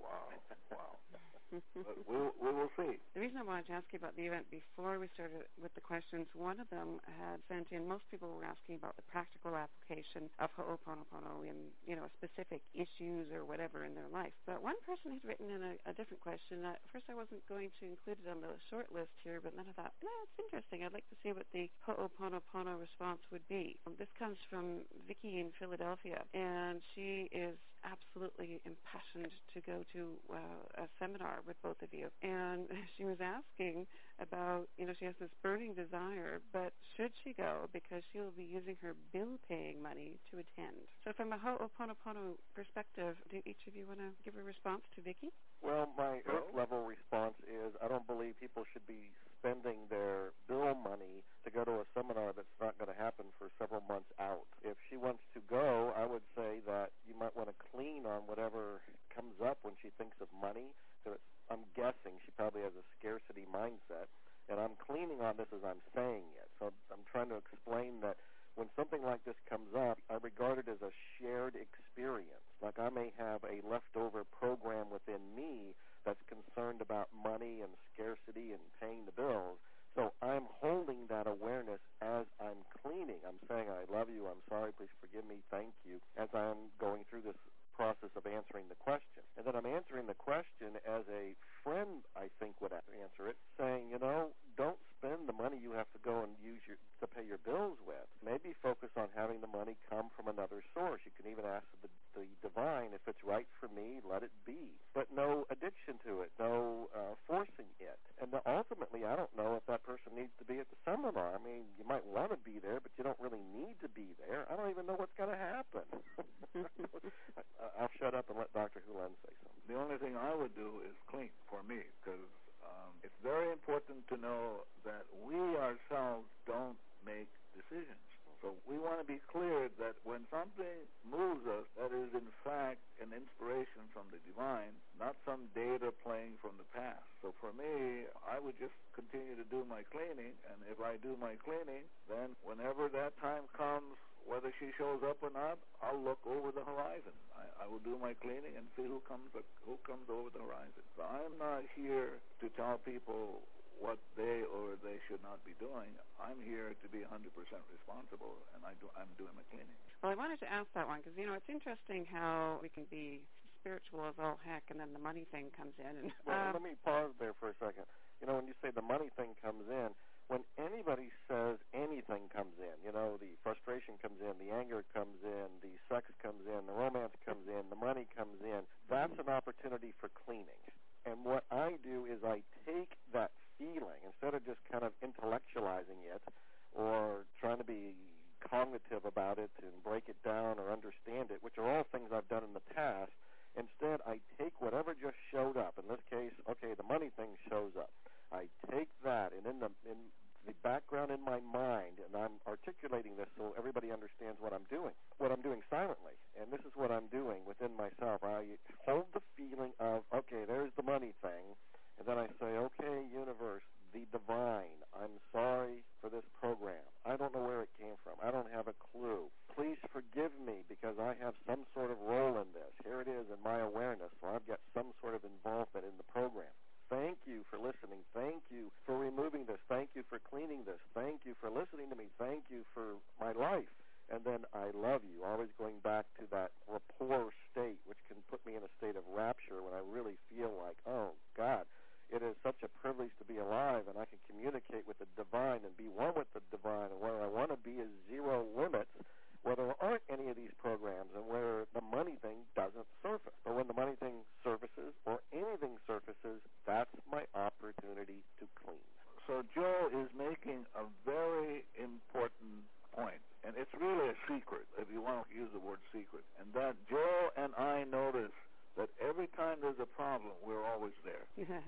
But we will see. The reason I wanted to ask you about the event before we started with the questions, one of them had sent in, most people were asking about the practical application of Ho'oponopono in, specific issues or whatever in their life. But one person had written in a different question. At first I wasn't going to include it on the short list here, but then I thought, it's interesting. I'd like to see what the Ho'oponopono response would be. This comes from Vicki in Philadelphia, and she is absolutely impassioned to go to a seminar with both of you. And she was asking about, she has this burning desire, but should she go because she will be using her bill-paying money to attend? So from a Ho'oponopono perspective, do each of you want to give a response to Vicki? Well, my Earth-level response is I don't believe people should be spending their bill money to go to a seminar that's not going to happen for several months out. If she wants to go, I would say that you might want to clean on whatever comes up when she thinks of money. So I'm guessing she probably has a scarcity mindset, and I'm cleaning on this as I'm saying it. So I'm trying to explain that when something like this comes up, I regard it as a shared experience. Like I may have a leftover program within me that's concerned about money and scarcity and paying the bills. So I'm holding that awareness as I'm cleaning. I'm saying, I love you, I'm sorry, please forgive me, thank you, as I'm going through this process of answering the question. And then I'm answering the question as a friend, I think, would answer it, saying, don't spend the money you have to go and use to pay your bills with. Maybe focus on having the money come from another source. You can even ask the divine, if it's right for me, let it be. But no addiction to it, no forcing it. And ultimately, I don't know if that person needs to be at the seminar. I mean, you might want to be there, but you don't really need to be there. I don't even know what's going to happen. I'll shut up and let Dr. Hulen say something. The only thing I would do is clean for me, because it's very important to know that we ourselves don't make decisions. So we want to be clear that when something moves us, that is in fact an inspiration from the divine, not some data playing from the past. So for me, I would just continue to do my cleaning, and if I do my cleaning, then whenever that time comes, whether she shows up or not, I'll look over the horizon. I will do my cleaning and see who comes over the horizon. So I'm not here to tell people what they or they should not be doing. I'm here to be 100% responsible, and I'm doing my cleaning. Well, I wanted to ask that one because, it's interesting how we can be spiritual as all heck, and then the money thing comes in. And, well, let me pause there for a second. When you say the money thing comes in, when anybody says anything comes in, the frustration comes in, the anger comes in, the sex comes in, the romance comes in, the money comes in, that's an opportunity for cleaning. And what I do is I take that feeling, instead of just kind of intellectualizing it or trying to be cognitive about it and break it down or understand it, which are all things I've done in the past, instead I take whatever just showed up. In this case, the money thing shows up. I take that, and in the background in my mind, and I'm articulating this so everybody understands what I'm doing silently. And this is what I'm doing within myself. I hold the feeling of, there's the money thing, and then I say, universe, the divine, I'm sorry for this program. I don't know where it came from. I don't have a clue. Please forgive me because I have some sort of role in this. Here it is in my awareness, so I've got some sort of involvement in the program. Thank you for listening. Thank you for removing this. Thank you for cleaning this. Thank you for listening to me. Thank you for my life. And then I love you, always going back to that rapport state, which can put me in a state of rapture when I really feel like, oh, God, it is such a privilege to be alive, and I can communicate with the divine and be one with the divine, and where I want to be is zero limits, where there aren't any of these programs, and where and that Joe and I notice that every time there's a problem, we're always there.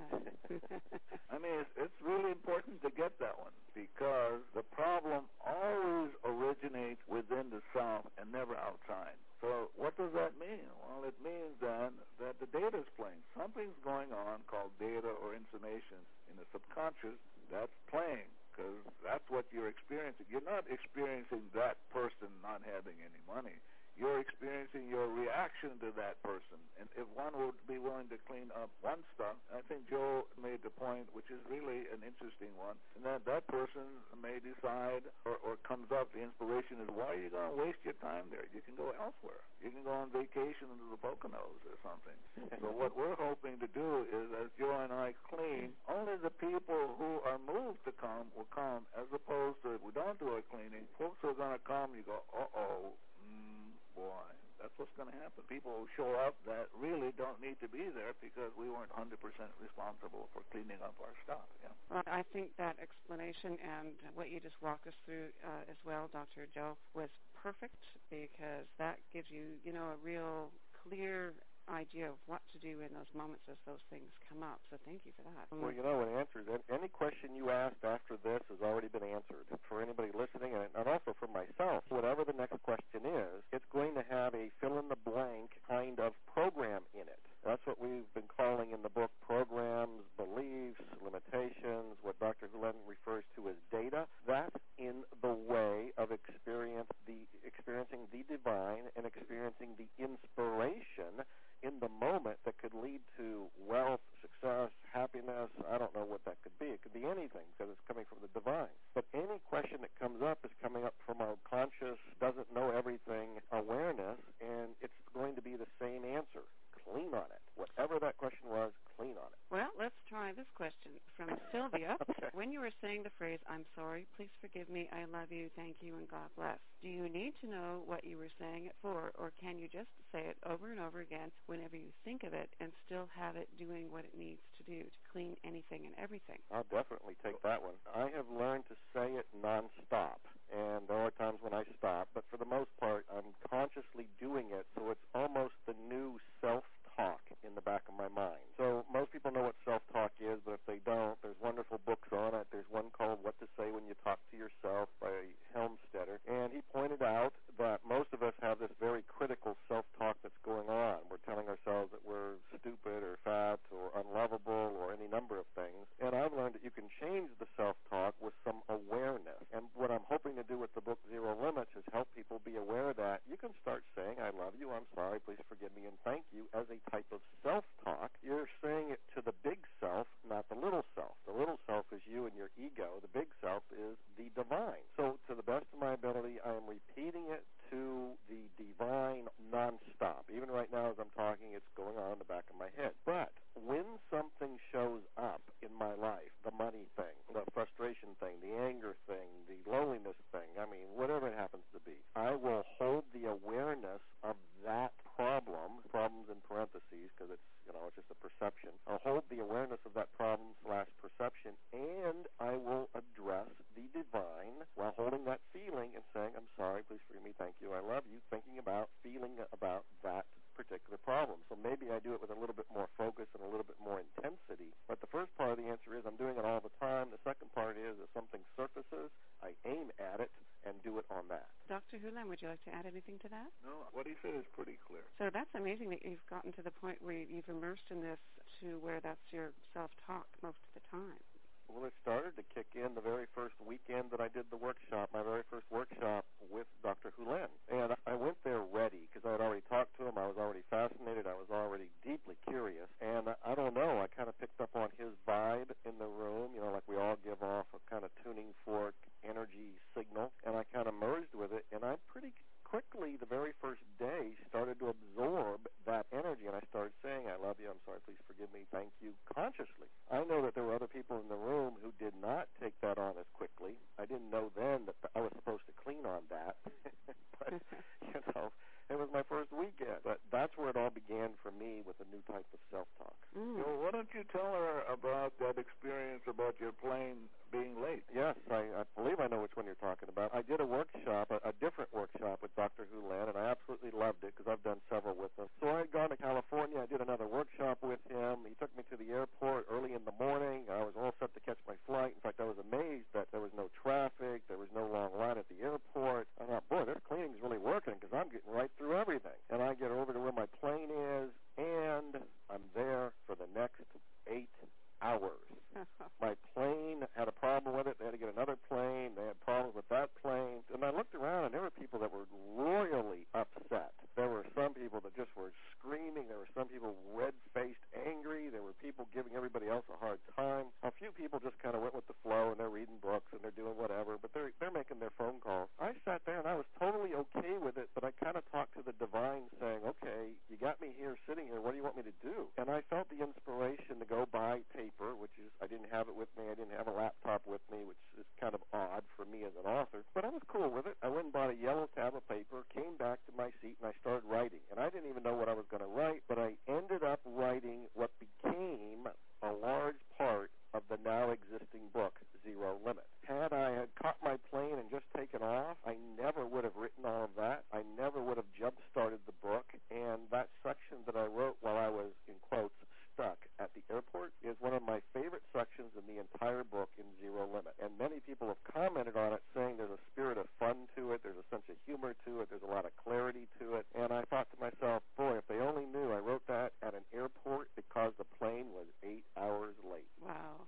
I mean, it's really important to get that one, because the problem always originates within the self and never outside. So what does that mean? Well, it means then that the data is playing. Something's going on called data or information in the subconscious that's playing, because that's what you're experiencing. You're not experiencing that person not having any money. You're experiencing your reaction to that person. And if one would be willing to clean up one stuff, I think Joe made the point, which is really an interesting one, and that person may decide or comes up, the inspiration is, why are you going to waste your time there? You can go elsewhere. You can go on vacation into the Poconos or something. So what we're hoping to do is, as Joe and I clean, only the people who are moved to come will come, as opposed to if we don't do our cleaning, folks are going to come, you go, uh-oh, boy, that's what's going to happen. People who show up that really don't need to be there because we weren't 100% responsible for cleaning up our stuff. Yeah. Well, I think that explanation and what you just walked us through as well, Dr. Joe, was perfect, because that gives you, a real clear idea of what to do in those moments as those things come up. So thank you for that. Well, it answers any question you asked after this has already been answered. For anybody listening, and also for myself, whatever the next question is, it's going to have a fill-in-the-blank kind of program in it. That's what we've been calling in the book programs, beliefs, limitations, what Dr. Hulen refers to as data. That's in the way of experiencing the divine and experiencing the inspiration in the moment that could lead to wealth, success, happiness. I don't know what that could be. It could be anything, because it's coming from the divine. But any question that comes up is coming up from our conscious, doesn't know everything awareness, and it's going to be the same answer. Clean on it. Whatever that question was, clean on it. Well, let's try this question from Sylvia. Okay. When you were saying the phrase, I'm sorry, please forgive me, I love you, thank you, and God bless, do you need to know what you were saying it for, or can you just say it over and over again whenever you think of it and still have it doing what it needs to do to clean anything and everything? I'll definitely take that one. I have learned to say it nonstop, and there are times when I stop, but for the most part, I'm consciously doing it, so it's almost the new self-talk in the back of my mind. So most people know what self-talk is, but if they don't, there's wonderful books on it. There's one called What to Say When You Talk to Yourself by Helmstetter, and he pointed out that most of us have this very critical self-talk that's going on. We're telling ourselves that we're stupid or fat or unlovable or any number of things, and I've learned that you can change the self-talk with some awareness. And what I'm hoping to do with the book Zero Limits is help people be aware that you can start saying, I love you, I'm sorry, please forgive me, and thank you as a type of self-talk. You're saying it to the big self, not the little self. The little self is you and your ego. The big self is the divine. So to the best of my ability, I am repeating it to the divine nonstop. Even right now as I'm talking, it's going on in the back of my head. But when something shows up in my life, the money thing, the frustration thing, the anger thing, the loneliness thing, whatever it happens to be, I will hold the awareness of that problems in parentheses, because it's just a perception. I'll hold the awareness of that problem/perception, and I will address the divine while holding that feeling and saying, I'm sorry, please forgive me, thank you, I love you, feeling about that particular problem. So maybe I do it with a little bit more focus and a little bit more intensity. But the first part of the answer is I'm doing it all the time. The second part is if something surfaces, I aim at it and do it on that. Dr. Hulen, would you like to add anything to that? No, what he said is pretty clear. So that's amazing that you've gotten to the point where you've immersed in this to where that's your self-talk most of the time. Well, it started to kick in the very first weekend that I did the workshop, my very first workshop with Dr. Hulen. And I went there ready because I had already talked to him. I was already fascinated. I was already deeply curious. And I don't know, I kind of picked up on his vibe in the room, like we all give off a kind of tuning fork energy signal. And I kind of merged with it. And I pretty quickly, the very first day, started to absorb that energy, and I started saying, I love you, I'm sorry, please forgive me, thank you, consciously. I know that there were other people in the room who did not take that on as quickly. I didn't know then that I was supposed to clean on that. But, it was my first weekend. But that's where it all began for me with a new type of self-talk. So why don't you tell her about that experience about your plane being late? Yes, I believe I know which one you're talking about. I did a workshop, a different workshop with Dr. Hulan, and I absolutely loved it because I've done several with him. So I had gone to California. I did another workshop with him. He took me to the airport early in the morning. I was all set to catch my flight. In fact, I was amazed that there was no traffic. There was no long line at the airport. I thought, boy, this cleaning's really working because I'm getting right through everything. And I get over to where my plane is, and I'm there for the next 8 hours. My plane had a problem with it. They had to get another plane. They had problems with that plane. And I looked around, and there were people that were royally upset. There were some people that just were screaming. There were some people red-faced angry. There were people giving everybody else a hard time. A few people just kind of went with the flow, and they're reading books, and they're doing whatever, but they're making their phone calls. I sat there, and I was totally okay with it, but I kind of talked to the divine saying, okay, you got me here, sitting here. What do you want me to do? And I felt the inspiration to go buy paper, which is, I didn't have it with me. I didn't have a laptop with me, which is kind of odd for me as an author. But I was cool with it. I went and bought a yellow tab of paper, came back to my seat, and I started writing. And I didn't even know what I was going to write, but I ended up writing what became a large part of the now existing book, Zero Limit. Had I had caught my plane and just taken off, I never would have written all of that. I never would have jump-started the book. And that section that I wrote while I was, in quotes, stuck at the airport is one of my favorite sections in the entire book in Zero Limit. And many people have commented on it saying there's a spirit of fun to it, there's a sense of humor to it, there's a lot of clarity to it. And I thought to myself, boy, if they only knew I wrote that at an airport because the plane was 8 hours late. Wow.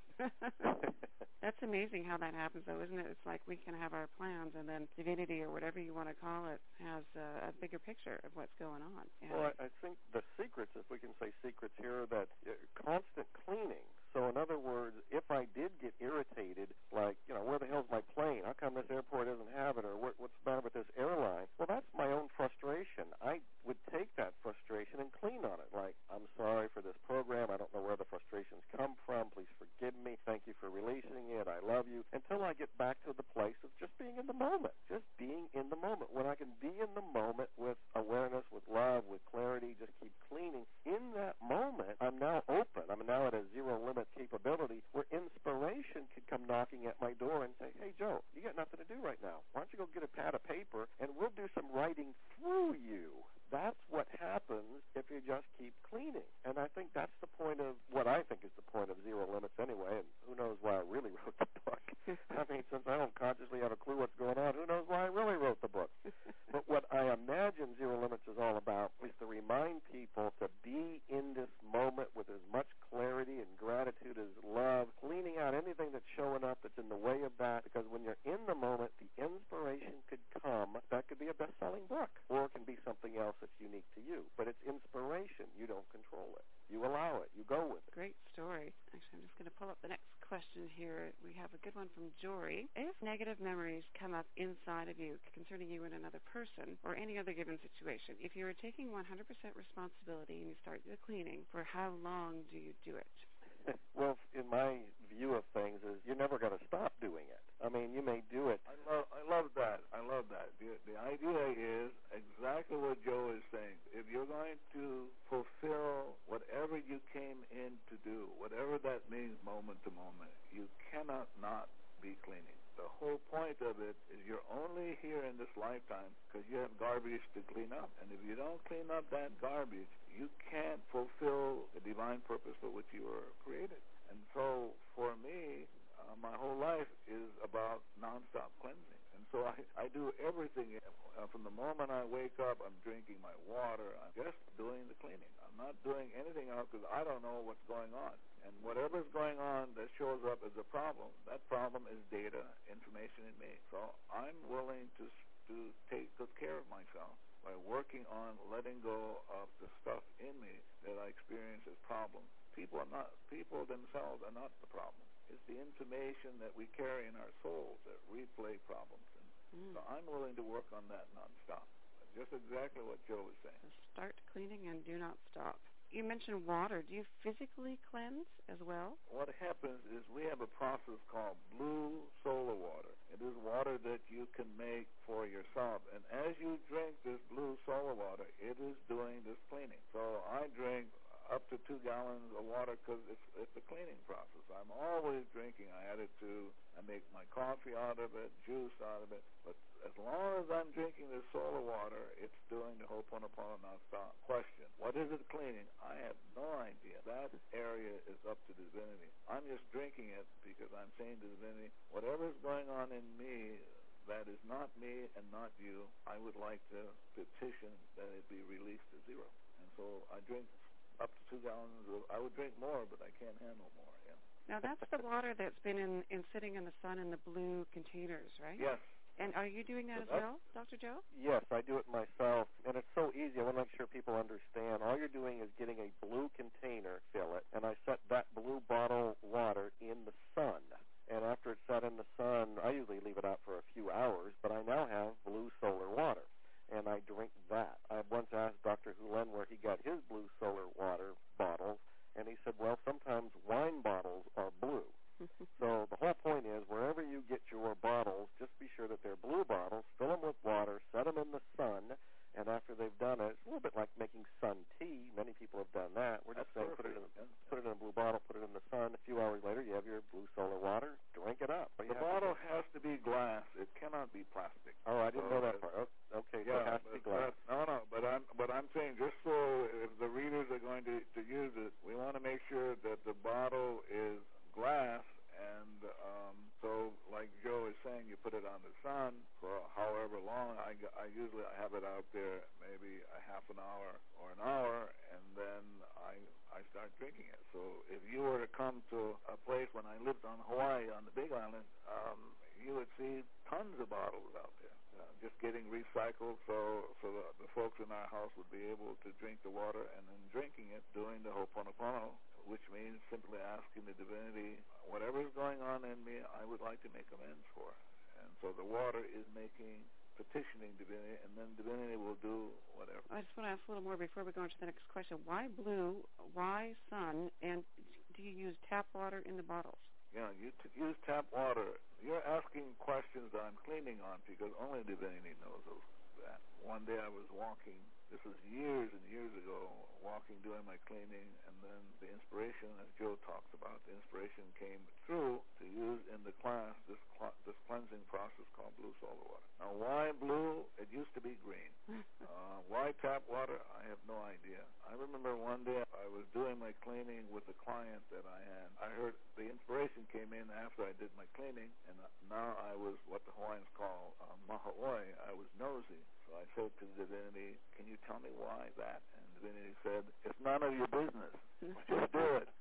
That's amazing how that happens, though, isn't it? It's like we can have our plans, and then divinity, or whatever you want to call it, has a bigger picture of what's going on. Yeah. Well, I think the secrets, if we can say secrets here, that constant cleaning. So in other words, if I did get irritated, like, where the hell's my plane? How come this airport doesn't have it? Or what's the matter with this airline? Well, that's my own frustration. I would take that frustration and clean on it. Like, I'm sorry for this program. I don't know where the frustrations come from. Please forgive me. Thank you for releasing it. I love you. Until I get back to the place of just being in the moment. Just being in the moment. When I can be in the moment with awareness, with love, with clarity, just keep cleaning. In that moment, I'm now open. I'm now at a zero limit capability where inspiration could come knocking at my door and say, hey, Joe, you got nothing to do right now. Why don't you go get a pad of paper and we'll do some writing through you. That's what happens if you just keep cleaning. And I think that's the point of what I think is the point of Zero Limits anyway, and who knows why I really wrote the book. I mean, since I don't consciously have a clue what's going on, who knows why I really wrote the book. But what I imagine Zero Limits is all about is to remind people to be in this moment with as much clarity and gratitude as love, cleaning out anything that's showing up that's in the way of that, because when you're in the moment, the inspiration could come. That could be a best-selling book, or it can be something else that's unique to you. But it's inspiration. You don't control it. You allow it. You go with it. Great story. Actually, I'm just going to pull up the next question here. We have a good one from Jory. If negative memories come up inside of you concerning you and another person or any other given situation, if you are taking 100% responsibility and you start the cleaning, for how long do you do it? Well, in my view of things, is you're never going to stop doing it. I mean, you may do it. I love that. The idea is exactly what Joe is saying. If you're going to fulfill whatever you came in to do, whatever that means moment to moment, you cannot not be cleaning. The whole point of it is you're only here in this lifetime because you have garbage to clean up. And if you don't clean up that garbage, you can't fulfill the divine purpose for which you were created. And so for me, my whole life is about nonstop cleansing. And so I do everything. From the moment I wake up, I'm drinking my water. I'm just doing the cleaning. I'm not doing anything else because I don't know what's going on. And whatever's going on that shows up as a problem, that problem is data, information in me. So I'm willing to take good care of myself by working on letting go of the stuff in me that I experience as problems. People themselves are not the problem. It's the information that we carry in our souls that replay problems. And so I'm willing to work on that nonstop. Just exactly what Joe was saying. So start cleaning and do not stop. you mentioned water. Do you physically cleanse as well? What happens is we have a process called blue solar water. It is water that you can make for yourself. And as you drink this blue solar water, it is doing this cleaning. So I drink up to 2 gallons of water because it's a cleaning process. I'm always drinking. I make my coffee out of it, juice out of it. But as long as I'm drinking this solar water, it's doing the Ho'oponopono nonstop. Question, what is it cleaning? I have no idea. That area is up to divinity. I'm just drinking it because I'm saying to divinity, whatever's going on in me that is not me and not you, I would like to petition that it be released to zero. And so I drink up to 2 gallons. I would drink more, but I can't handle more. Yeah. Now that's the water that's been in sitting in the sun in the blue containers, right? Yes. And are you doing that as well, Dr. Joe? Yes, I do it myself, and it's so easy. I want to make sure people understand. All you're doing is getting a blue container, fill it, and I set that blue bottle water in the sun. And after it's set in the sun, I usually leave it out for a few hours, but I now have blue solar water, and I drink that. I once asked Dr. Hulen where he got his blue solar water bottles, and he said, well, sometimes wine bottles are blue. So the whole point is, wherever you get your bottles, just be sure that they're blue bottles, fill them with water, set them in the sun, and after they've done it, it's a little bit like making sun tea. Many people have done that. We're just saying put it in a blue bottle, put it in the sun. A few hours later, you have your blue solar water. Drink it up. The bottle has to be glass. It cannot be plastic. Oh, I didn't know that part. Okay, so it has to be glass. But I'm saying just so if the readers are going to use it, we want to make sure that the bottle is glass, and so like Joe is saying, you put it on the sun for however long. I usually have it out there maybe a half an hour or an hour, and then I start drinking it. So if you were to come to a place when I lived on Hawaii on the Big Island, you would see tons of bottles out there. Just getting recycled, so the folks in our house would be able to drink the water, and then drinking it, doing the Ho'oponopono, which means simply asking the divinity, whatever is going on in me, I would like to make amends for. And so the water is petitioning divinity, and then divinity will do whatever. I just want to ask a little more before we go on to the next question. Why blue? Why sun? And do you use tap water in the bottles? Yeah, you use tap water. You're asking questions that I'm cleaning on because only divinity knows that. One day I was walking, this was years and years ago, walking, doing my cleaning, and then the inspiration, as Joe talks about, the inspiration came through to use in the class this cleansing process called blue solar water. Now, why blue? It used to be green. Why tap water? I have no idea. I remember one day I was doing my cleaning with a client that I had. I heard the inspiration came in after I did my cleaning, and now I was what the Hawaiians call maha'oi. I was nosy. So I said to divinity, can you tell me why that? And divinity said, it's none of your business. Just do it.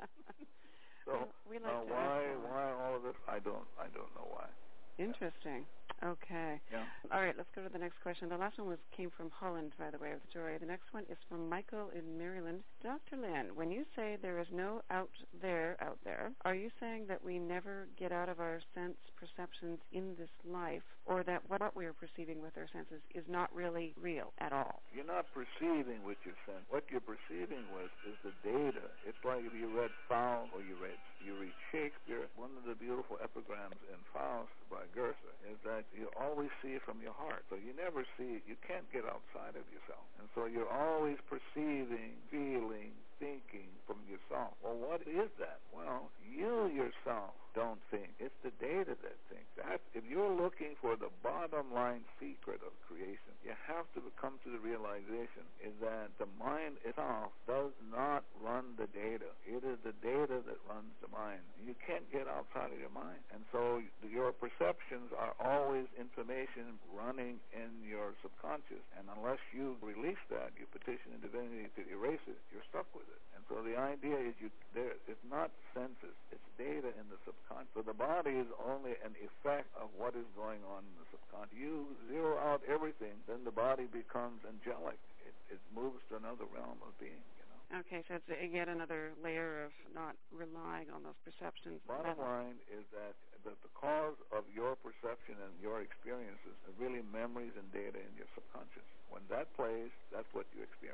So we like why all of this? I don't know why. Interesting. Okay. Yeah. All right, let's go to the next question. The last one came from Holland, by the way, of the story. The next one is from Michael in Maryland. Dr. Lynn, when you say there is no out there, are you saying that we never get out of our sense perceptions in this life, or that what we are perceiving with our senses is not really real at all? You're not perceiving with your sense. What you're perceiving with is the data. It's like if you read Faust or you read Shakespeare. One of the beautiful epigrams in Faust by Goethe is that you always see it from your heart. So you never see it. You can't get outside of yourself. And so you're always perceiving, feeling, thinking from yourself. Well, what is that? Well, you yourself don't think. It's the data that thinks. If you're looking for the bottom line secret of creation, you have to come to the realization is that the mind itself does not run the data. It is the data that runs the mind. You can't get outside of your mind. And so your perceptions are always information running in your subconscious. And unless you release that, you petition the divinity to erase it, you're stuck with it. And so the idea is it's not senses, it's data in the subconscious. So the body is only an effect of what is going on in the subconscious. You zero out everything, then the body becomes angelic. It moves to another realm of being. Okay, so it's yet another layer of not relying on those perceptions. Bottom line is that the cause of your perception and your experiences are really memories and data in your subconscious. When that plays, that's what you experience. You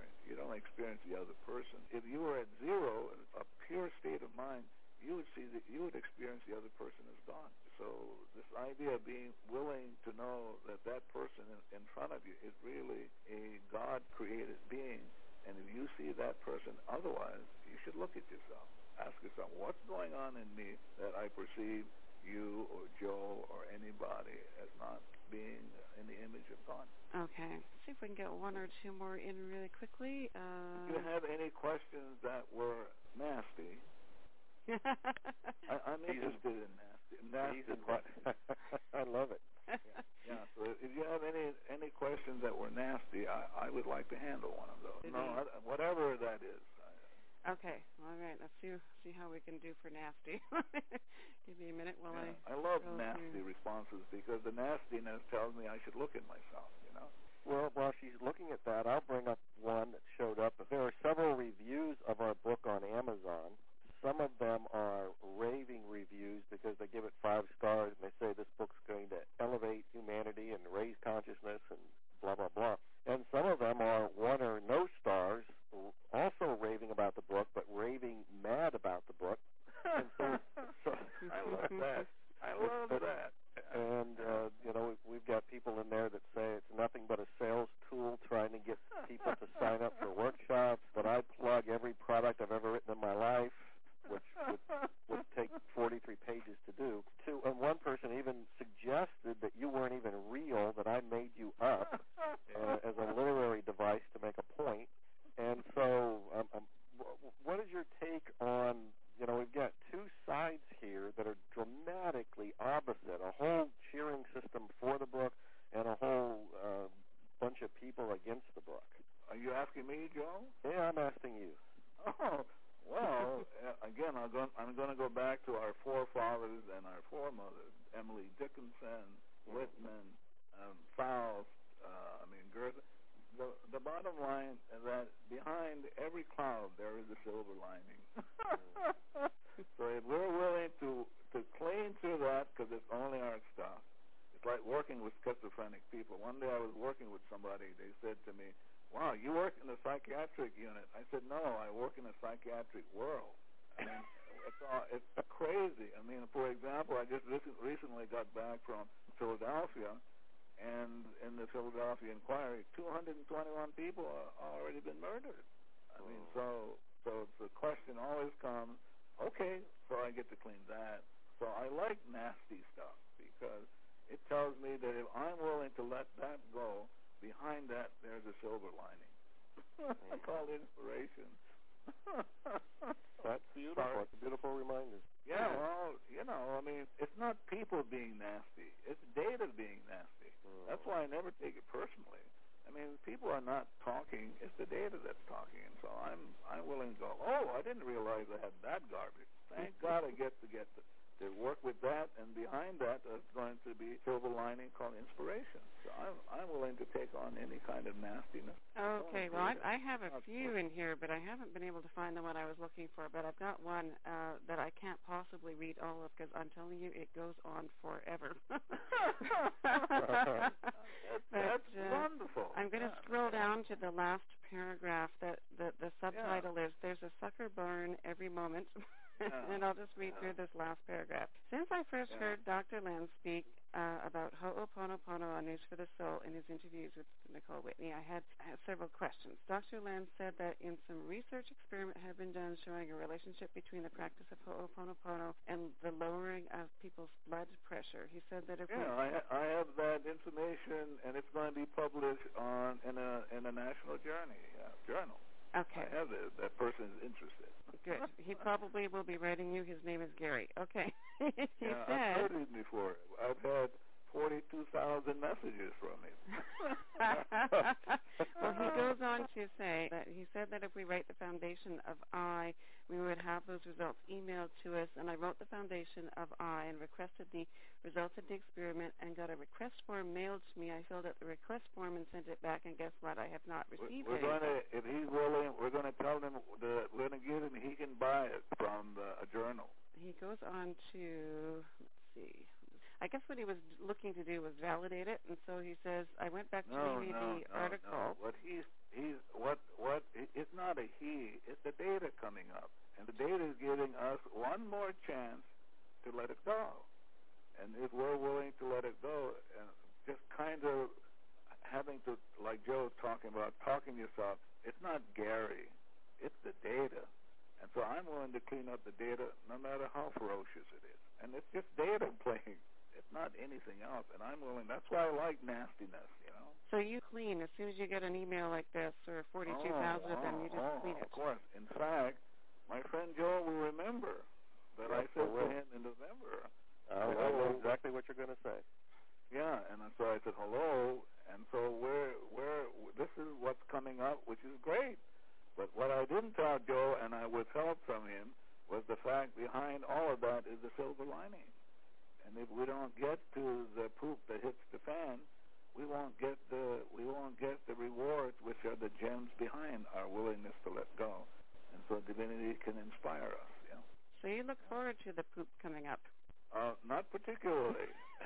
don't experience the other person. If you were at zero, a pure state of mind, you would experience the other person as gone. So this idea of being willing to know that that person in front of you is really a God-created being, and if you see that person otherwise, you should look at yourself. Ask yourself, what's going on in me that I perceive you or Joe or anybody as not being in the image of God? Okay. Let's see if we can get one or two more in really quickly. If you have any questions that were nasty, I'm interested in nasty questions. I love it. Yeah. So if you have any questions that were nasty, I would like to handle one of those. No, whatever that is. Okay. All right. Let's see how we can do for nasty. Give me a minute while I love nasty responses because the nastiness tells me I should look at myself. Well, while she's looking at that, I'll bring up one that showed up. There are several reviews of our book on Amazon. Some of them are raving reviews because they give it 5 stars and they say this book's going to elevate humanity and raise consciousness and blah, blah, blah. And some of them are 1 or no stars, also raving about the book, but raving mad about the book. And so I love that. I love that. And, we've got people in there that say it's nothing but a sales tool trying to get people to sign up for workshops, that I plug every product I've ever written in my life, which would take 43 pages to do. And one person even suggested that you weren't even real, that I made you up as a literary device to make a point. And so what is your take on, we've got 2 sides here that are dramatically opposite, a whole cheering system for the book and a whole bunch of people against the book. Are you asking me, Joe? Yeah, I'm asking you. Oh, well, again, I'm going to go back to our forefathers and our foremothers, Emily Dickinson, Whitman, Faust, Goethe. The bottom line is that behind every cloud there is a silver lining. So if we're willing to cling to that, because it's only our stuff, it's like working with schizophrenic people. One day I was working with somebody. They said to me, "Wow, you work in the psychiatric unit." I said, "No, I work in a psychiatric world." It's crazy. For example, I just recently got back from Philadelphia, and in the Philadelphia Inquiry, 221 people are already been murdered. So the question always comes, okay, so I get to clean that. So I like nasty stuff because it tells me that if I'm willing to let that go, behind that there's a silver lining. I call it inspiration. That's beautiful. Sorry. It's a beautiful reminder. Yeah, well, it's not people being nasty. It's data being nasty. That's why I never take it personally. People are not talking. It's the data that's talking. And so I'm willing to go, oh, I didn't realize I had that garbage. Thank God I get to work with that, and behind that there's going to be silver lining called inspiration. So I'm willing to take on any kind of nastiness. Okay, well, I have a few in here, but I haven't been able to find the one I was looking for. But I've got one that I can't possibly read all of because I'm telling you, it goes on forever. That's wonderful. I'm going to scroll down to the last paragraph. That the subtitle is "There's a sucker burn every moment." And I'll just read through this last paragraph. Since I first heard Dr. Lenz speak about Ho'oponopono on News for the Soul in his interviews with Nicole Whitney, I had several questions. Dr. Lenz said that some research experiment had been done showing a relationship between the practice of Ho'oponopono and the lowering of people's blood pressure. He said that if I have that information, and it's going to be published in a national journal. Okay. I have it. That person is interested. Good. He probably will be writing you. His name is Gary. Okay. I've heard him before. I've had 42,000 messages from him. Well, he goes on to say that he said that if we write the foundation of I, we would have those results emailed to us. And I wrote the foundation of I and requested the results of the experiment and got a request form mailed to me. I filled out the request form and sent it back, and guess what? I have not received it. If he's willing, we're going to tell him that we're going to give him, he can buy it from a journal. He goes on to, let's see, I guess what he was looking to do was validate it, and so he says, I went back to read the article. No. What not a he. It's the data coming up. And the data is giving us one more chance to let it go. And if we're willing to let it go, and just kind of having to, like Joe talking about, talking yourself, it's not Gary. It's the data. And so I'm willing to clean up the data no matter how ferocious it is. And it's just data playing. It's not anything else. And I'm willing. That's why I like nastiness, you know. So you clean. As soon as you get an email like this or 42,000 of them, you just clean it. Of course. In fact, my friend Joe will remember that I said to him in November. I know exactly what you're going to say. Yeah, and so I said hello, and so this is what's coming up, which is great. But what I didn't tell Joe, and I withheld from him, was the fact behind all of that is the silver lining. And if we don't get to the poop that hits the fan, we won't get the rewards, which are the gems behind our willingness to let go. And so divinity can inspire us. You know? So you look forward to the poop coming up? Not particularly.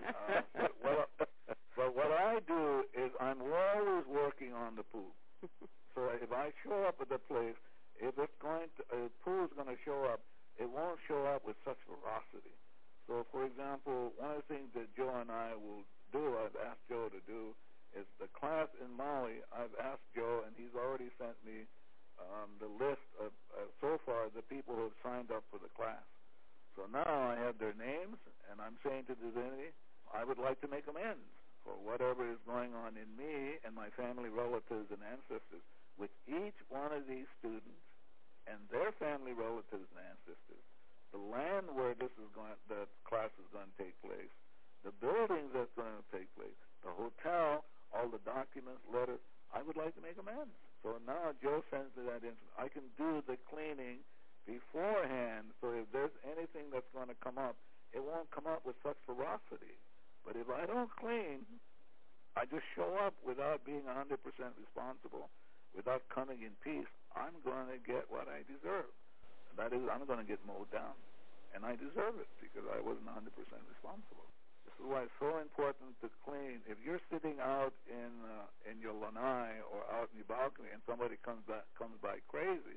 But what I do is I'm always working on the poop. So if I show up at the place, if poo is going to show up, it won't show up with such ferocity. So, for example, one of the things that Joe and I will do, I've asked Joe to do, is the class in Mali. I've asked Joe, and he's already sent me the list of, so far, the people who have signed up for the class. So now I have their names, and I'm saying to divinity, I would like to make amends for whatever is going on in me and my family, relatives, and ancestors with each one of these students and their family, relatives, and ancestors, the land where the class is going to take place, the buildings that's going to take place, the hotel, all the documents, letters. I would like to make amends. So now Joe sends me that in. I can do the cleaning beforehand, so if there's anything that's going to come up, it won't come up with such ferocity. But if I don't clean, I just show up without being 100% responsible, without coming in peace, I'm going to get what I deserve. That is, I'm going to get mowed down. And I deserve it because I wasn't 100% responsible. This is why it's so important to clean. If you're sitting out in your lanai or out in your balcony and somebody comes by crazy,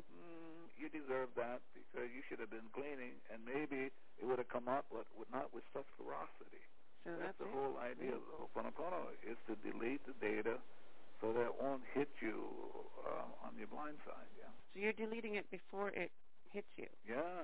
you deserve that because you should have been cleaning, and maybe it would have come up, but not with such ferocity. So that's the whole idea of Ho'oponopono, is to delete the data so that it won't hit you on your blind side. Yeah. So you're deleting it before it hits you. Yeah,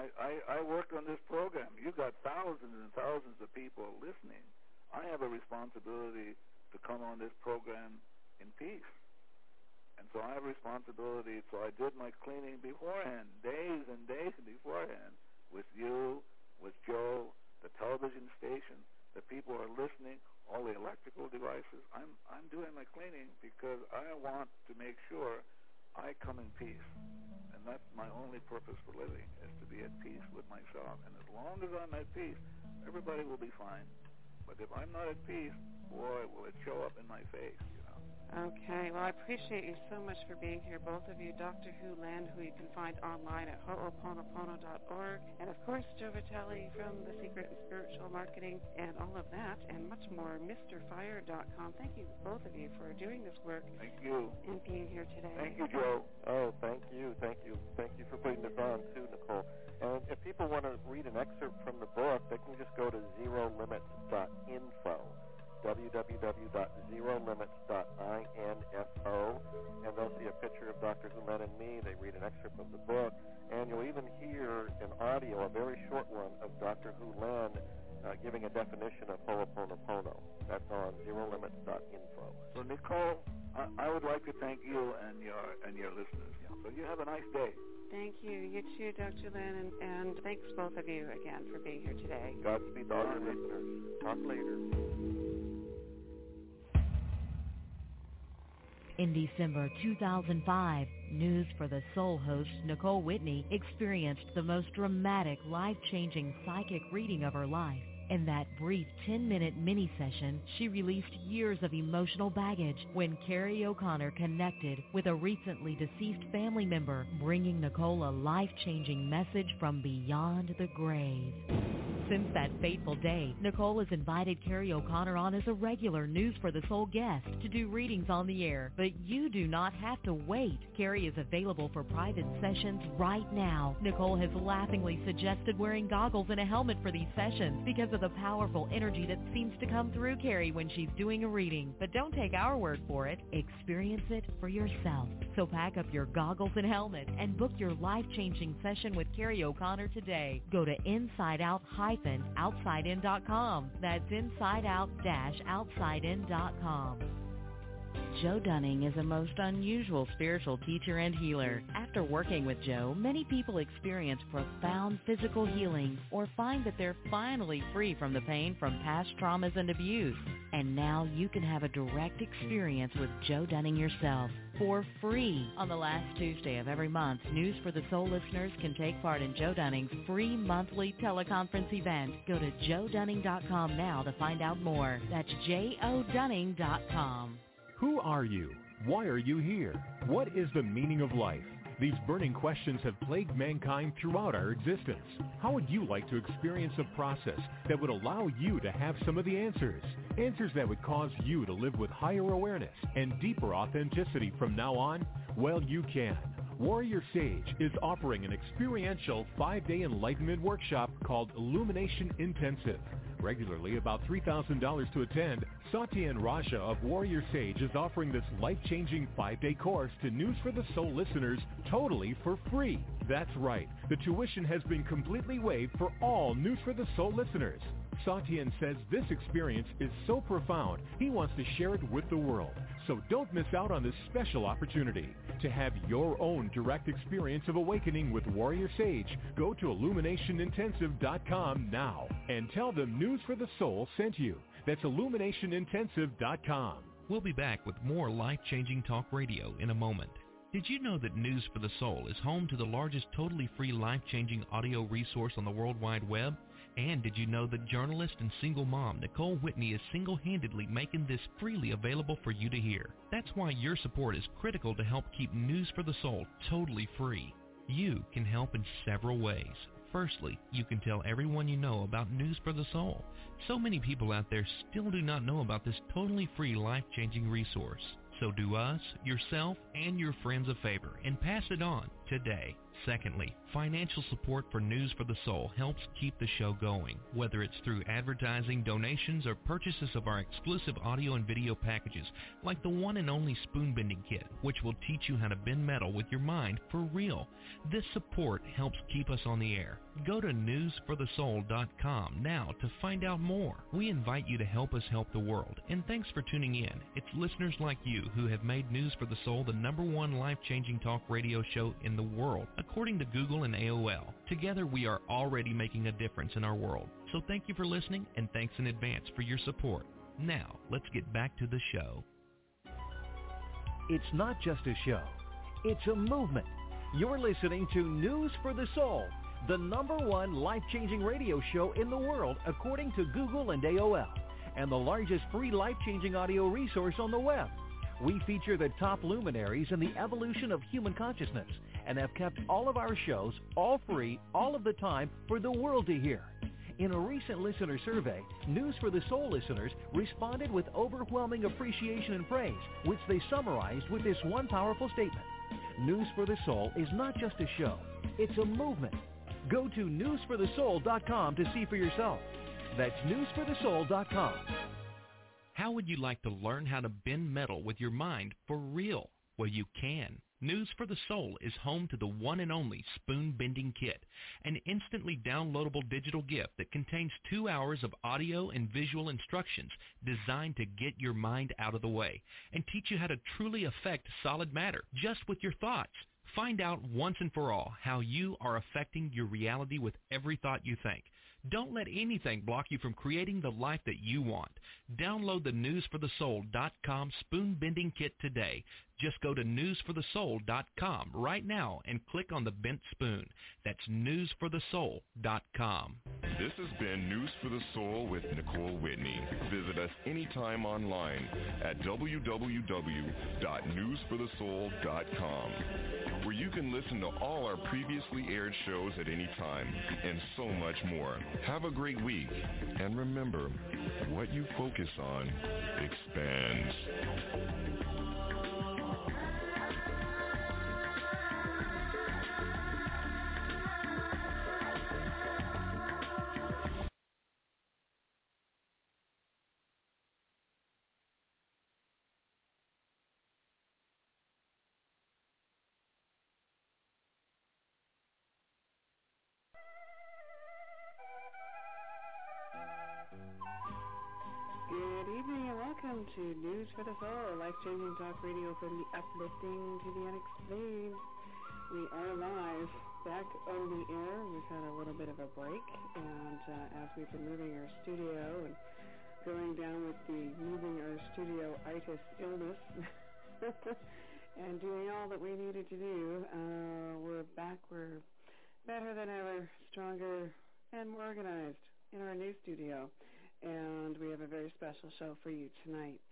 I worked on this program. You've got thousands and thousands of people listening. I have a responsibility to come on this program in peace. And so I have responsibility. So I did my cleaning beforehand, days and days beforehand, with you, with Joe, the television station, the people who are listening, all the electrical devices. I'm doing my cleaning because I want to make sure I come in peace. And that's my only purpose for living, is to be at peace with myself. And as long as I'm at peace, everybody will be fine. But if I'm not at peace, boy, will it show up in my face, you know. Okay. Well, I appreciate you so much for being here, both of you. Dr. Hu Len, who you can find online at ho'oponopono.org. And, of course, Joe Vitale from The Secret and Spiritual Marketing and all of that and much more, MrFire.com. Thank you, both of you, for doing this work. Thank you. And being here today. Thank you, Joe. Oh, thank you. Thank you. Thank you for putting this on, too, Nicole. And if people want to read an excerpt from the book, they can just go to zerolimits.info. www.zerolimits.info, and they'll see a picture of Dr. Hu Len and me. They read an excerpt of the book, and you'll even hear an audio, a very short one, of Dr. Hu Len giving a definition of Ho'oponopono. That's on zerolimits.info. So, Nicole, I would like to thank you and your listeners. Yeah. So you have a nice day. Thank you. You too, Dr. Len, and thanks both of you again for being here today. Godspeed to all your listeners. Talk later. In December 2005, News for the Soul host Nicole Whitney experienced the most dramatic, life-changing psychic reading of her life. In that brief 10-minute mini-session, she released years of emotional baggage when Carrie O'Connor connected with a recently deceased family member, bringing Nicole a life-changing message from beyond the grave. Since that fateful day, Nicole has invited Carrie O'Connor on as a regular News for the Soul guest to do readings on the air. But you do not have to wait. Carrie is available for private sessions right now. Nicole has laughingly suggested wearing goggles and a helmet for these sessions because of the powerful energy that seems to come through Carrie when she's doing a reading. But don't take our word for it. Experience it for yourself. So pack up your goggles and helmet and book your life-changing session with Carrie O'Connor today. Go to InsideOut-OutsideIn.com. That's InsideOut-OutsideIn.com. Joe Dunning is a most unusual spiritual teacher and healer. After working with Joe, many people experience profound physical healing or find that they're finally free from the pain from past traumas and abuse. And now you can have a direct experience with Joe Dunning yourself for free. On the last Tuesday of every month, News for the Soul listeners can take part in Joe Dunning's free monthly teleconference event. Go to JoeDunning.com now to find out more. That's JoeDunning.com. Who are you? Why are you here? What is the meaning of life? These burning questions have plagued mankind throughout our existence. How would you like to experience a process that would allow you to have some of the answers? Answers that would cause you to live with higher awareness and deeper authenticity from now on? Well, you can. Warrior Sage is offering an experiential 5-day enlightenment workshop called Illumination Intensive. Regularly about $3,000 to attend, Satyen Raja of Warrior Sage is offering this life-changing 5-day course to News for the Soul listeners totally for free. That's right. The tuition has been completely waived for all News for the Soul listeners. Satyen says this experience is so profound, he wants to share it with the world. So don't miss out on this special opportunity. To have your own direct experience of awakening with Warrior Sage, go to IlluminationIntensive.com now and tell them News for the Soul sent you. That's IlluminationIntensive.com. We'll be back with more life-changing talk radio in a moment. Did you know that News for the Soul is home to the largest totally free life-changing audio resource on the World Wide Web? And did you know that journalist and single mom Nicole Whitney is single-handedly making this freely available for you to hear? That's why your support is critical to help keep News for the Soul totally free. You can help in several ways. Firstly, you can tell everyone you know about News for the Soul. So many people out there still do not know about this totally free life-changing resource. So do us, yourself, and your friends a favor and pass it on today. Secondly, financial support for News for the Soul helps keep the show going, whether it's through advertising, donations, or purchases of our exclusive audio and video packages, like the one and only Spoon Bending Kit, which will teach you how to bend metal with your mind for real. This support helps keep us on the air. Go to newsforthesoul.com now to find out more. We invite you to help us help the world, and thanks for tuning in. It's listeners like you who have made News for the Soul the #1 life-changing talk radio show in the world, according to Google and AOL. Together we are already making a difference in our world. So thank you for listening, and thanks in advance for your support. Now, let's get back to the show. It's not just a show. It's a movement. You're listening to News for the Soul, the #1 life-changing radio show in the world, according to Google and AOL, and the largest free life-changing audio resource on the web. We feature the top luminaries in the evolution of human consciousness and have kept all of our shows all free all of the time for the world to hear. In a recent listener survey, News for the Soul listeners responded with overwhelming appreciation and praise, which they summarized with this one powerful statement: News for the Soul is not just a show, it's a movement. Go to newsforthesoul.com to see for yourself. That's newsforthesoul.com. How would you like to learn how to bend metal with your mind for real? Well, you can. News for the Soul is home to the one and only Spoon Bending Kit, an instantly downloadable digital gift that contains 2 hours of audio and visual instructions designed to get your mind out of the way and teach you how to truly affect solid matter just with your thoughts. Find out once and for all how you are affecting your reality with every thought you think. Don't let anything block you from creating the life that you want. Download the newsforthesoul.com spoon bending kit today. Just go to newsforthesoul.com right now and click on the bent spoon. That's newsforthesoul.com. This has been News for the Soul with Nicole Whitney. Visit us anytime online at www.newsforthesoul.com, where you can listen to all our previously aired shows at any time and so much more. Have a great week, and remember, what you focus on expands. Good evening and welcome to News for the Soul, life-changing talk radio from the uplifting to the unexplained. We are live, back on the air. We've had a little bit of a break, and as we've been moving our studio and going down with the moving our studio-itis illness and doing all that we needed to do, we're back. We're better than ever, stronger and more organized in our new studio. And we have a very special show for you tonight.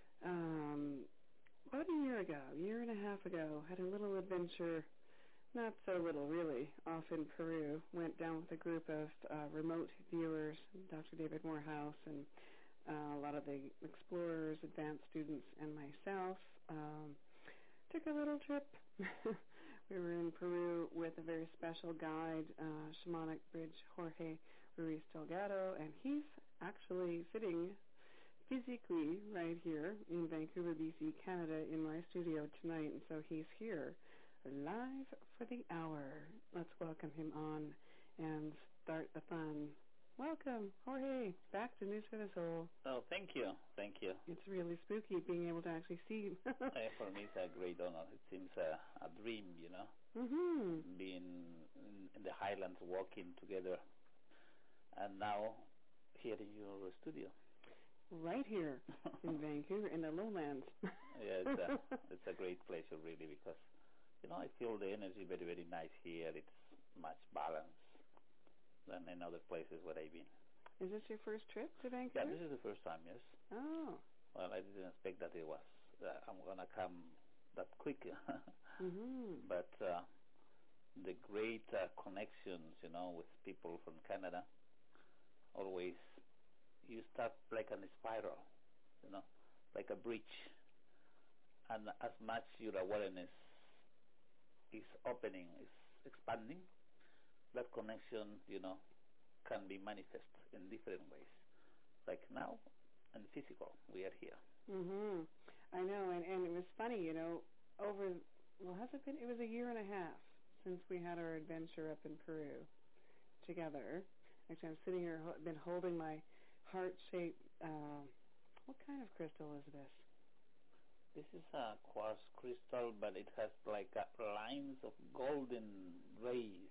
About a year and a half ago, had a little adventure, not so little really, off in Peru. Went down with a group of remote viewers, Dr. David Morehouse, and a lot of the explorers, advanced students, and myself. Took a little trip. We were in Peru with a very special guide, shamanic bridge Jorge Ruiz Delgado, and he's actually sitting physically right here in Vancouver, BC, Canada, in my studio tonight, and so he's here live for the hour. Let's welcome him on and start the fun. Welcome, Jorge, back to News for the Soul. Oh, thank you. It's really spooky being able to actually see you. For me, it's a great honor. It seems a dream, you know, being in the Highlands, walking together, and now here in your studio. Right here in Vancouver, in the lowlands. Yeah, it's a great pleasure, really, because, you know, I feel the energy very, very nice here. It's much balanced than in other places where I've been. Is this your first trip to Vancouver? Yeah, this is the first time, yes. Oh. Well, I didn't expect that it was. I'm going to come that quick. But the great connections, you know, with people from Canada, always, you start like a spiral, you know, like a bridge. And as much your awareness is opening, is expanding, that connection, you know, can be manifest in different ways. Like now, and physical, we are here. I know, and it was funny, you know, has it been? It was a year and a half since we had our adventure up in Peru together. Actually, I'm sitting here, been holding my heart-shaped, what kind of crystal is this? This is a quartz crystal, but it has like lines of golden rays.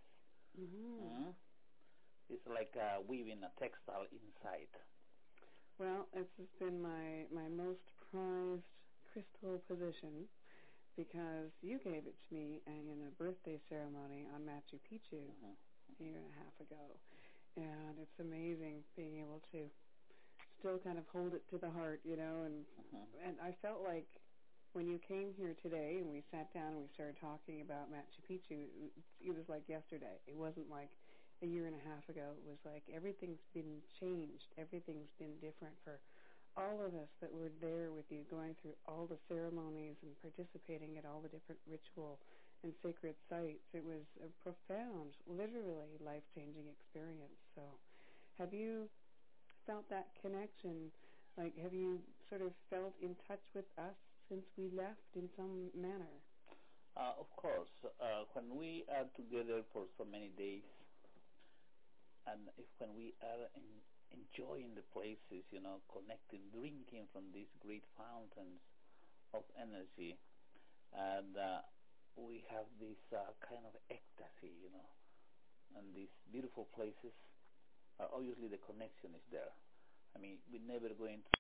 It's like weaving a textile inside. Well, this has been my most prized crystal position because you gave it to me in a birthday ceremony on Machu Picchu a year and a half ago. And it's amazing being able to still kind of hold it to the heart, you know, and I felt like when you came here today and we sat down and we started talking about Machu Picchu, it was like yesterday. It wasn't like a year and a half ago. It was like everything's been changed. Everything's been different for all of us that were there with you, going through all the ceremonies and participating at all the different ritual and sacred sites. It was a profound, literally life-changing experience. So have you felt that connection? Like, have you sort of felt in touch with us since we left in some manner? Of course. When we are together for so many days, and when we are enjoying the places, you know, connecting, drinking from these great fountains of energy, and we have this kind of ecstasy, you know, and these beautiful places, obviously the connection is there. I mean, we're never going to